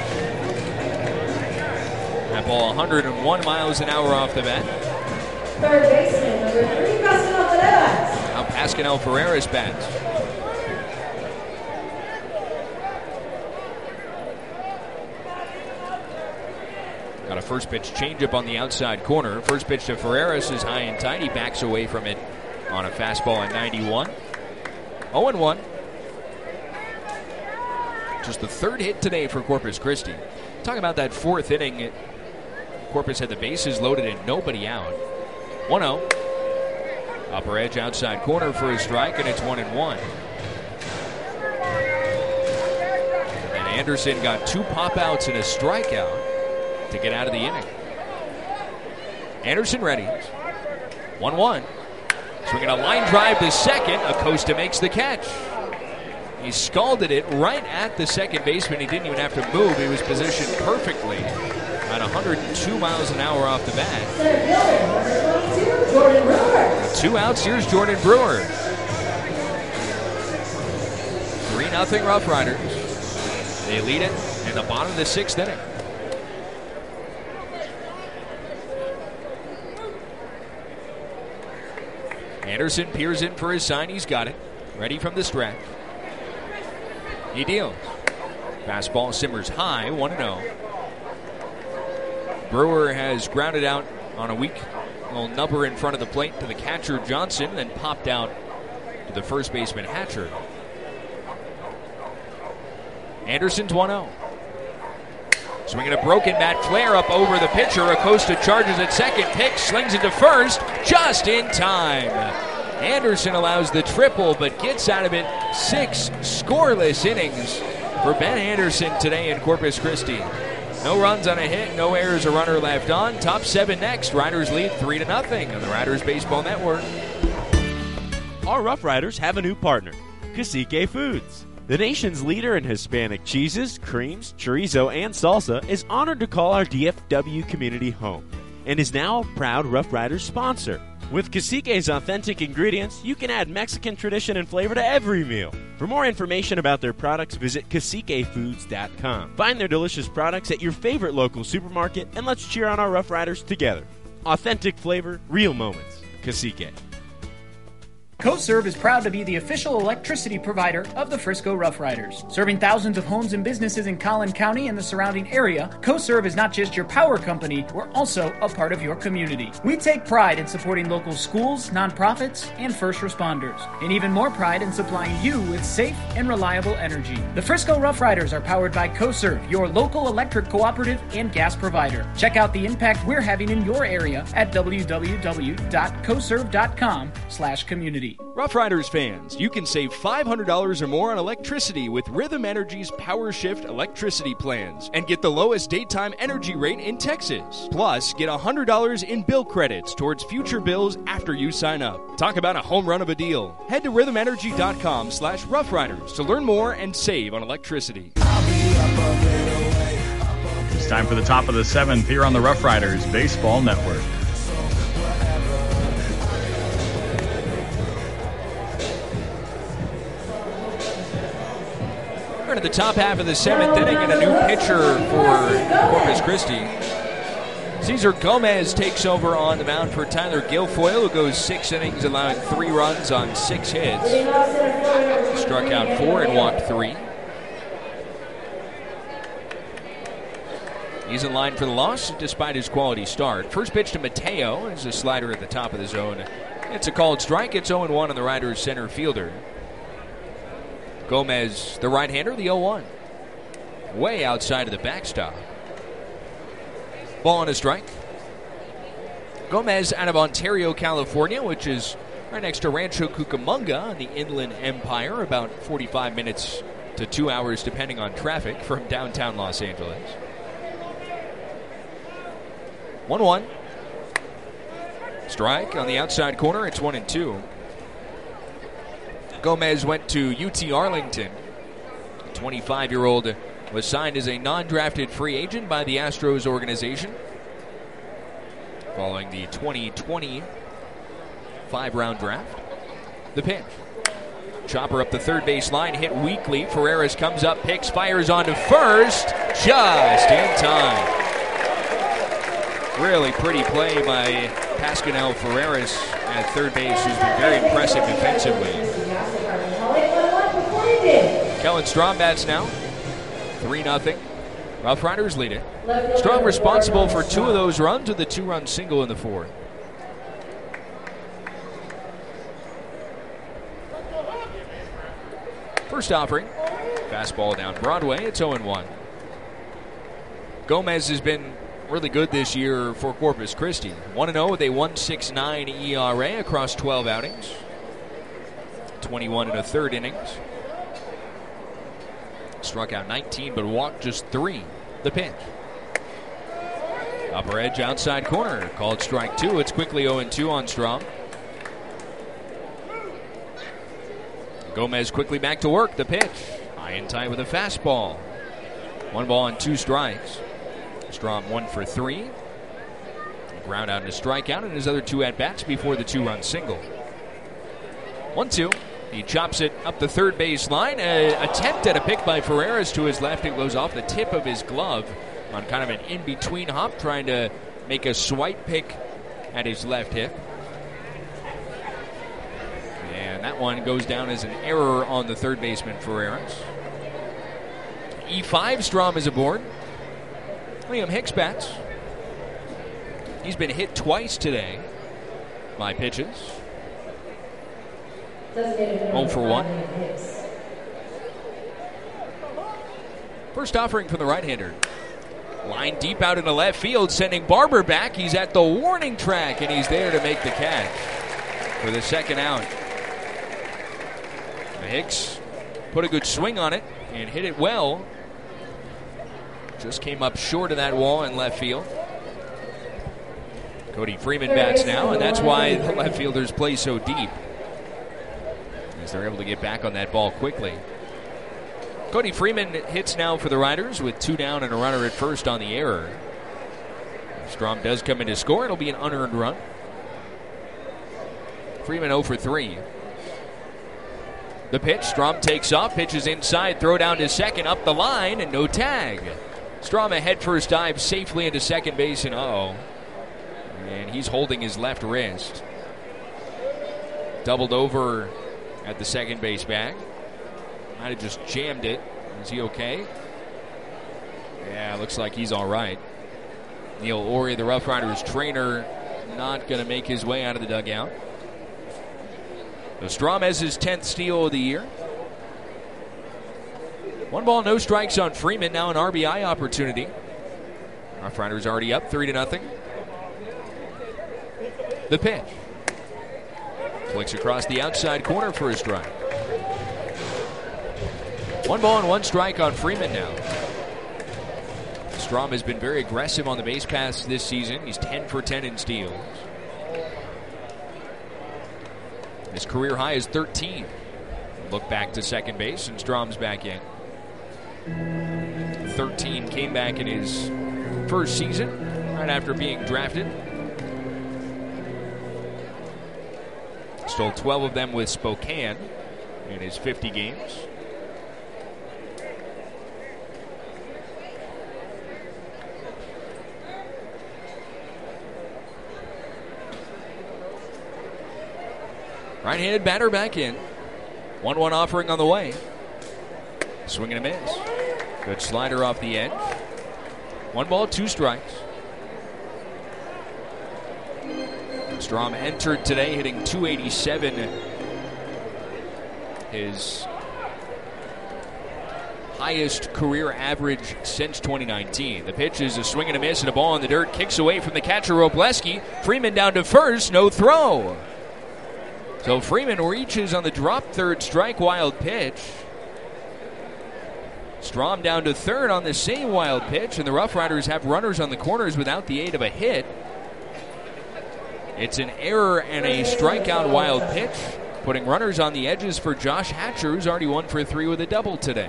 That ball one hundred one miles an hour off the bat. Third baseman, number three, Pascal Ferreras. Now Pascal Ferreras bats. Got a first pitch changeup on the outside corner. First pitch to Ferreras is high and tight. He backs away from it on a fastball at ninety-one. oh and one. Just the third hit today for Corpus Christi. Talking about that fourth inning, Corpus had the bases loaded and nobody out. one oh. Upper edge outside corner for a strike, and it's one and one. And Anderson got two pop outs and a strikeout to get out of the inning. Anderson ready. one one. Swinging a line drive to second. Acosta makes the catch. He scalded it right at the second baseman. He didn't even have to move. He was positioned perfectly at one hundred two miles an hour off the bat. Two outs. Here's Jordan Brewer. three nothing Rough Riders. They lead it in the bottom of the sixth inning. Anderson peers in for his sign. He's got it. Ready from the stretch. He deals. Fastball simmers high, one and oh. Brewer has grounded out on a weak little number in front of the plate to the catcher Johnson, then popped out to the first baseman Hatcher. Anderson's one oh. Swinging a broken bat flare up over the pitcher. Acosta charges at second. Pick slings it to first just in time. Anderson allows the triple but gets out of it six scoreless innings for Ben Anderson today in Corpus Christi. No runs on a hit, no errors, a runner left on. Top seven next. Riders lead three to nothing on the Riders Baseball Network. Our Rough Riders have a new partner, Cacique Foods. The nation's leader in Hispanic cheeses, creams, chorizo, and salsa is honored to call our D F W community home and is now a proud Rough Riders sponsor. With Cacique's authentic ingredients, you can add Mexican tradition and flavor to every meal. For more information about their products, visit cacique foods dot com. Find their delicious products at your favorite local supermarket, and let's cheer on our Rough Riders together. Authentic flavor, real moments. Cacique. CoServe is proud to be the official electricity provider of the Frisco Rough Riders. Serving thousands of homes and businesses in Collin County and the surrounding area, CoServe is not just your power company, we're also a part of your community. We take pride in supporting local schools, nonprofits, and first responders, and even more pride in supplying you with safe and reliable energy. The Frisco Rough Riders are powered by CoServe, your local electric cooperative and gas provider. Check out the impact we're having in your area at w w w dot coserve dot com slash community. Rough Riders fans, you can save five hundred dollars or more on electricity with Rhythm Energy's Power Shift electricity plans and get the lowest daytime energy rate in Texas. Plus, get one hundred dollars in bill credits towards future bills after you sign up. Talk about a home run of a deal. Head to rhythm energy dot com slash rough riders to learn more and save on electricity. It's time for the top of the seventh here on the Rough Riders Baseball Network. We're into the top half of the seventh inning and a new pitcher for Corpus Christi. Cesar Gomez takes over on the mound for Tyler Guilfoyle, who goes six innings, allowing three runs on six hits. Struck out four and walked three. He's in line for the loss despite his quality start. First pitch to Mateo is a slider at the top of the zone. It's a called strike. It's oh and one on the Riders center fielder. Gomez, the right-hander, the oh one. Way outside of the backstop. Ball on a strike. Gomez out of Ontario, California, which is right next to Rancho Cucamonga in the Inland Empire, about forty-five minutes to two hours depending on traffic from downtown Los Angeles. one one. Strike on the outside corner. It's one and two. Gomez went to U T Arlington. The twenty-five-year-old was signed as a non-drafted free agent by the Astros organization following the twenty twenty five-round draft. The pitch. Chopper up the third base line, hit weakly. Ferreras comes up, picks, fires on to first, just in time. Really pretty play by Pasquinel Ferreras at third base, who's been very impressive defensively. Kellen Strom bats now. three nothing. Rough Riders lead it. Strom responsible for two of those runs with a two-run single in the fourth. First offering. Fastball down Broadway. It's oh and one. Gomez has been really good this year for Corpus Christi. one and oh with a one point six nine E R A across twelve outings. twenty-one and a third innings. Struck out nineteen, but walked just three. The pitch. Upper edge, outside corner. Called strike two. It's quickly oh and two on Strom. Gomez quickly back to work. The pitch. High and tight with a fastball. One ball and two strikes. Strom one for three. Ground out and a strikeout in his other two at-bats before the two-run single. one two. He chops it up the third base line. An attempt at a pick by Ferreras to his left. It goes off the tip of his glove on kind of an in-between hop, trying to make a swipe pick at his left hip. And that one goes down as an error on the third baseman, Ferreras. E five Strom is aboard. Liam Hicks bats. He's been hit twice today by pitches. oh for one. First offering from the right-hander. Line deep out into left field, sending Barber back. He's at the warning track, and he's there to make the catch for the second out. Hicks put a good swing on it and hit it well. Just came up short of that wall in left field. Cody Freeman bats now, and that's why the left fielders play so deep, as they're able to get back on that ball quickly. Cody Freeman hits now for the Riders with two down and a runner at first on the error. If Strom does come in to score, it'll be an unearned run. Freeman oh for three. The pitch, Strom takes off, pitches inside, throw down to second, up the line, and no tag. Strom a head first dive safely into second base, and uh-oh. And he's holding his left wrist. Doubled over at the second base bag. Might have just jammed it. Is he okay? Yeah, looks like he's all right. Neil Ori, the Rough Riders trainer, not going to make his way out of the dugout. So Strom has his tenth steal of the year. One ball, no strikes on Freeman. Now an R B I opportunity. Rough Riders already up three to nothing. The pitch. Flicks across the outside corner for a strike. One ball and one strike on Freeman now. Strom has been very aggressive on the base paths this season. He's ten for ten in steals. His career high is thirteen. Look back to second base, and Strom's back in. thirteen came back in his first season, right after being drafted. Stole twelve of them with Spokane in his fifty games. Right-handed batter back in. one one offering on the way. Swing and a miss. Good slider off the edge. One ball, two strikes. Strom entered today hitting two eighty-seven. His highest career average since twenty nineteen. The pitch is a swing and a miss and a ball in the dirt. Kicks away from the catcher, Robleski. Freeman down to first, no throw. So Freeman reaches on the drop third strike wild pitch. Strom down to third on the same wild pitch, and the Rough Riders have runners on the corners without the aid of a hit. It's an error and a strikeout wild pitch, putting runners on the edges for Josh Hatcher, who's already one for three with a double today.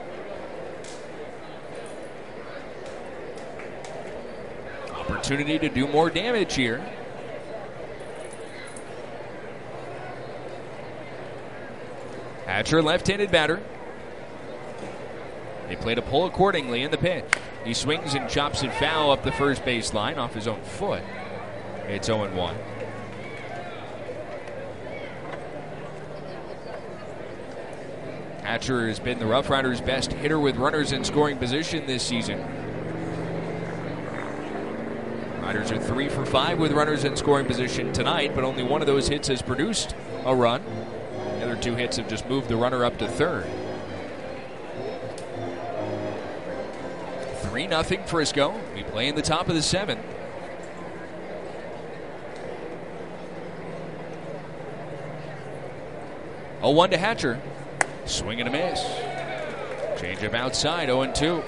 Opportunity to do more damage here. Hatcher, left-handed batter. They play to pull accordingly in the pitch. He swings and chops it foul up the first base line off his own foot. It's oh one. Hatcher has been the Rough Riders' best hitter with runners in scoring position this season. Riders are three for five with runners in scoring position tonight, but only one of those hits has produced a run. The other two hits have just moved the runner up to third. three nothing Frisco. We play in the top of the seventh. oh one to Hatcher. Swing and a miss. Change up outside, oh two.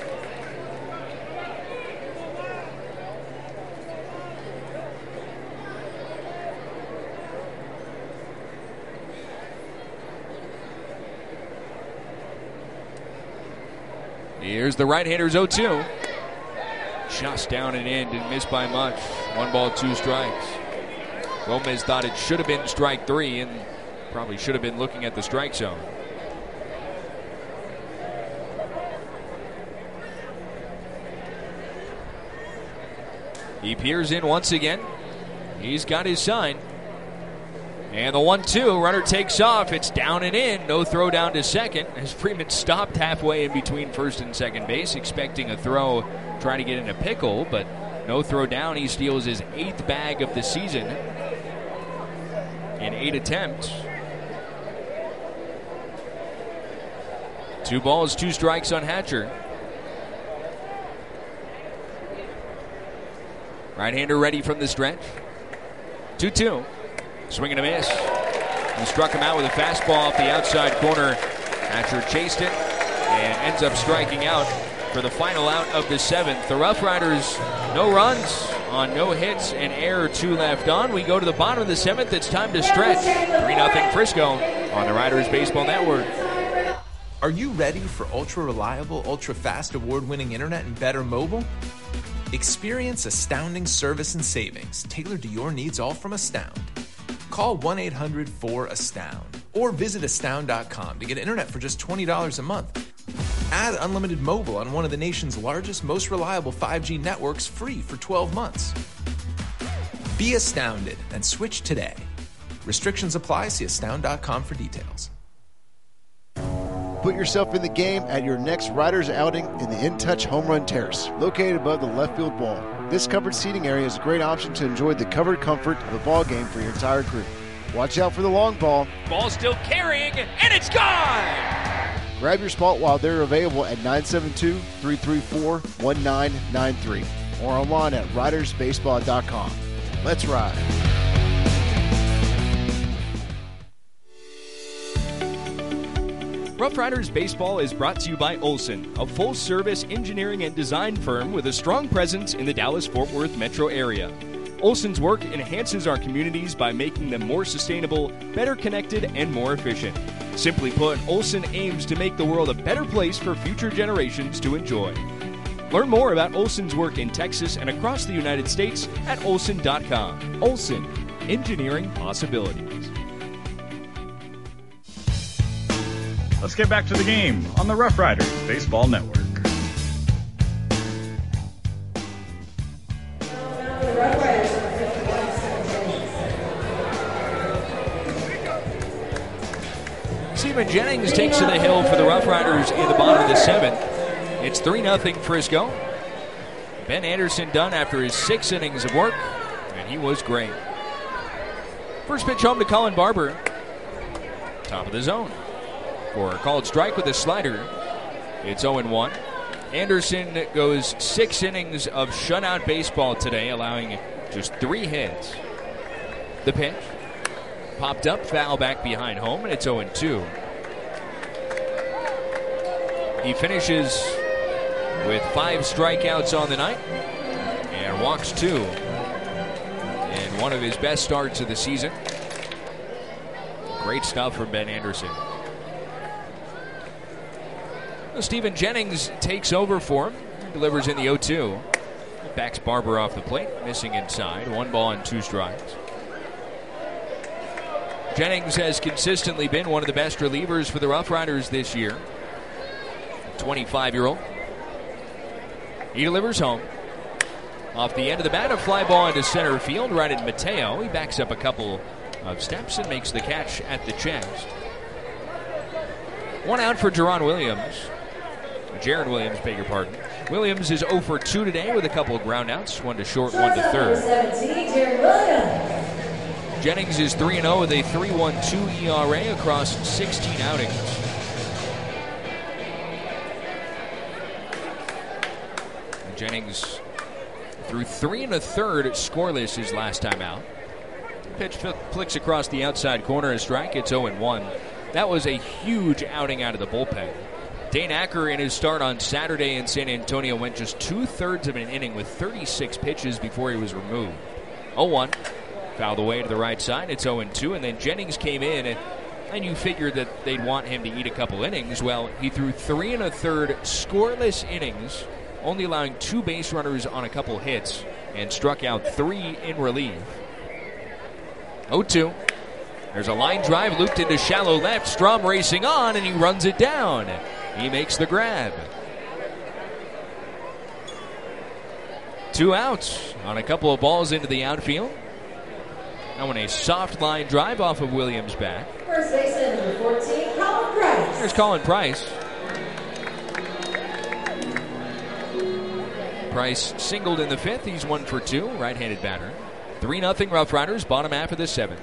Here's the right-hander's oh two. Just down and in, didn't miss by much. One ball, two strikes. Gomez thought it should have been strike three and probably should have been looking at the strike zone. He peers in once again. He's got his sign. And the one two, runner takes off. It's down and in. No throw down to second as Freeman stopped halfway in between first and second base, expecting a throw, trying to get in a pickle, but no throw down. He steals his eighth bag of the season in eight attempts. Two balls, two strikes on Hatcher. Right-hander ready from the stretch. two two. Swing and a miss. He struck him out with a fastball off the outside corner. Hatcher chased it and ends up striking out for the final out of the seventh. The Rough Riders, no runs on no hits and error, two left on. We go to the bottom of the seventh. It's time to stretch. three nothing Frisco on the Riders Baseball Network. Are you ready for ultra-reliable, ultra-fast, award-winning internet and better mobile? Experience astounding service and savings tailored to your needs, all from Astound. Call one eight hundred four astound or visit astound dot com to get internet for just twenty dollars a month. Add unlimited mobile on one of the nation's largest, most reliable five G networks free for twelve months. Be astounded and switch today. Restrictions apply. See astound dot com for details. Put yourself in the game at your next Riders outing in the In Touch Home Run Terrace, located above the left field wall. This covered seating area is a great option to enjoy the covered comfort of a ball game for your entire crew. Watch out for the long ball. Ball still carrying, and it's gone! Grab your spot while they're available at nine seven two, three three four, one nine nine three or online at riders baseball dot com. Let's ride. Rough Riders Baseball is brought to you by Olson, a full-service engineering and design firm with a strong presence in the Dallas-Fort Worth metro area. Olson's work enhances our communities by making them more sustainable, better connected, and more efficient. Simply put, Olson aims to make the world a better place for future generations to enjoy. Learn more about Olson's work in Texas and across the United States at olson dot com. Olson, engineering possibilities. Let's get back to the game on the Rough Riders Baseball Network. Stephen Jennings takes to the hill for the Rough Riders in the bottom of the seventh. It's three nothing Frisco. Ben Anderson done after his six innings of work, and he was great. First pitch home to Colin Barber. Top of the zone. For a called strike with a slider. It's oh one. Anderson goes six innings of shutout baseball today, allowing just three hits. The pitch. Popped up, foul back behind home, and it's oh two. He finishes with five strikeouts on the night and walks two in one of his best starts of the season. Great stuff from Ben Anderson. Stephen Jennings takes over for him, delivers in the oh two. Backs Barber off the plate, missing inside. One ball and two strikes. Jennings has consistently been one of the best relievers for the Rough Riders this year. twenty-five-year-old. He delivers home. Off the end of the bat, a fly ball into center field, right at Mateo. He backs up a couple of steps and makes the catch at the chest. One out for Jaron Williams. Jaron Williams, beg your pardon. Williams is oh for two today with a couple of groundouts, one to short, one to third. Jennings is three and oh with a three point one two E R A across sixteen outings. Jennings threw three and a third scoreless his last time out. Pitch flicks across the outside corner, a strike. It's oh one. That was a huge outing out of the bullpen. Dane Acker in his start on Saturday in San Antonio went just two-thirds of an inning with thirty-six pitches before he was removed. oh one. Fouled away to the right side. It's oh two. And then Jennings came in, and, and you figured that they'd want him to eat a couple innings. Well, he threw three and a third scoreless innings, only allowing two base runners on a couple hits, and struck out three in relief. oh two. There's a line drive looped into shallow left. Strom racing on, and he runs it down. He makes the grab. Two outs on a couple of balls into the outfield. Now on a soft line drive off of Williams' back. First baseman, number fourteen, Colin Price. There's Colin Price. Price singled in the fifth. He's one for two, right-handed batter. three nothing Rough Riders, bottom half of the seventh.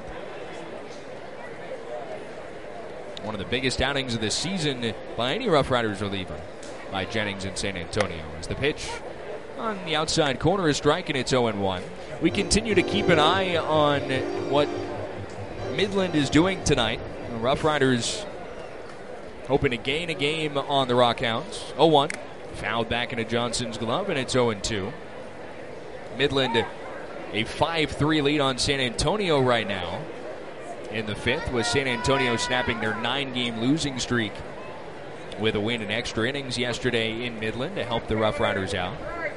One of the biggest outings of the season by any Rough Riders reliever by Jennings in San Antonio. As the pitch on the outside corner is striking, it's oh and one. We continue to keep an eye on what Midland is doing tonight. The Rough Riders hoping to gain a game on the Rockhounds. oh one. Fouled back into Johnson's glove, and it's oh and two. Midland a five three lead on San Antonio right now in the fifth, with San Antonio snapping their nine-game losing streak with a win in extra innings yesterday in Midland to help the Rough Riders out.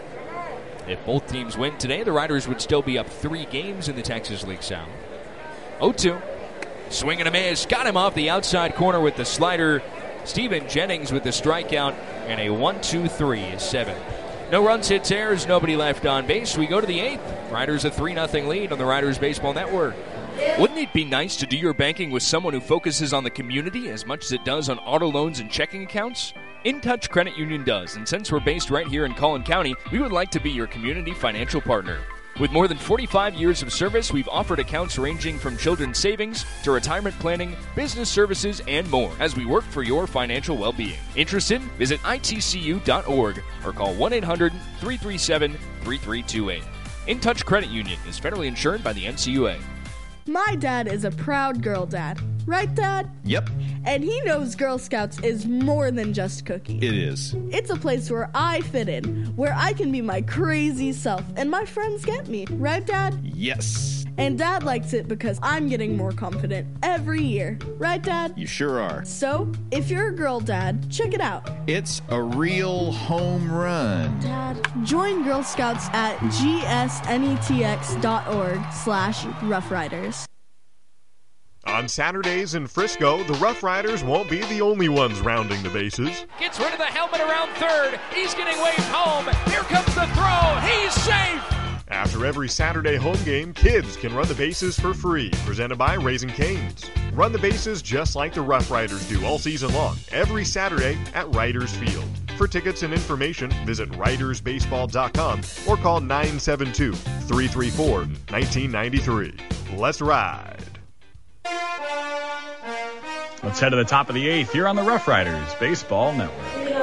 If both teams win today, the Riders would still be up three games in the Texas League South. oh two. Swing and a miss. Got him off the outside corner with the slider. Stephen Jennings with the strikeout and a one two three seven. No runs, hits, errors, nobody left on base. We go to the eighth. Riders a three nothing lead on the Riders Baseball Network. Wouldn't it be nice to do your banking with someone who focuses on the community as much as it does on auto loans and checking accounts? InTouch Credit Union does, and since we're based right here in Collin County, we would like to be your community financial partner. With more than forty-five years of service, we've offered accounts ranging from children's savings to retirement planning, business services, and more as we work for your financial well-being. Interested? Visit I T C U dot org or call one eight hundred, three three seven, three three two eight. InTouch Credit Union is federally insured by the N C U A. My dad is a proud girl dad. Right, Dad? Yep, And he knows Girl Scouts is more than just cookies. it is. It's a place where I fit in, where I can be my crazy self, and my friends get me. Right, Dad? Yes, And Dad likes it because I'm getting more confident every year. Right, Dad? you sure are. So, if you're a girl dad, check it out. It's a real home run. Dad, join Girl Scouts at G S N E T X dot org slash Rough Riders. On Saturdays in Frisco, the Rough Riders won't be the only ones rounding the bases. Gets rid of the helmet around third. He's getting waved home. Here comes the throw. He's safe. After every Saturday home game, kids can run the bases for free. Presented by Raising Cane's. Run the bases just like the Rough Riders do all season long, every Saturday at Riders Field. For tickets and information, visit riders baseball dot com or call nine seven two, three three four, one nine nine three. Let's ride. Let's head to the top of the eighth here on the Rough Riders Baseball Network.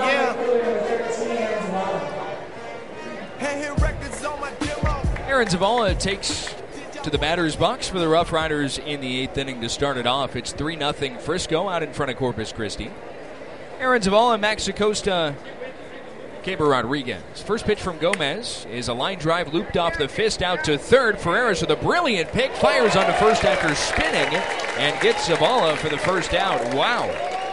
Aaron Zavala takes to the batter's box for the Rough Riders in the eighth inning to start it off. It's three nothing Frisco out in front of Corpus Christi. Aaron Zavala, Max Acosta, Caber Rodriguez. First pitch from Gomez is a line drive looped off the fist out to third. Ferreras with a brilliant pick, fires onto first after spinning and gets Zavala for the first out. Wow.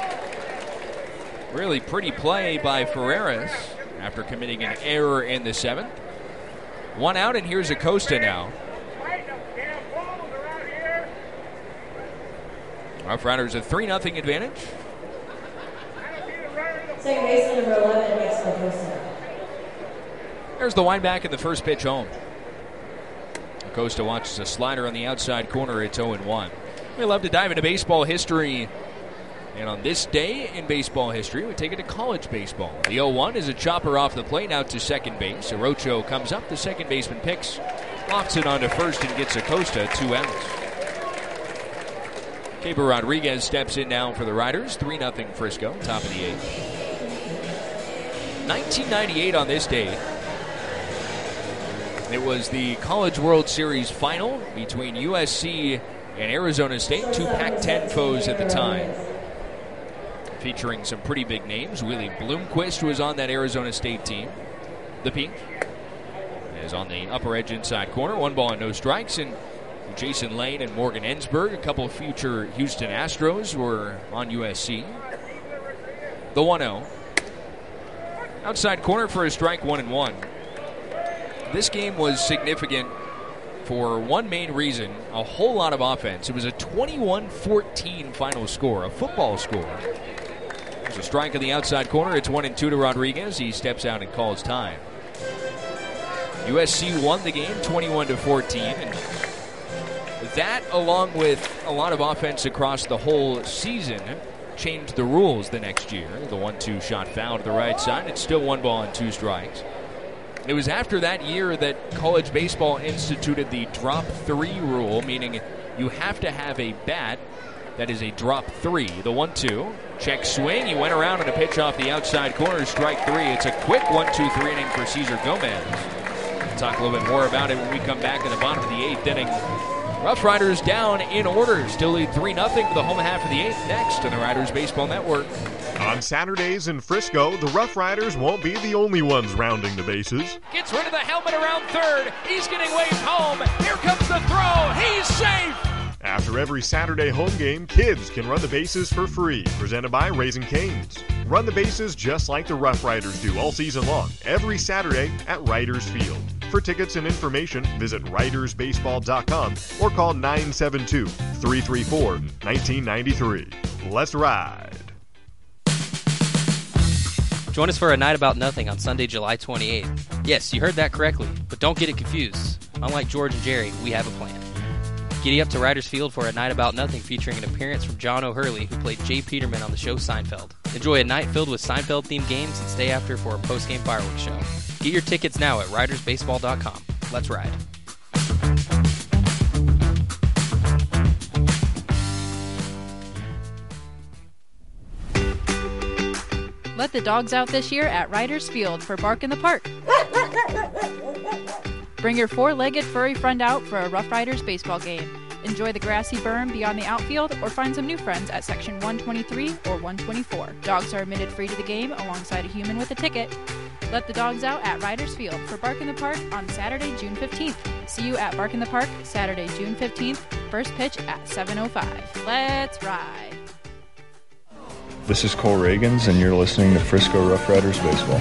Really pretty play by Ferreras after committing an error in the seventh. One out, and here's Acosta now. Rough Riders a three nothing advantage. Second baseman, number eleven, Max Acosta. There's the wind back in the first pitch home. Acosta watches a slider on the outside corner. It's oh and one. We love to dive into baseball history. And on this day in baseball history, we take it to college baseball. The oh one is a chopper off the plate out to second base. Orocho comes up. The second baseman picks, lofts it onto first, and gets Acosta two outs. Caber Rodriguez steps in now for the Riders. three nothing Frisco, top of the eighth. nineteen ninety-eight on this day. It was the College World Series final between U S C and Arizona State, two Pac ten foes at the time. Featuring some pretty big names. Willie Bloomquist was on that Arizona State team. The Pink is on the upper edge inside corner. One ball and no strikes. And Jason Lane and Morgan Ensberg, a couple of future Houston Astros, were on U S C. The one oh. Outside corner for a strike, one and one. This game was significant for one main reason, a whole lot of offense. It was a twenty-one fourteen final score, a football score. There's a strike on the outside corner. It's one and two to Rodriguez. He steps out and calls time. U S C won the game twenty-one to fourteen. And the that, along with a lot of offense across the whole season, changed the rules the next year. The one two shot foul to the right side. It's still one ball and two strikes. It was after that year that college baseball instituted the drop three rule, meaning you have to have a bat that is a drop three. The one two. Check swing. He went around on a pitch off the outside corner. Strike three. It's a quick one two three inning for Cesar Gomez. We'll talk a little bit more about it when we come back in the bottom of the eighth inning. Rough Riders down in order. Still lead three nothing for the home half of the eighth. Next on the Riders Baseball Network. On Saturdays in Frisco, the Rough Riders won't be the only ones rounding the bases. Gets rid of the helmet around third. He's getting waved home. Here comes the throw. He's safe. After every Saturday home game, kids can run the bases for free. Presented by Raising Cane's. Run the bases just like the Rough Riders do all season long, every Saturday at Riders Field. For tickets and information, visit riders baseball dot com or call nine seven two, three three four, one nine nine three. Let's ride. Join us for a night about nothing on Sunday, July twenty-eighth. Yes, you heard that correctly, but don't get it confused. Unlike George and Jerry, we have a plan. Giddy up to Riders Field for a night about nothing featuring an appearance from John O'Hurley, who played Jay Peterman on the show Seinfeld. Enjoy a night filled with Seinfeld-themed games and stay after for a post-game fireworks show. Get your tickets now at riders baseball dot com. Let's ride. Let the dogs out this year at Riders Field for Bark in the Park. Bring your four-legged furry friend out for a Rough Riders baseball game. Enjoy the grassy berm beyond the outfield or find some new friends at section one twenty-three or one twenty-four. Dogs are admitted free to the game alongside a human with a ticket. Let the dogs out at Riders Field for Bark in the Park on Saturday, June fifteenth. See you at Bark in the Park Saturday, June fifteenth. First pitch at seven oh five. Let's ride. This is Cole Reagans, and you're listening to Frisco Rough Riders Baseball.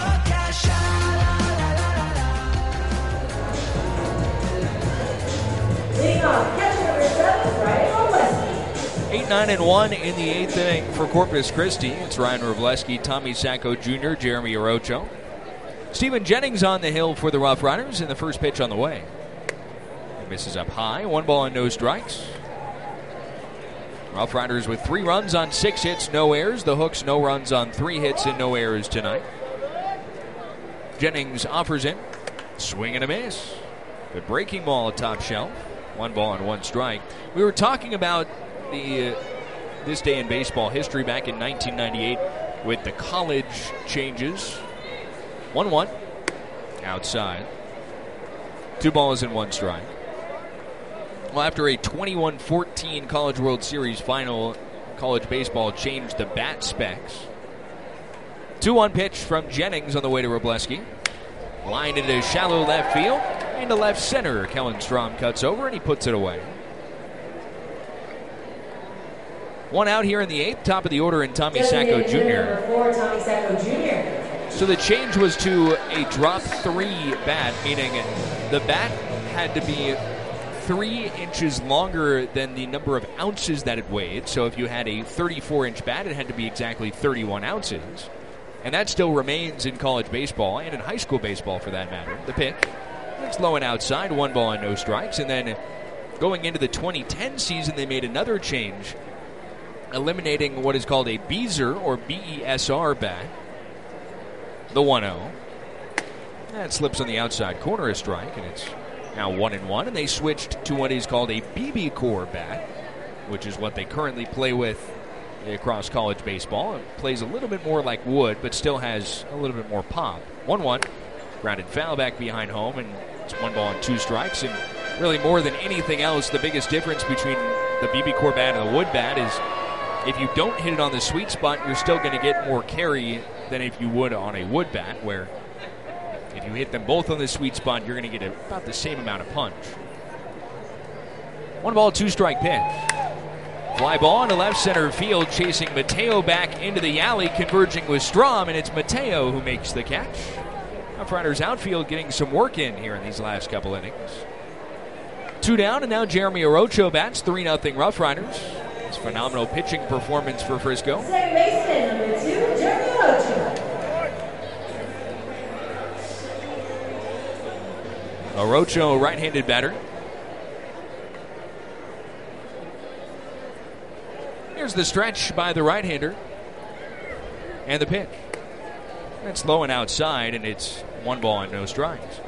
eight nine and one in the eighth inning for Corpus Christi. It's Ryan Wrobleski, Tommy Sacco Junior, Jeremy Orocho. Stephen Jennings on the hill for the Rough Riders in the first pitch on the way. He misses up high. One ball and no strikes. Rough Riders with three runs on six hits, no errors. The Hooks no runs on three hits and no errors tonight. Jennings offers in. Swing and a miss. Good breaking ball at top shelf. One ball and one strike. We were talking about the uh, this day in baseball history back in nineteen ninety-eight with the college changes. one one. Outside. Two balls and one strike. Well, after a twenty-one fourteen College World Series final, college baseball changed the bat specs. two one pitch from Jennings on the way to Wrobleski. Line into shallow left field. Into left center. Kellen Strom cuts over and he puts it away. One out here in the eighth. Top of the order in Tommy Sacco Junior Four, Tommy Sacco Junior So the change was to a drop three bat, meaning the bat had to be three inches longer than the number of ounces that it weighed. So if you had a thirty-four inch bat, it had to be exactly thirty-one ounces. And that still remains in college baseball and in high school baseball for that matter. The pitch, it's low and outside, one ball and no strikes. And then going into the twenty ten season, they made another change, eliminating what is called a Beezer or B E S R bat. The one oh. That slips on the outside corner, a strike, and it's now one and one. And they switched to what is called a B B core bat, which is what they currently play with across college baseball. It plays a little bit more like wood, but still has a little bit more pop. one one. Grounded foul back behind home, and it's one ball and two strikes. And really, more than anything else, the biggest difference between the B B core bat and the wood bat is if you don't hit it on the sweet spot, you're still going to get more carry than if you would on a wood bat, where if you hit them both on the sweet spot, you're going to get about the same amount of punch. One ball, two strike pitch. Fly ball into left center field, chasing Mateo back into the alley, converging with Strom, and it's Mateo who makes the catch. Rough Riders outfield getting some work in here in these last couple innings. Two down, and now Jeremy Orocho bats, three nothing Rough Riders. It's a phenomenal pitching performance for Frisco. Second baseman, number two, Jeremy Orocho. Orocho, right-handed batter. Here's the stretch by the right-hander. And the pitch. That's low and outside, and it's one ball and no strikes.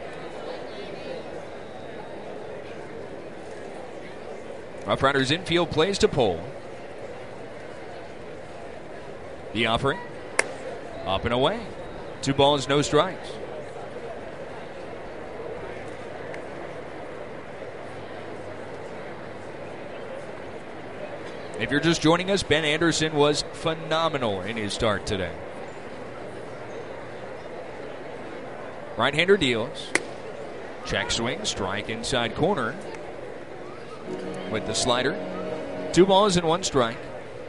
Rough Riders infield plays to pull. The offering. Up and away. Two balls, no strikes. If you're just joining us, Ben Anderson was phenomenal in his start today. Right-hander deals. Check swing, strike inside corner. With the slider. Two balls and one strike.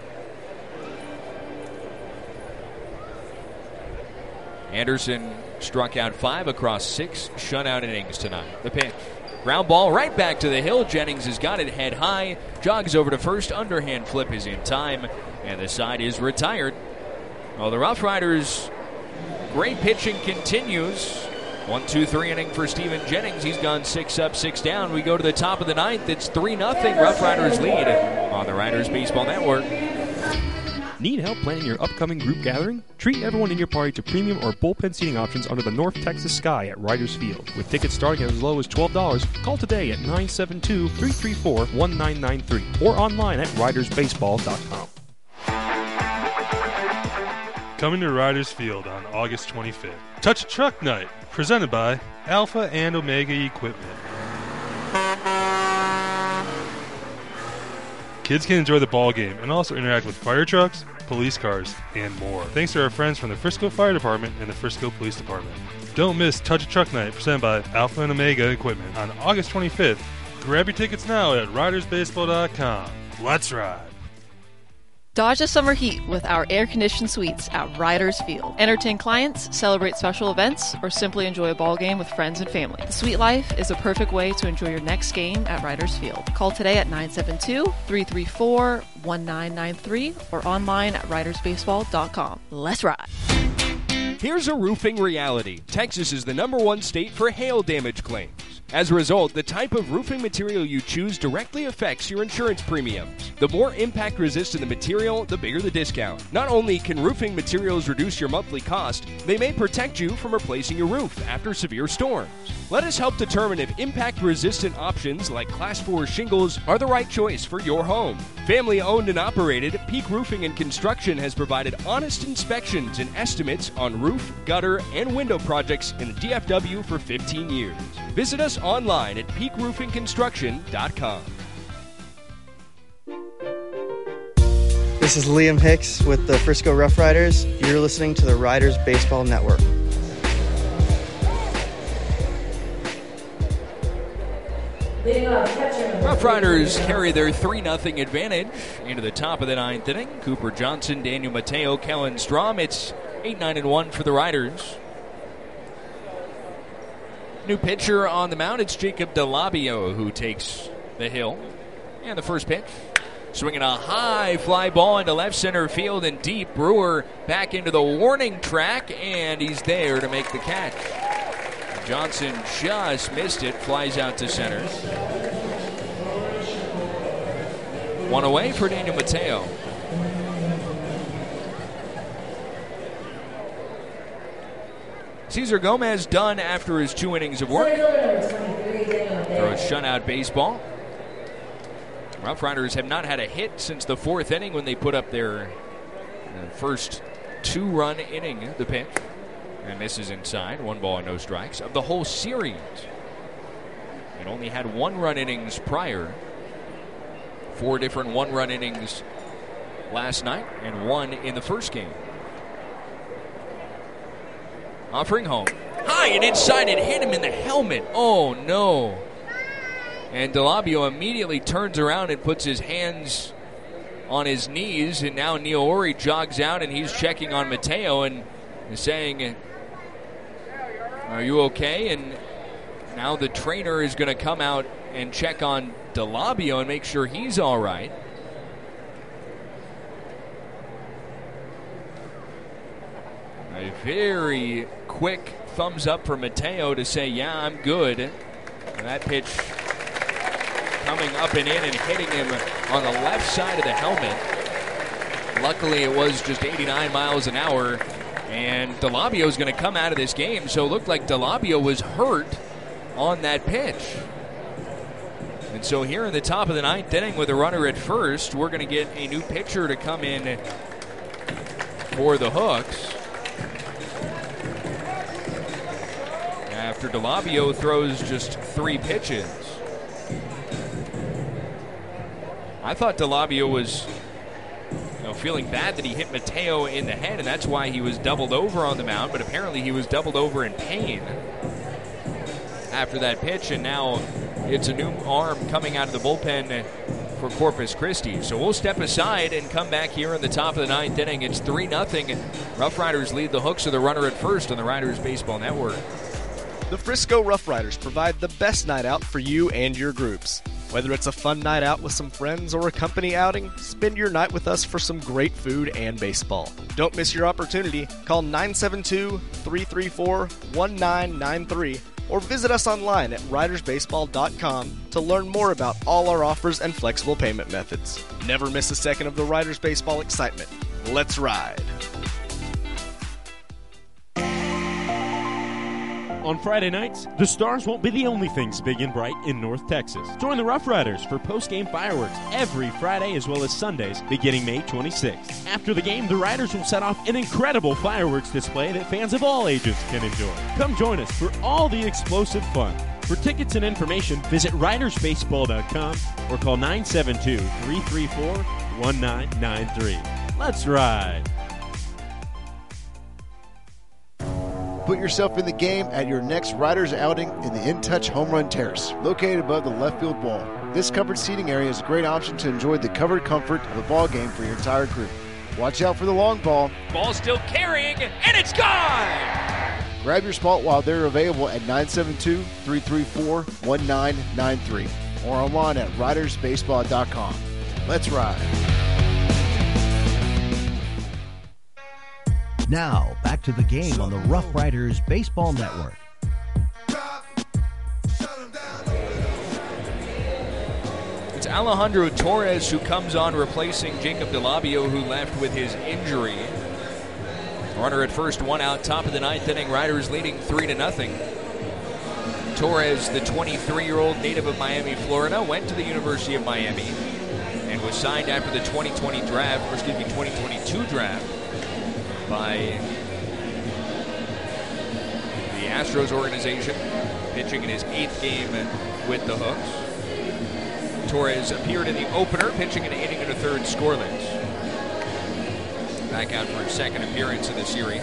Anderson struck out five across six shutout innings tonight. The pitch. Ground ball right back to the hill. Jennings has got it head high. Jogs over to first. Underhand flip is in time. And the side is retired. Well, the Rough Riders' great pitching continues. One, two, three inning for Steven Jennings. He's gone six up, six down. We go to the top of the ninth. It's three nothing. Rough Riders lead on the Riders Baseball Network. Need help planning your upcoming group gathering? Treat everyone in your party to premium or bullpen seating options under the North Texas sky at Riders Field. With tickets starting at as low as twelve dollars, call today at nine seven two, three three four, one nine nine three or online at riders baseball dot com. Coming to Riders Field on August twenty-fifth. Touch a Truck Night, presented by Alpha and Omega Equipment. Kids can enjoy the ball game and also interact with fire trucks, police cars, and more. Thanks to our friends from the Frisco Fire Department and the Frisco Police Department. Don't miss Touch a Truck Night, presented by Alpha and Omega Equipment on August twenty-fifth. Grab your tickets now at riders baseball dot com. Let's ride. Dodge the summer heat with our air-conditioned suites at Riders Field. Entertain clients, celebrate special events, or simply enjoy a ball game with friends and family. The suite life is a perfect way to enjoy your next game at Riders Field. Call today at nine seven two, three three four, one nine nine three or online at riders baseball dot com. Let's ride. Here's a roofing reality. Texas is the number one state for hail damage claims. As a result, the type of roofing material you choose directly affects your insurance premiums. The more impact-resistant the material, the bigger the discount. Not only can roofing materials reduce your monthly cost, they may protect you from replacing your roof after severe storms. Let us help determine if impact-resistant options like Class four shingles are the right choice for your home. Family-owned and operated, Peak Roofing and Construction has provided honest inspections and estimates on roof, gutter, and window projects in the D F W for fifteen years. Visit us online at peak roofing construction dot com. This is Liam Hicks with the Frisco Rough Riders. You're listening to the Riders Baseball Network. Rough Riders carry their three nothing advantage into the top of the ninth inning. Cooper Johnson, Daniel Mateo, Kellen Strom. It's eight nine and one for the Riders. New pitcher on the mound, it's Jacob DeLabio who takes the hill. And the first pitch, swinging a high fly ball into left center field and deep. Brewer back into the warning track, and he's there to make the catch. Johnson just missed it, flies out to center. One away for Daniel Mateo. Cesar Gomez done after his two innings of work. Throws shutout baseball. Rough Riders have not had a hit since the fourth inning when they put up their uh, first two-run inning, the pitch. And misses inside, one ball and no strikes. Of the whole series, it only had one-run innings prior. Four different one-run innings last night and one in the first game. Offering home. High and inside, it hit him in the helmet. Oh, no. And DeLabio immediately turns around and puts his hands on his knees. And now Neil Ori jogs out, and he's checking on Mateo and saying, "Are you okay?" And now the trainer is going to come out and check on DeLabio and make sure he's all right. A very quick thumbs up for Mateo to say, yeah, I'm good. And that pitch coming up and in and hitting him on the left side of the helmet. Luckily, it was just eighty-nine miles an hour, and DeLabio is going to come out of this game. So it looked like DeLabio was hurt on that pitch. And so here in the top of the ninth inning with a runner at first, we're going to get a new pitcher to come in for the Hooks. After DeLabio throws just three pitches. I thought DeLabio was you know, feeling bad that he hit Mateo in the head, and that's why he was doubled over on the mound, but apparently he was doubled over in pain after that pitch, and now it's a new arm coming out of the bullpen for Corpus Christi. So we'll step aside and come back here in the top of the ninth inning. It's three nothing. Rough Riders lead the Hooks with a runner at first on the Riders Baseball Network. The Frisco Rough Riders provide the best night out for you and your groups. Whether it's a fun night out with some friends or a company outing, spend your night with us for some great food and baseball. Don't miss your opportunity. Call nine seven two, three three four, one nine nine three or visit us online at riders baseball dot com to learn more about all our offers and flexible payment methods. Never miss a second of the Riders Baseball excitement. Let's ride! On Friday nights, the Stars won't be the only things big and bright in North Texas. Join the Rough Riders for post-game fireworks every Friday as well as Sundays beginning May twenty-sixth. After the game, the Riders will set off an incredible fireworks display that fans of all ages can enjoy. Come join us for all the explosive fun. For tickets and information, visit riders baseball dot com or call nine seven two, three three four, one nine nine three. Let's ride! Put yourself in the game at your next Riders outing in the In Touch Home Run Terrace, located above the left field wall. This covered seating area is a great option to enjoy the covered comfort of a ball game for your entire crew. Watch out for the long ball. Ball still carrying, and it's gone! Grab your spot while they're available at nine seven two, three three four, one nine nine three or online at riders baseball dot com. Let's ride. Now, back to the game on the Rough Riders Baseball Network. It's Alejandro Torres who comes on replacing Jacob DeLabio, who left with his injury. Runner at first, one out, top of the ninth inning. Riders leading three to nothing. Torres, the twenty-three-year-old native of Miami, Florida, went to the University of Miami and was signed after the twenty twenty draft, or excuse me, twenty twenty-two draft by the Astros organization, pitching in his eighth game with the Hooks. Torres appeared in the opener, pitching an inning and a third scoreless. Back out for his second appearance in the series.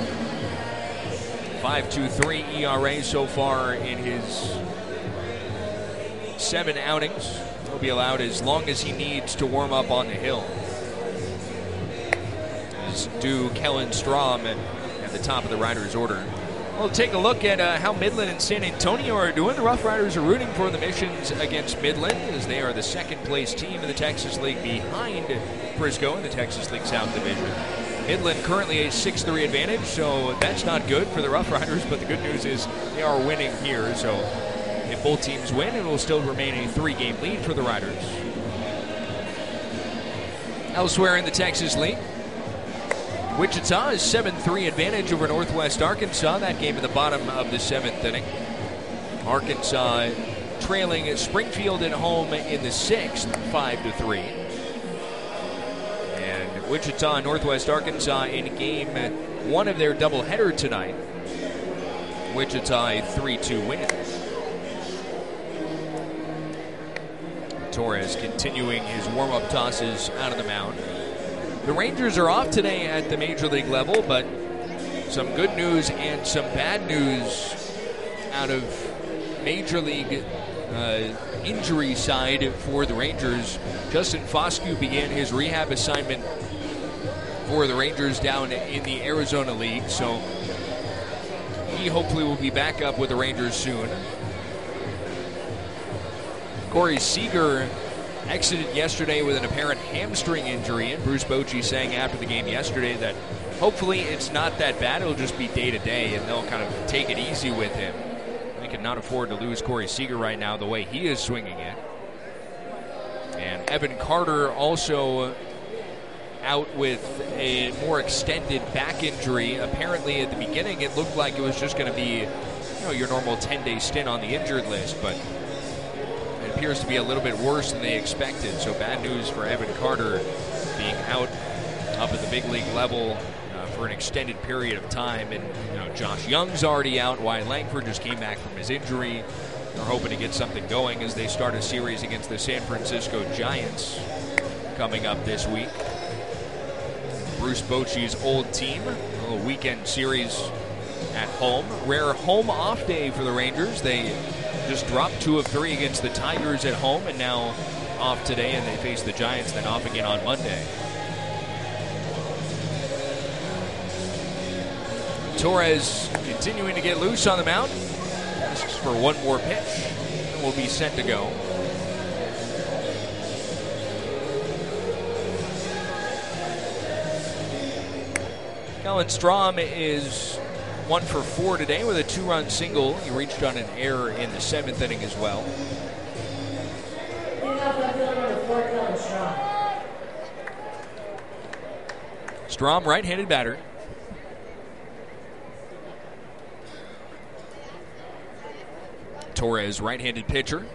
five two three E R A so far in his seven outings. He'll be allowed as long as he needs to warm up on the hill. Do Kellen Strom at the top of the Riders' order. We'll take a look at uh, how Midland and San Antonio are doing. The Rough Riders are rooting for the Missions against Midland, as they are the second-place team in the Texas League behind Frisco in the Texas League South Division. Midland currently a six three advantage, so that's not good for the Rough Riders, but the good news is they are winning here, so if both teams win, it will still remain a three-game lead for the Riders. Elsewhere in the Texas League, Wichita is seven three advantage over Northwest Arkansas. That game in the bottom of the seventh inning. Arkansas trailing Springfield at home in the sixth, five to three. And Wichita and Northwest Arkansas in game one of their doubleheader tonight. Wichita a three two win. Torres continuing his warm-up tosses out of the mound. The Rangers are off today at the Major League level, but some good news and some bad news out of Major League uh, injury side for the Rangers. Justin Foscue began his rehab assignment for the Rangers down in the Arizona League, so he hopefully will be back up with the Rangers soon. Corey Seager exited yesterday with an apparent hamstring injury, and Bruce Bochy saying after the game yesterday that hopefully it's not that bad, it'll just be day-to-day, and they'll kind of take it easy with him. They cannot afford to lose Corey Seager right now the way he is swinging it. And Evan Carter also out with a more extended back injury. Apparently, at the beginning, it looked like it was just going to be, you know, your normal ten-day stint on the injured list, but it appears to be a little bit worse than they expected. So bad news for Evan Carter being out up at the big league level uh, for an extended period of time. And you know, Josh Young's already out. Wyatt Langford just came back from his injury. They're hoping to get something going as they start a series against the San Francisco Giants coming up this week. Bruce Bochy's old team, a little weekend series at home. Rare home off day for the Rangers. They just dropped two of three against the Tigers at home, and now off today, and they face the Giants, then off again on Monday. Torres continuing to get loose on the mound. Asks for one more pitch, and will be set to go. Kellen Strom is one for four today with a two-run single. He reached on an error in the seventh inning as well. Strom, right-handed batter. Torres, right-handed pitcher.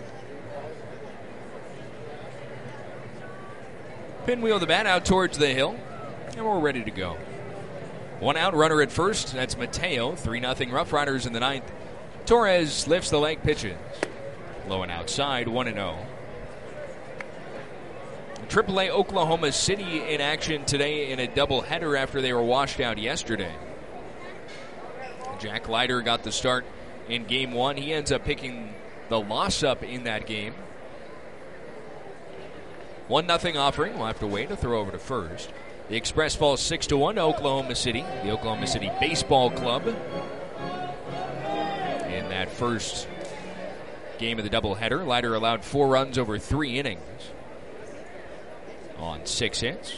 Pinwheel the bat out towards the hill, and we're ready to go. One out, runner at first. That's Mateo. three nothing Rough Riders in the ninth. Torres lifts the leg, pitches. Low and outside, one and oh. triple A Oklahoma City in action today in a doubleheader after they were washed out yesterday. Jack Leiter got the start in game one. He ends up picking the loss up in that game. one nothing offering. We'll have to wait to throw over to first. The Express falls six to one to Oklahoma City, the Oklahoma City Baseball Club. In that first game of the doubleheader, Leiter allowed four runs over three innings on six hits.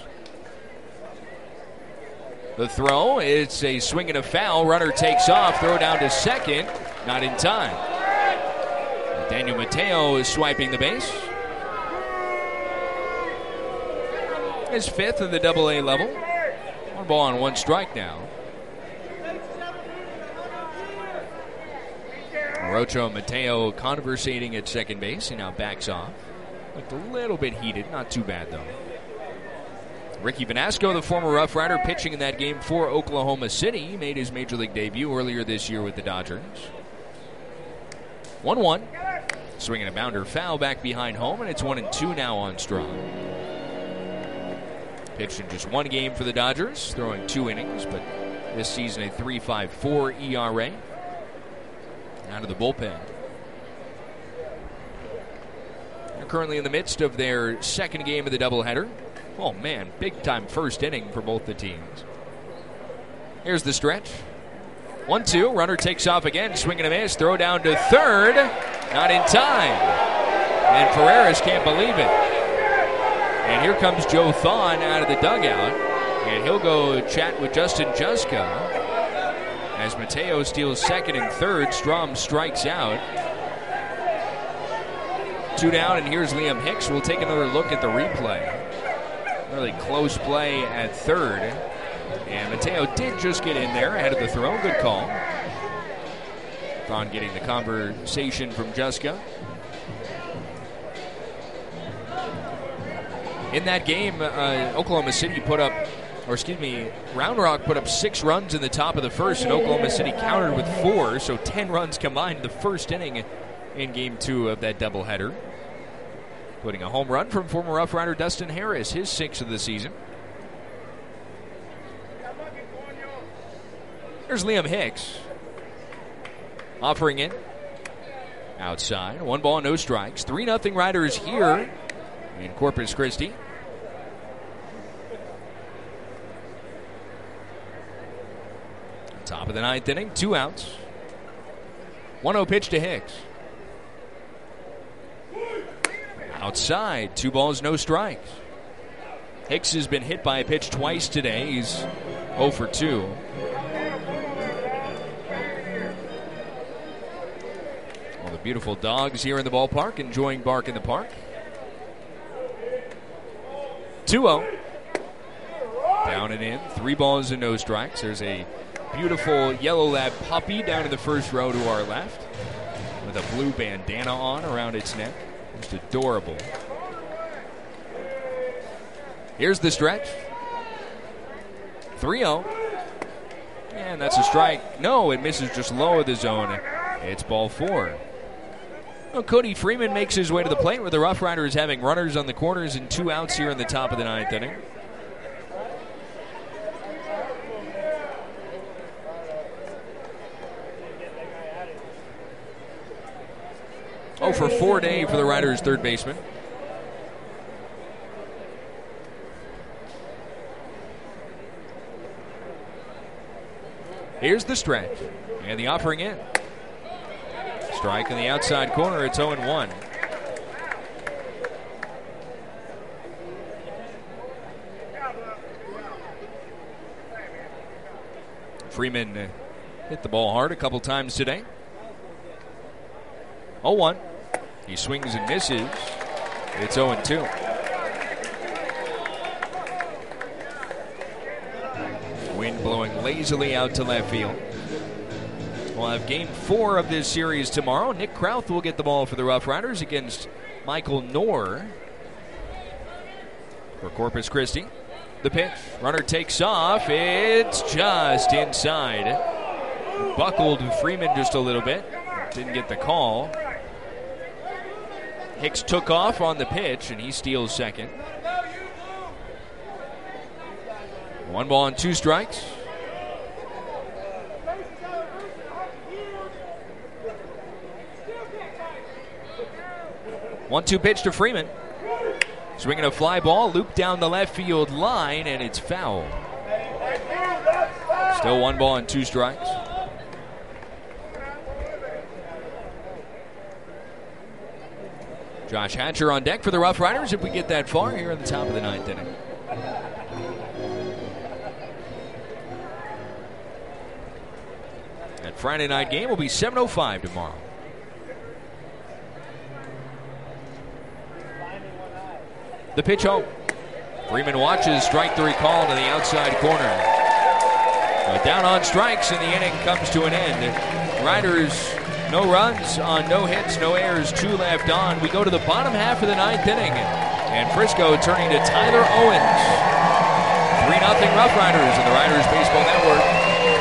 The throw, it's a swing and a foul. Runner takes off, throw down to second, not in time. Daniel Mateo is swiping the base. His fifth of the double A level. One ball on one strike now. Rocho Mateo conversating at second base. He now backs off. Looked a little bit heated. Not too bad, though. Ricky Vanasco, the former Rough Rider, pitching in that game for Oklahoma City. He made his Major League debut earlier this year with the Dodgers. one one. Swinging a bounder foul back behind home, and it's one and two now on Strong. Pitched in just one game for the Dodgers, throwing two innings, but this season a three point five four E R A. Out of the bullpen. They're currently in the midst of their second game of the doubleheader. Oh man, big time first inning for both the teams. Here's the stretch. one two, runner takes off again, swing and a miss, throw down to third, not in time. And Ferreras can't believe it. And here comes Joe Thon out of the dugout, and he'll go chat with Justin Juska as Mateo steals second and third. Strom strikes out. Two down, and here's Liam Hicks. We'll take another look at the replay. Really close play at third. And Mateo did just get in there ahead of the throw. Good call. Thon getting the conversation from Juska. In that game, uh, Oklahoma City put up, or excuse me, Round Rock put up six runs in the top of the first, and Oklahoma City countered with four, so ten runs combined in the first inning in game two of that doubleheader. Putting a home run from former Rough Rider Dustin Harris, his sixth of the season. Here's Liam Hicks. Offering it. Outside. One ball, no strikes. three nothing Riders here in Corpus Christi. Top of the ninth inning, two outs. one oh pitch to Hicks. Outside, two balls, no strikes. Hicks has been hit by a pitch twice today. He's oh for two. All the beautiful dogs here in the ballpark enjoying Bark in the Park. two oh. Down and in. Three balls and no strikes. There's a beautiful yellow lab puppy down in the first row to our left with a blue bandana on around its neck. Just adorable. Here's the stretch. three oh. And that's a strike. No, it misses just low of the zone. It's ball four. Well, Cody Freeman makes his way to the plate where the Rough Riders having runners on the corners and two outs here in the top of the ninth inning. Oh for four day for the Riders' third baseman. Here's the stretch. And the offering in. Strike in the outside corner. It's oh and one. Freeman hit the ball hard a couple times today. oh one. He swings and misses. It's oh and two. Wind blowing lazily out to left field. We'll have game four of this series tomorrow. Nick Krauth will get the ball for the Rough Riders against Michael Knorr for Corpus Christi. The pitch. Runner takes off. It's just inside. Buckled Freeman just a little bit. Didn't get the call. Hicks took off on the pitch, and he steals second. One ball and two strikes. one two pitch to Freeman. Swinging a fly ball, looped down the left field line, and it's foul. Still one ball and two strikes. Josh Hatcher on deck for the Rough Riders if we get that far here at the top of the ninth inning. That Friday night game will be seven oh five tomorrow. The pitch home. Freeman watches, strike three call to the outside corner. So down on strikes, and the inning comes to an end. Riders, no runs on no hits, no errors, two left on. We go to the bottom half of the ninth inning, and Frisco turning to Tyler Owens. three nothing Rough Riders in the Riders Baseball Network.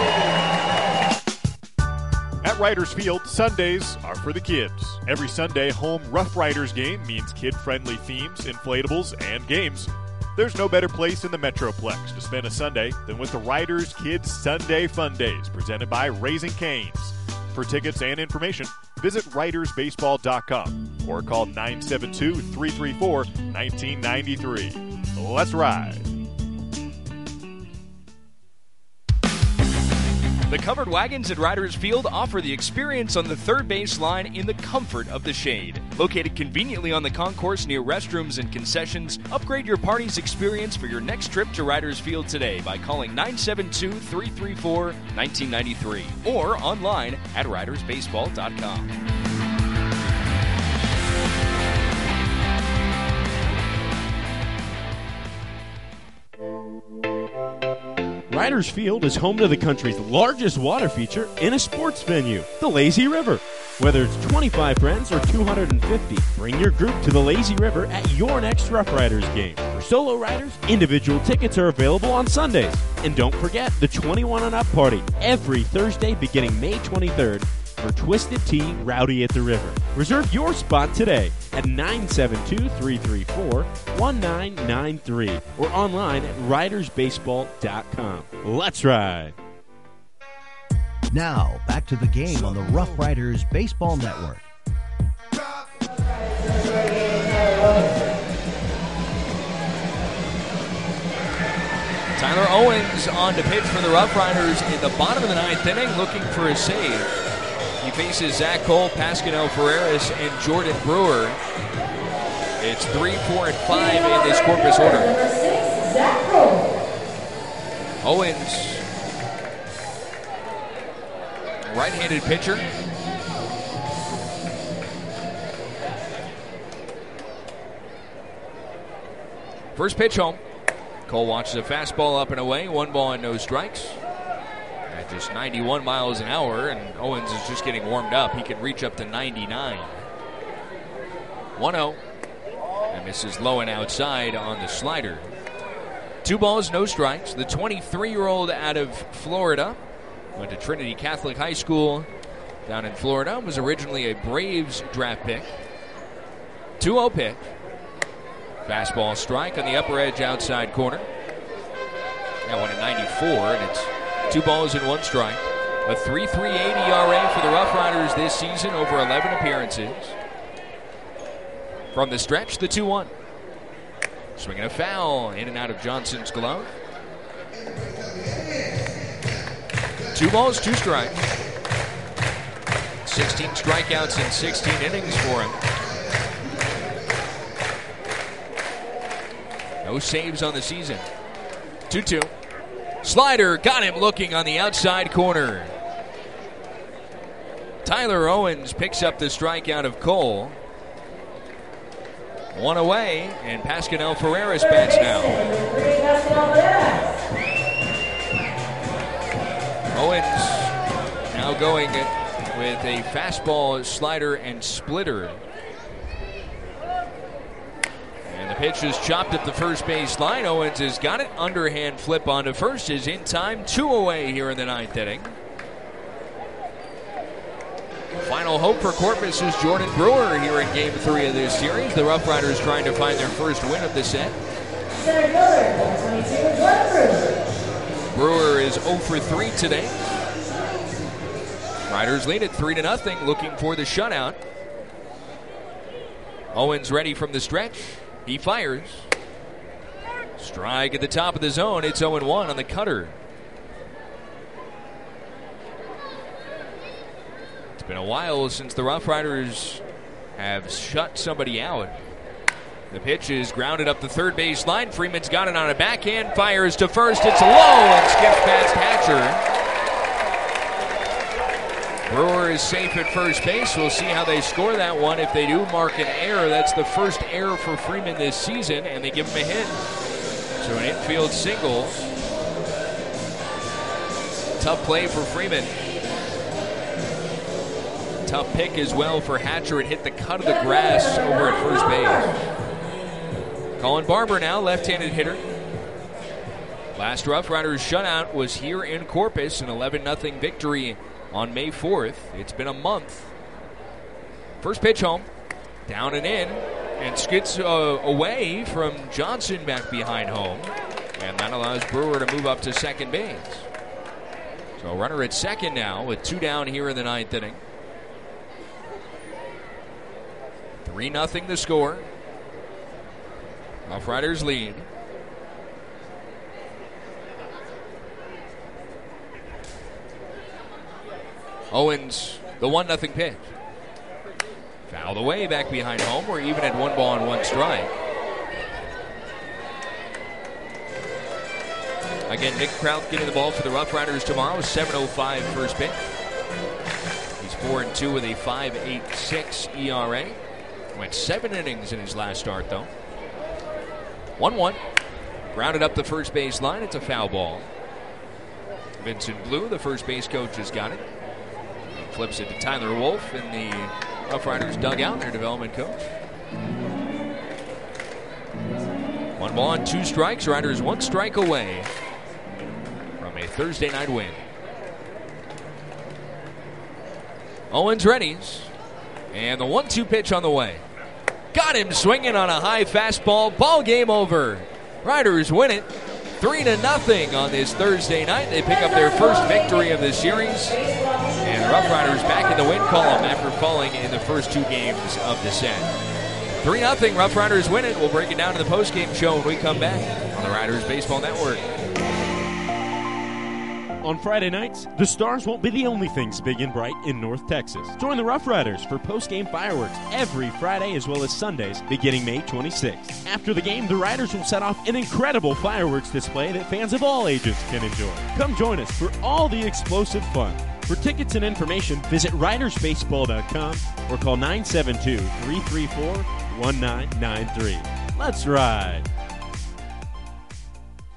At Riders Field, Sundays are for the kids. Every Sunday home Rough Riders game means kid-friendly themes, inflatables, and games. There's no better place in the Metroplex to spend a Sunday than with the Riders Kids Sunday Fun Days presented by Raising Cane's. For tickets and information, visit riders baseball dot com or call nine seven two, three three four, one nine nine three. Let's ride. The covered wagons at Riders Field offer the experience on the third base line in the comfort of the shade. Located conveniently on the concourse near restrooms and concessions, upgrade your party's experience for your next trip to Riders Field today by calling nine seven two, three three four, one nine nine three or online at riders baseball dot com. Riders Field is home to the country's largest water feature in a sports venue, the Lazy River. Whether it's twenty-five friends or two hundred fifty, bring your group to the Lazy River at your next Rough Riders game. For solo riders, individual tickets are available on Sundays. And don't forget the twenty-one and up party every Thursday beginning May twenty-third for Twisted Tea Rowdy at the River. Reserve your spot today at nine seven two, three three four, one nine nine three or online at riders baseball dot com. Let's ride! Now, back to the game on the Rough Riders Baseball Network. Tyler Owens on to pitch for the Rough Riders in the bottom of the ninth inning, looking for a save. He faces Zach Cole, Pascal Ferreras, and Jordan Brewer. It's three, four, and five in this Corpus order. Number six, Zach Cole. Owens, right-handed pitcher. First pitch home. Cole watches a fastball up and away. One ball and no strikes. At just ninety-one miles an hour, and Owens is just getting warmed up. He can reach up to ninety-nine. one oh. And misses low and outside on the slider. Two balls, no strikes. The twenty-three-year-old out of Florida went to Trinity Catholic High School down in Florida. Was originally a Braves draft pick. two oh pitch. Fastball strike on the upper edge outside corner. That one at ninety-four, and it's two balls and one strike. A three point three eight E R A for the Rough Riders this season, over eleven appearances. From the stretch, the two one. Swinging a foul in and out of Johnson's glove. Two balls, two strikes. sixteen strikeouts in sixteen innings for him. No saves on the season. two two. Slider got him looking on the outside corner. Tyler Owens picks up the strikeout of Cole. One away, and Pascal Ferreras bats now. Owens now going with a fastball, slider, and splitter. And the pitch is chopped up the first base line. Owens has got it. Underhand flip onto first is in time. Two away here in the ninth inning. Final hope for Corpus is Jordan Brewer here in game three of this series. The Rough Riders trying to find their first win of the set. Brewer is oh for three today. Riders lead at three to nothing, looking for the shutout. Owens ready from the stretch. He fires. Strike at the top of the zone. It's oh one on the cutter. It's been a while since the Rough Riders have shut somebody out. The pitch is grounded up the third base line. Freeman's got it on a backhand. Fires to first. It's low and skips past Hatcher. Brewer is safe at first base. We'll see how they score that one. If they do mark an error, that's the first error for Freeman this season, and they give him a hit. So an infield single. Tough play for Freeman. Tough pick as well for Hatcher. It hit the cut of the grass over at first base. Colin Barber now, left-handed hitter. Last Rough Riders shutout was here in Corpus, an eleven nothing victory on May fourth. It's been a month. First pitch home. Down and in. And skids uh, away from Johnson back behind home. And that allows Brewer to move up to second base. So runner at second now with two down here in the ninth inning. three nothing the score. Rough Riders lead. Owens, the one nothing pitch. Fouled away back behind home. We're even at one ball and one strike. Again, Nick Kraut getting the ball for the Rough Riders tomorrow. seven oh five first pitch. He's four and two with a five point eight six E R A. Went seven innings in his last start, though. one one. Grounded up the first base line. It's a foul ball. Vincent Blue, the first base coach, has got it. Flips it to Tyler Wolf in the Rough Riders dugout, their development coach. One ball and two strikes. Riders one strike away from a Thursday night win. Owens readies. And the one two pitch on the way. Got him swinging on a high fastball. Ball game over. Riders win it three to nothing on this Thursday night. They pick up their first victory of the series. And the Rough Riders back in the win column after falling in the first two games of the set. three nothing. Rough Riders win it. We'll break it down in the postgame show when we come back on the Riders Baseball Network. On Friday nights, the Stars won't be the only things big and bright in North Texas. Join the Rough Riders for post-game fireworks every Friday as well as Sundays beginning May twenty-sixth. After the game, the Riders will set off an incredible fireworks display that fans of all ages can enjoy. Come join us for all the explosive fun. For tickets and information, visit riders baseball dot com or call nine seven two, three three four, one nine nine three. Let's ride!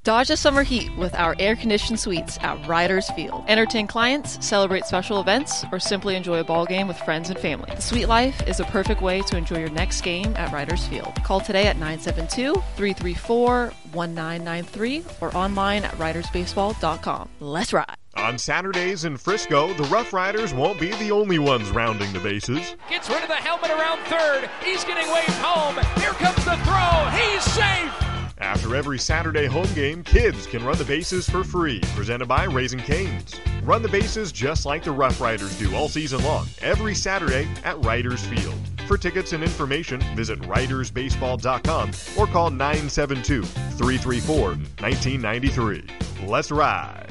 Dodge the summer heat with our air-conditioned suites at Riders Field. Entertain clients, celebrate special events, or simply enjoy a ball game with friends and family. The suite life is a perfect way to enjoy your next game at Riders Field. Call today at nine seven two, three three four, one nine nine three or online at riders baseball dot com. Let's ride! On Saturdays in Frisco, the Rough Riders won't be the only ones rounding the bases. Gets rid of the helmet around third. He's getting waved home. Here comes the throw. He's safe. After every Saturday home game, kids can run the bases for free. Presented by Raising Cane's. Run the bases just like the Rough Riders do all season long, every Saturday at Riders Field. For tickets and information, visit riders baseball dot com or call nine seven two, three three four, one nine nine three. Let's ride.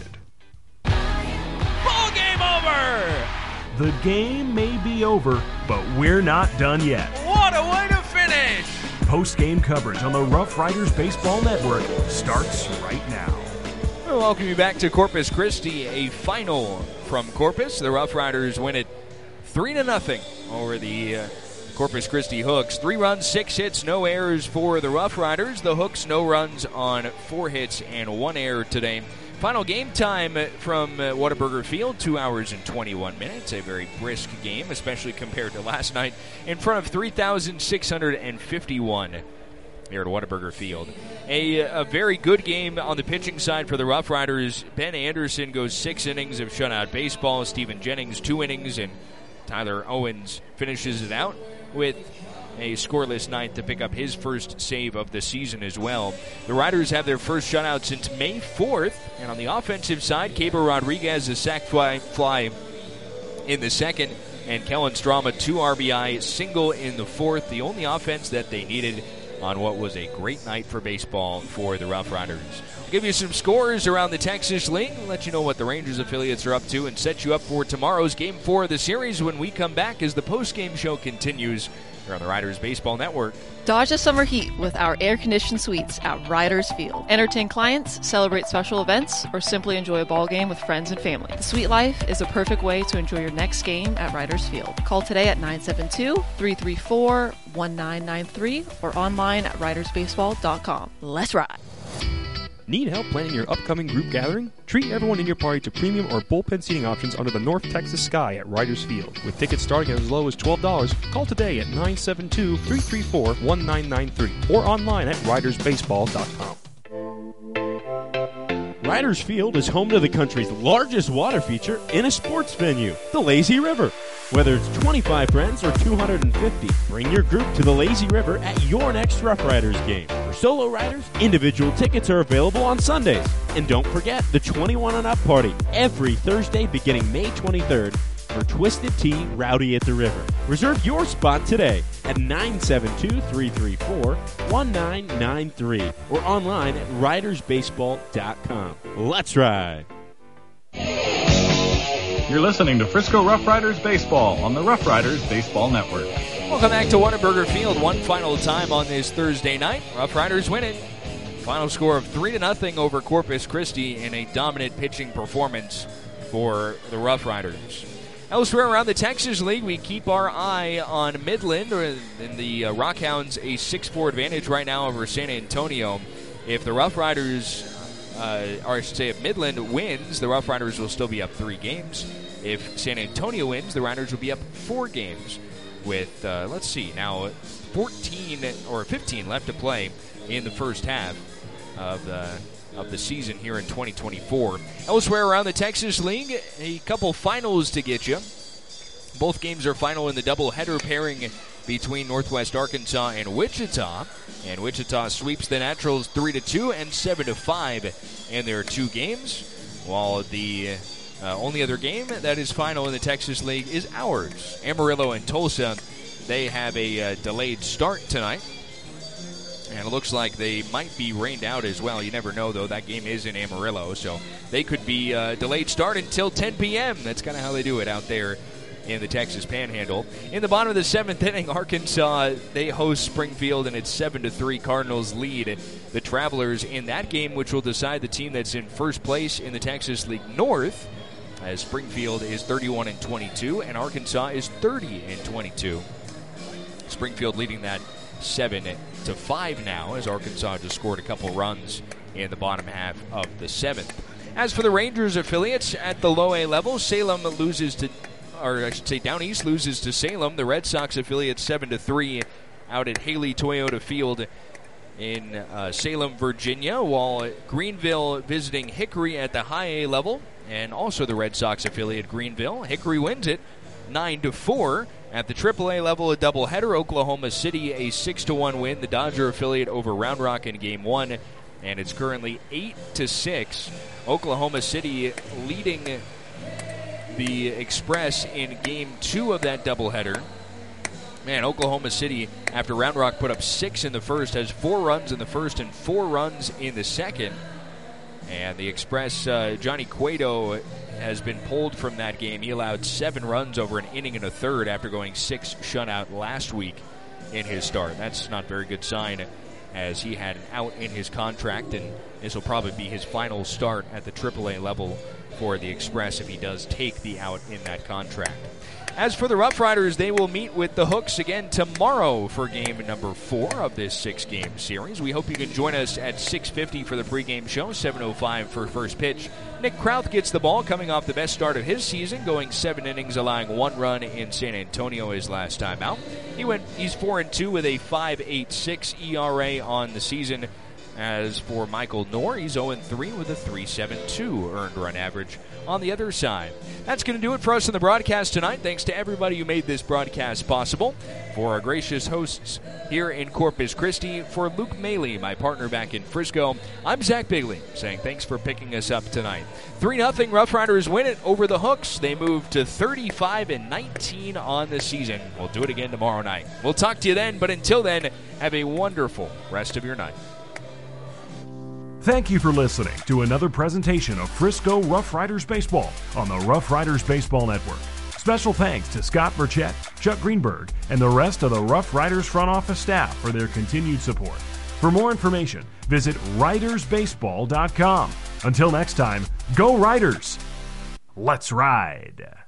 Ball game over! The game may be over, but we're not done yet. What a way to finish! Post-game coverage on the Rough Riders Baseball Network starts right now. We'll welcome you back to Corpus Christi, a final from Corpus. The Rough Riders win it three to nothing over the uh, Corpus Christi Hooks. Three runs, six hits, no errors for the Rough Riders. The Hooks, no runs on four hits and one error today. Final game time from uh, Whataburger Field, two hours and twenty-one minutes. A very brisk game, especially compared to last night, in front of three thousand six hundred fifty-one here at Whataburger Field. A, a very good game on the pitching side for the Rough Riders. Ben Anderson goes six innings of shutout baseball. Stephen Jennings, two innings, and Tyler Owens finishes it out with a scoreless ninth to pick up his first save of the season as well. The Riders have their first shutout since May fourth, and on the offensive side, Caber Rodriguez, a sac fly, fly in the second, and Kellen Strama, two R B I, single in the fourth, the only offense that they needed on what was a great night for baseball for the Rough Riders. We'll give you some scores around the Texas League, let you know what the Rangers affiliates are up to, and set you up for tomorrow's Game four of the series when we come back as the post-game show continues here on the Riders Baseball Network. Dodge the summer heat with our air-conditioned suites at Riders Field. Entertain clients, celebrate special events, or simply enjoy a ball game with friends and family. The suite life is a perfect way to enjoy your next game at Riders Field. Call today at nine seven two, three three four, one nine nine three or online at riders baseball dot com. Let's ride! Need help planning your upcoming group gathering? Treat everyone in your party to premium or bullpen seating options under the North Texas sky at Riders Field. With tickets starting at as low as twelve dollars, call today at nine seven two, three three four, one nine nine three or online at riders baseball dot com. Riders Field is home to the country's largest water feature in a sports venue, the Lazy River. Whether it's twenty-five friends or two hundred fifty, bring your group to the Lazy River at your next Rough Riders game. For solo riders, individual tickets are available on Sundays. And don't forget the twenty-one and up party every Thursday beginning May twenty-third for Twisted Tea Rowdy at the River. Reserve your spot today at nine seven two, three three four, one nine nine three or online at riders baseball dot com. Let's ride! You're listening to Frisco Rough Riders Baseball on the Rough Riders Baseball Network. Welcome back to Whataburger Field one final time on this Thursday night. Rough Riders win it. Final score of three to nothing over Corpus Christi in a dominant pitching performance for the Rough Riders. Elsewhere around the Texas League, we keep our eye on Midland. In the uh, Rockhounds, a six four advantage right now over San Antonio. If the Rough Riders... Uh, or I should say if Midland wins, the Rough Riders will still be up three games. If San Antonio wins, the Riders will be up four games with, uh, let's see, now fourteen or fifteen left to play in the first half of the of the season here in twenty twenty-four. Elsewhere around the Texas League, a couple finals to get you. Both games are final in the doubleheader pairing between Northwest Arkansas and Wichita. And Wichita sweeps the Naturals three to two and seven to five in their two games. While the uh, only other game that is final in the Texas League is ours. Amarillo and Tulsa, they have a uh, delayed start tonight. And it looks like they might be rained out as well. You never know, though. That game is in Amarillo, so they could be uh, delayed start until ten p.m. That's kind of how they do it out there in the Texas Panhandle. In the bottom of the seventh inning, Arkansas, they host Springfield, and it's seven to three. Cardinals lead the Travelers in that game, which will decide the team that's in first place in the Texas League North, as Springfield is thirty-one and twenty-two, and Arkansas is thirty and twenty-two. Springfield leading that seven to five now, as Arkansas just scored a couple runs in the bottom half of the seventh. As for the Rangers affiliates at the low A level, Salem loses to, or I should say Down East loses to Salem. The Red Sox affiliates seven to three out at Haley Toyota Field in uh, Salem, Virginia, while Greenville visiting Hickory at the high A level, and also the Red Sox affiliate Greenville. Hickory wins it nine to four. At the triple A level, a doubleheader. Oklahoma City a six to one win. The Dodger affiliate over Round Rock in Game One, and it's currently eight to six. Oklahoma City leading the Express in Game Two of that doubleheader. Man, Oklahoma City, after Round Rock put up six in the first, has four runs in the first and four runs in the second. And the Express, uh, Johnny Cueto has been pulled from that game. He allowed seven runs over an inning and a third after going six shutout last week in his start. That's not a very good sign, as he had an out in his contract, and this will probably be his final start at the triple A level for the Express if he does take the out in that contract. As for the Rough Riders, they will meet with the Hooks again tomorrow for game number four of this six-game series. We hope you can join us at six fifty for the pregame show, seven oh five for first pitch. Nick Krauth gets the ball, coming off the best start of his season, going seven innings, allowing one run in San Antonio his last time out. He went. He's four and two with a five point eight six E R A on the season. As for Michael Knorr, he's oh and three with a three point seven two earned run average on the other side. That's going to do it for us in the broadcast tonight. Thanks to everybody who made this broadcast possible. For our gracious hosts here in Corpus Christi, for Luke Maley, my partner back in Frisco, I'm Zach Bigley, saying thanks for picking us up tonight. three nothing Rough Riders win it over the Hooks. They move to thirty-five and nineteen on the season. We'll do it again tomorrow night. We'll talk to you then, but until then, have a wonderful rest of your night. Thank you for listening to another presentation of Frisco Rough Riders Baseball on the Rough Riders Baseball Network. Special thanks to Scott Burchett, Chuck Greenberg, and the rest of the Rough Riders front office staff for their continued support. For more information, visit riders baseball dot com. Until next time, go Riders! Let's ride!